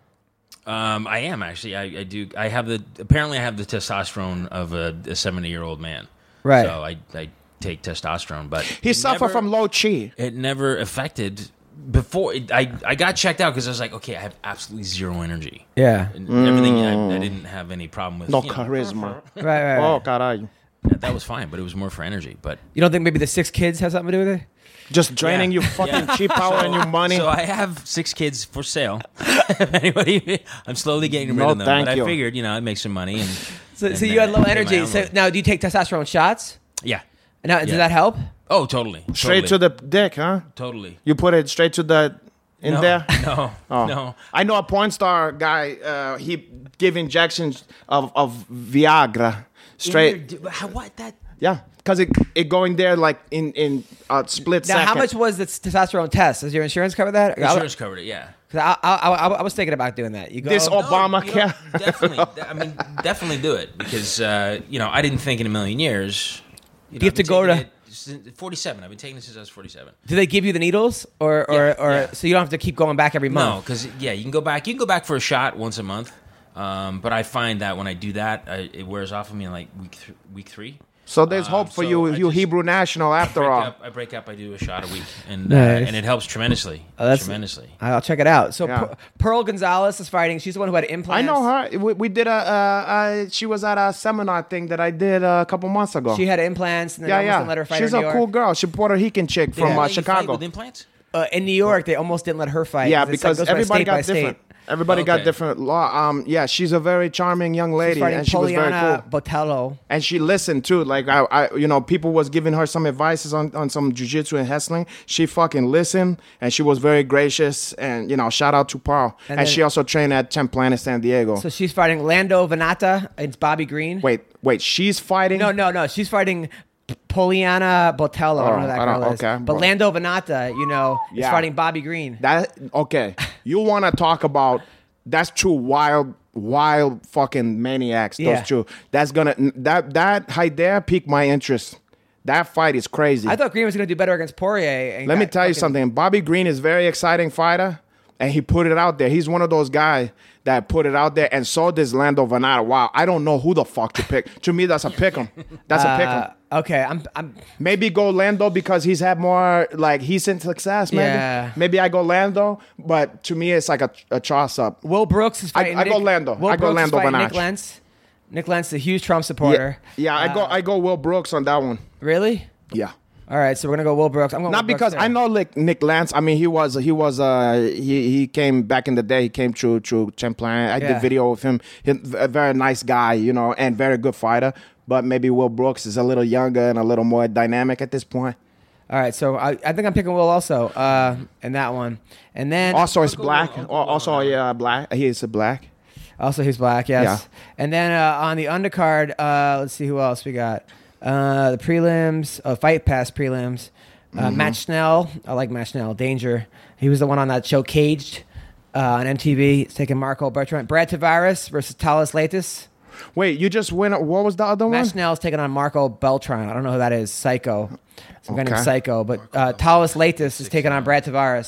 Um, I am actually. I, I do. I have the. Apparently, I have the testosterone of a seventy-year-old man. Right. So I, I take testosterone, but He it suffered never- from low chi. It never affected. Before it, I, I got checked out because I was like, okay, I have absolutely zero energy. Yeah. And everything I, I didn't have any problem with. No you know, charisma. Right, right, right. Oh, caralho. that, that was fine, but it was more for energy. But You don't think maybe the six kids have something to do with it? Just draining Yeah. your fucking Yeah. cheap power and your money. So I have six kids for sale. If anybody, I'm slowly getting rid No, of them. thank but you. I figured, you know, I'd make some money. And So, and, so you uh, had low pay my energy. own So way. now, do you take testosterone shots? yeah. Now, does Yeah. that help? Oh, totally. Straight totally, to the dick, huh? Totally. You put it straight to the in no, there. No. Oh. No. I know a porn star guy. Uh, he give injections of, of Viagra straight. In your- how, what that? Yeah, because it it going there like in in a split Now, second. how much was the testosterone test? Does your insurance cover that? Insurance covered it. Yeah. Because I, I, I, I was thinking about doing that. You go. This No, Obamacare. You know, definitely. I mean, definitely do it because uh, you know I didn't think in a million years. You, know, you have I've been to go taking to- it since forty-seven. I've been taking it since I was forty-seven. do they give you the needles, or or, Yeah, or yeah. so you don't have to keep going back every No, month? because yeah, you can go back. You can go back for a shot once a month. Um, but I find that when I do that, I, it wears off of me in like week th- week three. So there's Um, hope for so you, I you just Hebrew national after break all. up, I break up. I do a shot a week, and Nice. uh, and it helps tremendously. Oh, that's- tremendously. I'll check it out. So Yeah. Per- Pearl Gonzalez is fighting. She's the one who had implants. I know her. We, we did a. Uh, uh, she was at a seminar thing that I did a couple months ago. She had implants, and then yeah, almost yeah. didn't let her fight She's in a New York. cool girl. She's Puerto Rican chick They from let uh, you fight Chicago. with implants. Uh, in New York, they almost didn't let her fight. Yeah, it's like because goes by everybody state by got state. different. Everybody got Okay. different law. Um, yeah, she's a very charming young She's lady, fighting and she was very Poliana cool. Botello. And she listened too. Like I, I, you know, people was giving her some advices on, on some jujitsu and wrestling. She fucking listened, and she was very gracious. And you know, shout out to Pearl. And And, then- she also trained at Templana San Diego. So she's fighting Lando Venata. It's Bobby Green. wait, wait, she's fighting. No, no, no. She's fighting P- Poliana Botello. I don't know who that Oh, I girl don't- is. okay, But bro. Lando Venata, you know, is Yeah. fighting Bobby Green. That okay? You want to talk about? That's true. Wild, wild fucking maniacs. Those Yeah. two. That's gonna that that right there piqued my interest. That fight is crazy. I thought Green was going to do better against Poirier. and Let me got tell you fucking- something. Bobby Green is a very exciting fighter, and he put it out there. He's one of those guys that put it out there, and so does Lando Venata. Wow, I don't know who the fuck to pick. To me, that's a pick 'em. That's a pick 'em. Uh, okay, I'm. I'm. Maybe go Lando because he's had more like he's in success. Maybe Yeah. maybe I go Lando, but to me it's like a, a toss up. Will Brooks is I- fighting. I go Nick, Lando. Will I go Brooks is Lando fighting Nick Venach. Lentz. Nick Lentz, a huge Trump Yeah, supporter. yeah. I go I go Will Brooks on that one. Really? Yeah. All right, so we're gonna go Will Brooks. I'm going Not Will Brooks because there. I know like Nick Lance. I mean, he was he was uh he he came back in the day. He came through through Champlain. I Yeah. did video with him. He's a very nice guy, you know, and very good fighter. But maybe Will Brooks is a little younger and a little more dynamic at this point. All right, so I, I think I'm picking Will also uh, in that one, and then Also, it's go black. Will. I'll go Al- Will Also, on that yeah, black. He is a black. also he's black, yes. Yeah. And then uh, on the undercard, uh, let's see who else we got. Uh, the prelims, uh, Fight Pass prelims. Uh, Mm-hmm. Matt Schnell, I like Matt Schnell. Danger. He was the one on that show Caged uh, on M T V. It's taking Marco Bertrand. Brad Tavares versus Talis Latis. Wait, you just went. What was the other Matt one? Schnell is taking on Marco Beltran. I don't know who that is. Psycho. Some guy named Okay. Psycho. But uh, Talis Latis is taking on Brad Tavares.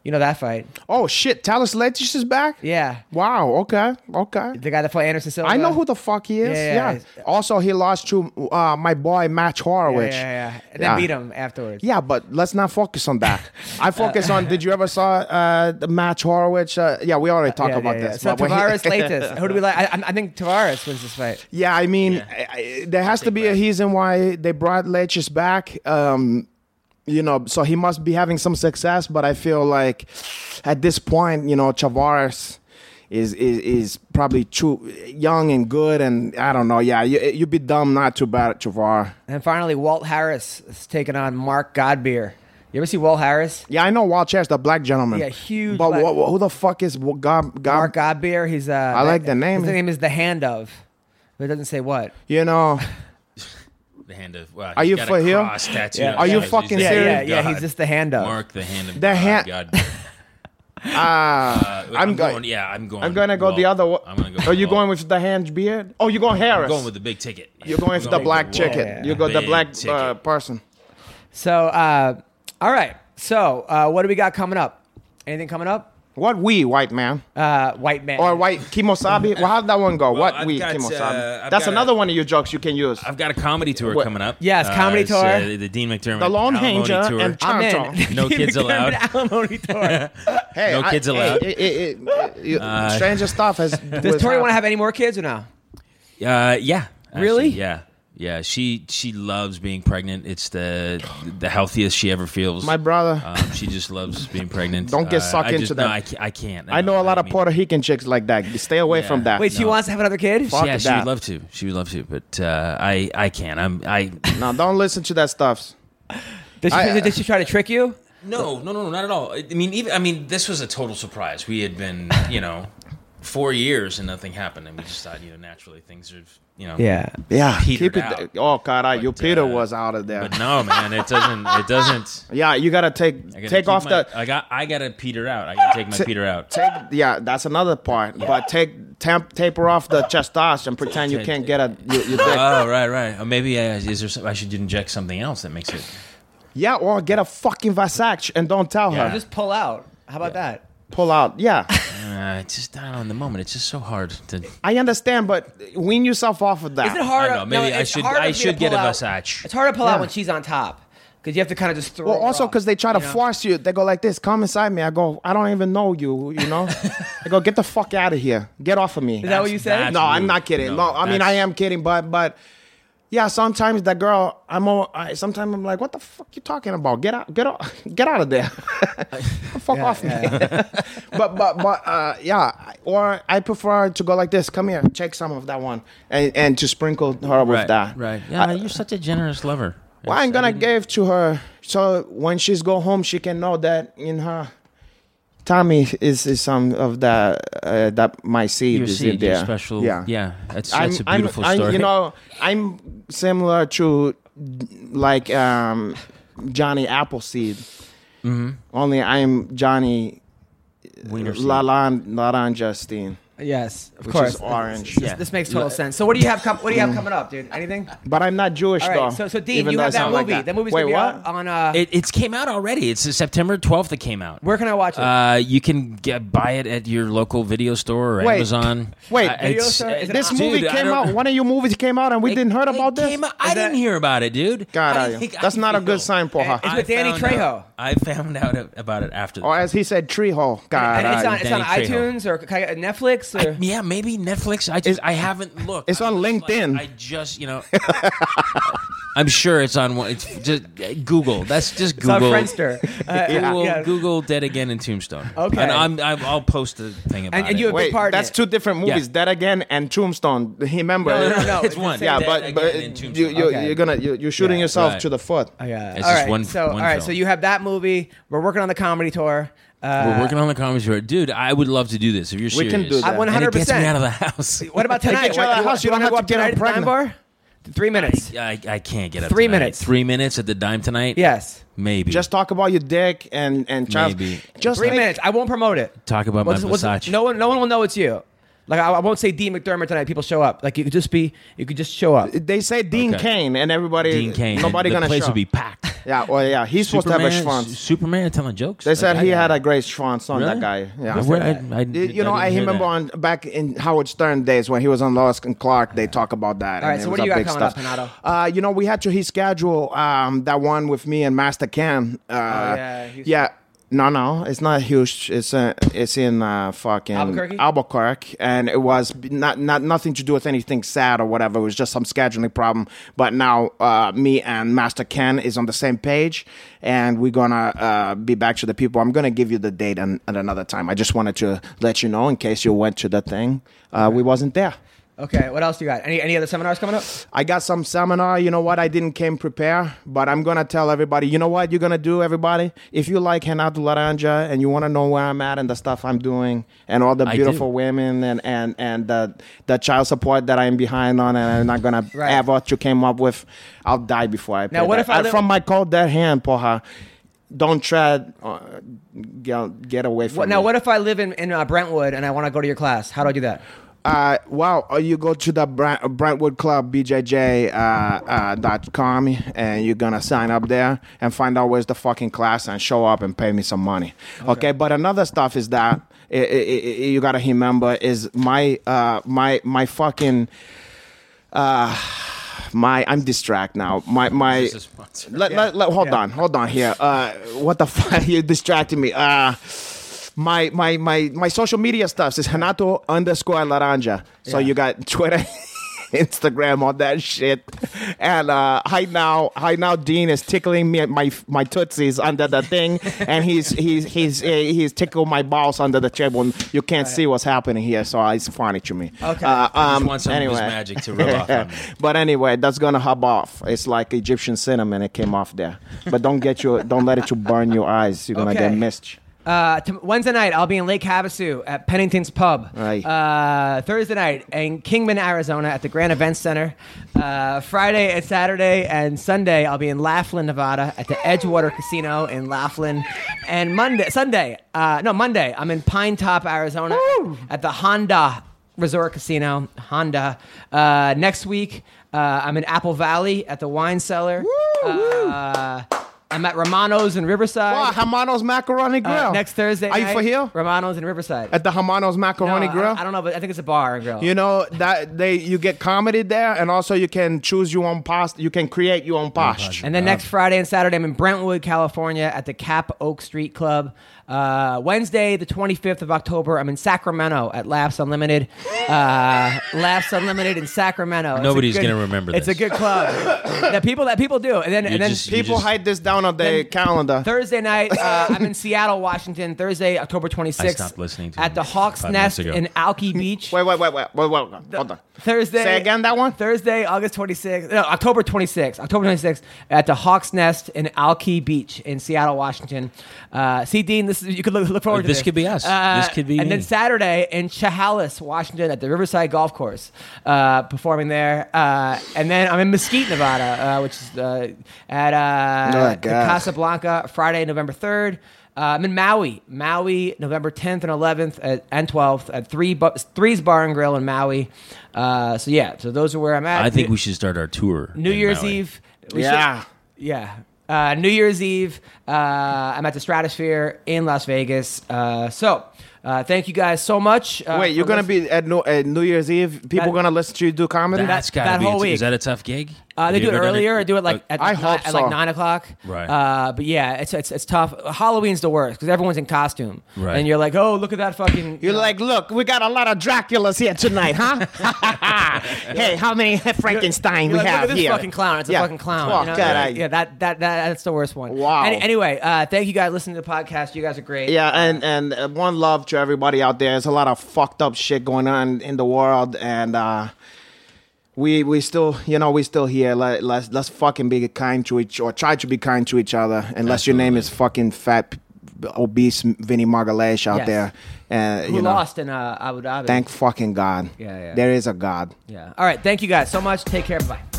You know that fight? Oh shit, Talis Lettish is back. Yeah. Wow. Okay. Okay. The guy that fought Anderson Silva. I know who the fuck he is. Yeah, Yeah. yeah, yeah. Also, he lost to uh, my boy Matt Yeah, Horowitz. yeah, yeah. And then Yeah. beat him afterwards. Yeah, but let's not focus on that. I focus on. Did you ever saw uh, the match Horowitz? Uh, yeah, we already talked Yeah, about yeah, yeah. this. So but when he- Tavares Leites. Who do we like? I, I think Tavares wins this fight. Yeah, I mean, Yeah. I, I, there has to be a reason why they brought Leches back. Um, you know, so he must be having some success. But I feel like at this point, you know, Tavares is is, is probably too young and good, and I don't know. Yeah, you, you'd be dumb not to bat Tavares. And finally, Walt Harris is taking on Mark Godbeer. You ever see Walt Harris? Yeah, I know Walt Chess, the black gentleman. Yeah, huge But black- wha- wha- who the fuck is Wa- God? God Mark Godbeer. He's uh. I like the name. His name is the Hand of. But it doesn't say what. You know, The hand of. Wow, Are he's you got for a real? cross tattoo Yeah. on Are his you chest. fucking He's Yeah, the serious? yeah, hand yeah. of He's God. just the hand of. Mark, the hand of The God. hand- God. ah, Uh, I'm, I'm go- going. Yeah, I'm going. I'm gonna go Walt. the other way. I'm gonna go. Are you Walt. going with the hand beard? Oh, you're going Harris. I'm going with the big ticket. Yeah. You're going I'm for the black with chicken. Yeah. You go the Big black uh, ticket. person. So, uh, all right. So, uh, what do we got coming up? Anything coming up? What we white man Uh, white man. or white Kimosabi? Well, how'd that one go? Well, what I've we got, Kimosabi? uh, I've That's got a- another one of your jokes you can use. I've got a comedy tour What? coming up. Yes, comedy it's, tour. Uh, the Dean McDermott The Lone Alimony Ranger tour. and I'm Chanto. in. No kids allowed. Alimony tour. Hey, No I- kids hey, allowed. it- it- it- you- Uh, stranger stuff has. Does Tori want to have any more kids or no? Uh, yeah. actually, Really? Yeah. Yeah. She she loves being pregnant. It's the the healthiest she ever feels. My brother. Um, she just loves being pregnant. Don't get Uh, sucked I into just, that. No, I can't. I, can't. I know a lot of mean, Puerto Rican chicks like that. Stay away Yeah. from that. Wait, she No. wants to have another kid? Fuck Yeah, she that. would love to. She would love to, but uh, I I can't. I'm I. No, don't listen to that stuff. Did she, I- did she try to trick you? No, no, no, not at all. I mean, even I mean, this was a total surprise. We had been, you know, four years and nothing happened, and we just thought, you know, naturally things are, you know, Yeah. Yeah, Petered keep it. out. Oh God, I, But, your Peter uh, was out of there. But no, man, it doesn't. It doesn't. Yeah, you gotta take I gotta take keep off my- the. I got. I gotta peter out. I gotta take my Ta- peter out. Take, yeah, that's another part. But take temp, taper off the testosterone and pretend you Ta- can't get a. You, you dick. Oh, right, right. Or maybe uh, is there? Some, I should inject something else that makes it. Yeah, or get a fucking vasect and don't tell Yeah. her. Just pull out. How about that? Pull out. Yeah, Uh, it's just I don't know, in the moment. It's just so hard to. I understand, but wean yourself off of that. Is it hard? I don't know. Maybe no, I it's should. harder I for me should to get a pull out. Versace. It's hard to pull Yeah. out when she's on top because you have to kind of just throw. Well, her also off, because they try to you know? force you. They go like this. Come inside me. I go. I don't even know you. You know. I go. Get the fuck out of here. Get off of me. Is that what you said? That's No, I'm rude. not kidding. No, No, I mean that's- I am kidding, but but yeah, sometimes that girl, I'm all, I, sometimes I'm like, what the fuck you talking about? Get out, get out, get out of there. Fuck Yeah, off yeah. me. but but but uh, yeah, or I prefer to go like this. Come here, take some of that one, and and to sprinkle her with Right, that. right. Yeah, you're such a generous lover. Well, I'm It's- I gonna didn't- give to her so when she's go home, she can know that in her tummy is is some of that uh, that my seed Your is seed, in there. your special. yeah. Yeah, that's I'm, that's a I'm- beautiful I'm- story. You know, I'm similar to like um, Johnny Appleseed. Mm-hmm. Only I'm Johnny Wiener seed. Lalan Laranjastine. Yes, of Which course. is orange. This, Yeah. this makes total sense. So what do you have? Com- what do you have coming up, dude? Anything? But I'm not Jewish All though. right. So so Dean, even you though have I that sound movie. like that. that movie's Wait, gonna be what? out on. Uh, It it's came out already. It's September twelfth. It came out. where can I watch it? Uh, you can get buy it at your local video store or Wait. Amazon. Wait. Uh, Video it's- store? Is it This on- movie Dude, I came don't- out. One of your movies came out, and we It- didn't heard it about this. came out- I Is didn't that- hear about it, dude. God, How are do you? think I That's not a feel? good sign, Porha. It's with Danny found Trejo. out- I found out about it after. The Or as he said, tree hole. God, and it's on, I- it's on Danny Trejo. iTunes or can I get Netflix or. I- yeah, maybe Netflix. I just I haven't looked. It's on I'm just LinkedIn. Like, I just you know. I'm sure it's on one. It's just uh, Google. That's just It's on Google. Friendster. Uh, Google, yeah. Google Dead Again and Tombstone. Okay. and I'm, I'm I'll post a thing about And- and it. you have- Wait, big part in that's it. two different movies. Yeah. Dead Again and Tombstone. Remember? No, no, no, no. It's one. Yeah, Dead but Again but and Tombstone. you, you, Okay. you're gonna you, you're shooting Yeah. yourself Right. to the foot. Oh, yeah. It's all just right. one- So one all right. film. So you have that movie. We're working on the comedy tour. Uh, We're working on the comedy tour, dude. I would love to do this if you're We serious. can do that. I one And hundred it gets me percent. out of the house. What about Hey, tonight? get you out of What- the house. You wanna don't go have up to get tonight her at the Dime pregnant. Bar? Three minutes. I, I can't get up. Three tonight. minutes. Three minutes at the Dime tonight. Yes. maybe. Just talk about your dick and and child. Maybe. Just Three make- minutes. I won't promote it. talk about What's- my what's- Versace. no one, no one will know it's you. Like I, I won't say Dean McDermott tonight. People show up. Like you could just be, you could just show up. They say Dean Okay. Kane and everybody. Dean Kane. Nobody the gonna place show. will be packed. Yeah, well, yeah, he's supposed to have a Superman- schwanz. Superman telling jokes. They Like said that he guy. had a great schwanz on Really? that guy. Yeah. Where- I- I- you know, I I, didn't hear remember that. on back in Howard Stern days when he was on Lois and Clark, they talk about that. All right, and so it what was do you a got big coming up, stuff. Hanato? Uh, you know, we had to reschedule um, that one with me and Master Ken. Uh, yeah, Houston. yeah. No, no, it's not huge. It's uh, it's in uh, fucking Albuquerque? Albuquerque, and it was not not nothing to do with anything sad or whatever. It was just some scheduling problem. But now uh, me and Master Ken is on the same page, and we're gonna uh, be back to the people. I'm gonna give you the date an, at another time. I just wanted to let you know in case you went to the thing. Uh, we wasn't there. Okay, what else do you got? Any any other seminars coming up? I got some seminar. You know what? I didn't came prepare, but I'm gonna tell everybody. You know what you're gonna do, everybody? If you like Renato Laranja and you want to know where I'm at and the stuff I'm doing and all the I beautiful do. women and and and the the child support that I'm behind on and I'm not gonna Right. have what you came up with, I'll die before I. Now, pay what that. if I Uh, live- from my cold dead hand, porra? Don't tread. Uh, get, get away from What, now, me. what if I live in in uh, Brentwood and I want to go to your class? How do I do that? Uh, well, uh, you go to the Brent, Brentwood Club, B J J uh, uh, dot com, and you're gonna sign up there and find out where's the fucking class and show up and pay me some money. Okay, okay? But another stuff is that i i i you gotta remember is my uh, my my fucking uh, my I'm distracted now. My my. This is sponsored. Let, let, let, hold on, hold on here. Uh, what the fuck? You distracted me. Uh, my my my my social media stuff is Renato underscore Laranja. So Yeah. you got Twitter, Instagram, all that shit. And uh, right now, right now, Dean is tickling me at my my tootsies under the thing, and he's he's he's uh, he's tickling my balls under the table. You can't see what's happening here, so it's funny to me. Okay. Uh, I um, just want some anyway. of his magic to rub off on me. But anyway, that's gonna hub off. It's like Egyptian cinnamon. It came off there. But don't get you. Don't let it to burn your eyes. You're gonna Okay. get missed. Uh, t- Wednesday night, I'll be in Lake Havasu at Pennington's Pub. Right. Uh, Thursday night in Kingman, Arizona at the Grand Event Center. Uh, Friday and Saturday and Sunday, I'll be in Laughlin, Nevada at the Edgewater Casino in Laughlin. And Monday, Sunday, uh, no, Monday, I'm in Pine Top, Arizona at the Honda Resort Casino. Honda. Uh, next week, uh, I'm in Apple Valley at the Wine Cellar. Uh, I'm at Romano's in Riverside. Wow, Hamano's Macaroni Grill. Uh, next Thursday Are you night, for here? Romano's in Riverside. At the Hamano's Macaroni No, I- Grill? I, don't know, but I think it's a bar and grill. You know that they you get comedy there, and also you can choose your own pasta. You can create your own pasta. And then next Friday and Saturday, I'm in Brentwood, California at the Cap Oak Street Club. Uh, Wednesday, the twenty-fifth of October, I'm in Sacramento at Laughs Unlimited. Uh, Laughs Unlimited in Sacramento. It's a Nobody's good- gonna remember It's this. a good club that people that people do. And then and then just- you People just- hide this down on their Then- calendar. Thursday night, uh, I'm in Seattle, Washington. Thursday, October twenty-sixth. I stopped listening to at him the Hawks five Nest minutes ago. in Alki Beach. Wait, wait, wait, wait, wait, wait. Hold on. Thursday. Say again that one? Thursday, August twenty-sixth. No, October twenty-sixth. October twenty-sixth at the Hawks Nest in Alki Beach in Seattle, Washington. Uh, see, Dean, this is, you could look, look forward to This this. could be us. Uh, This could be And me. then Saturday in Chehalis, Washington at the Riverside Golf Course, uh, performing there. Uh, and then I'm in Mesquite, Nevada, uh, which is uh, at uh, Oh, the God. Casablanca, Friday, November third. Uh, I'm in Maui, Maui, November tenth and eleventh at, and twelfth at Three Bu- Three's Bar and Grill in Maui. Uh, so yeah, so those are where I'm at. I think we should start our tour. New in Year's Maui. Eve. we Yeah. should- yeah. Uh, New Year's Eve. Uh, I'm at the Stratosphere in Las Vegas. Uh, so uh, thank you guys so much. Uh, Wait, you're for gonna listening. be at, New, at New Year's Eve? People That- gonna listen to you do comedy? That's got to that be. whole a- week. Is that a tough gig? Uh, they Have do you it ever done earlier or do it like Uh, at, I ni- hope at like so. nine o'clock. Right. Uh, but yeah, it's it's it's tough. Halloween's the worst because everyone's in costume. Right. And you're like, oh, look at that fucking. You're you know, like, look, we got a lot of Draculas here tonight, huh? Hey, how many Frankenstein You're we like, have look at this here? fucking clown. It's Yeah. a fucking clown. Oh, you know? God, I- yeah, that, that that that's the worst one. Wow. Any, anyway, uh, thank you guys listening to the podcast. You guys are great. Yeah, and and uh, one love to everybody out there. There's a lot of fucked up shit going on in the world, and uh, we we still, you know, we still here. Let, let's let's fucking be kind to each, or try to be kind to each other. Unless your name is fucking fat, obese Vinny Margalesh out Yes. there, and Who you know, lost in uh, Abu Dhabi? thank fucking God. Yeah, yeah. There is a God. Yeah. All right. Thank you guys so much. Take care. Bye.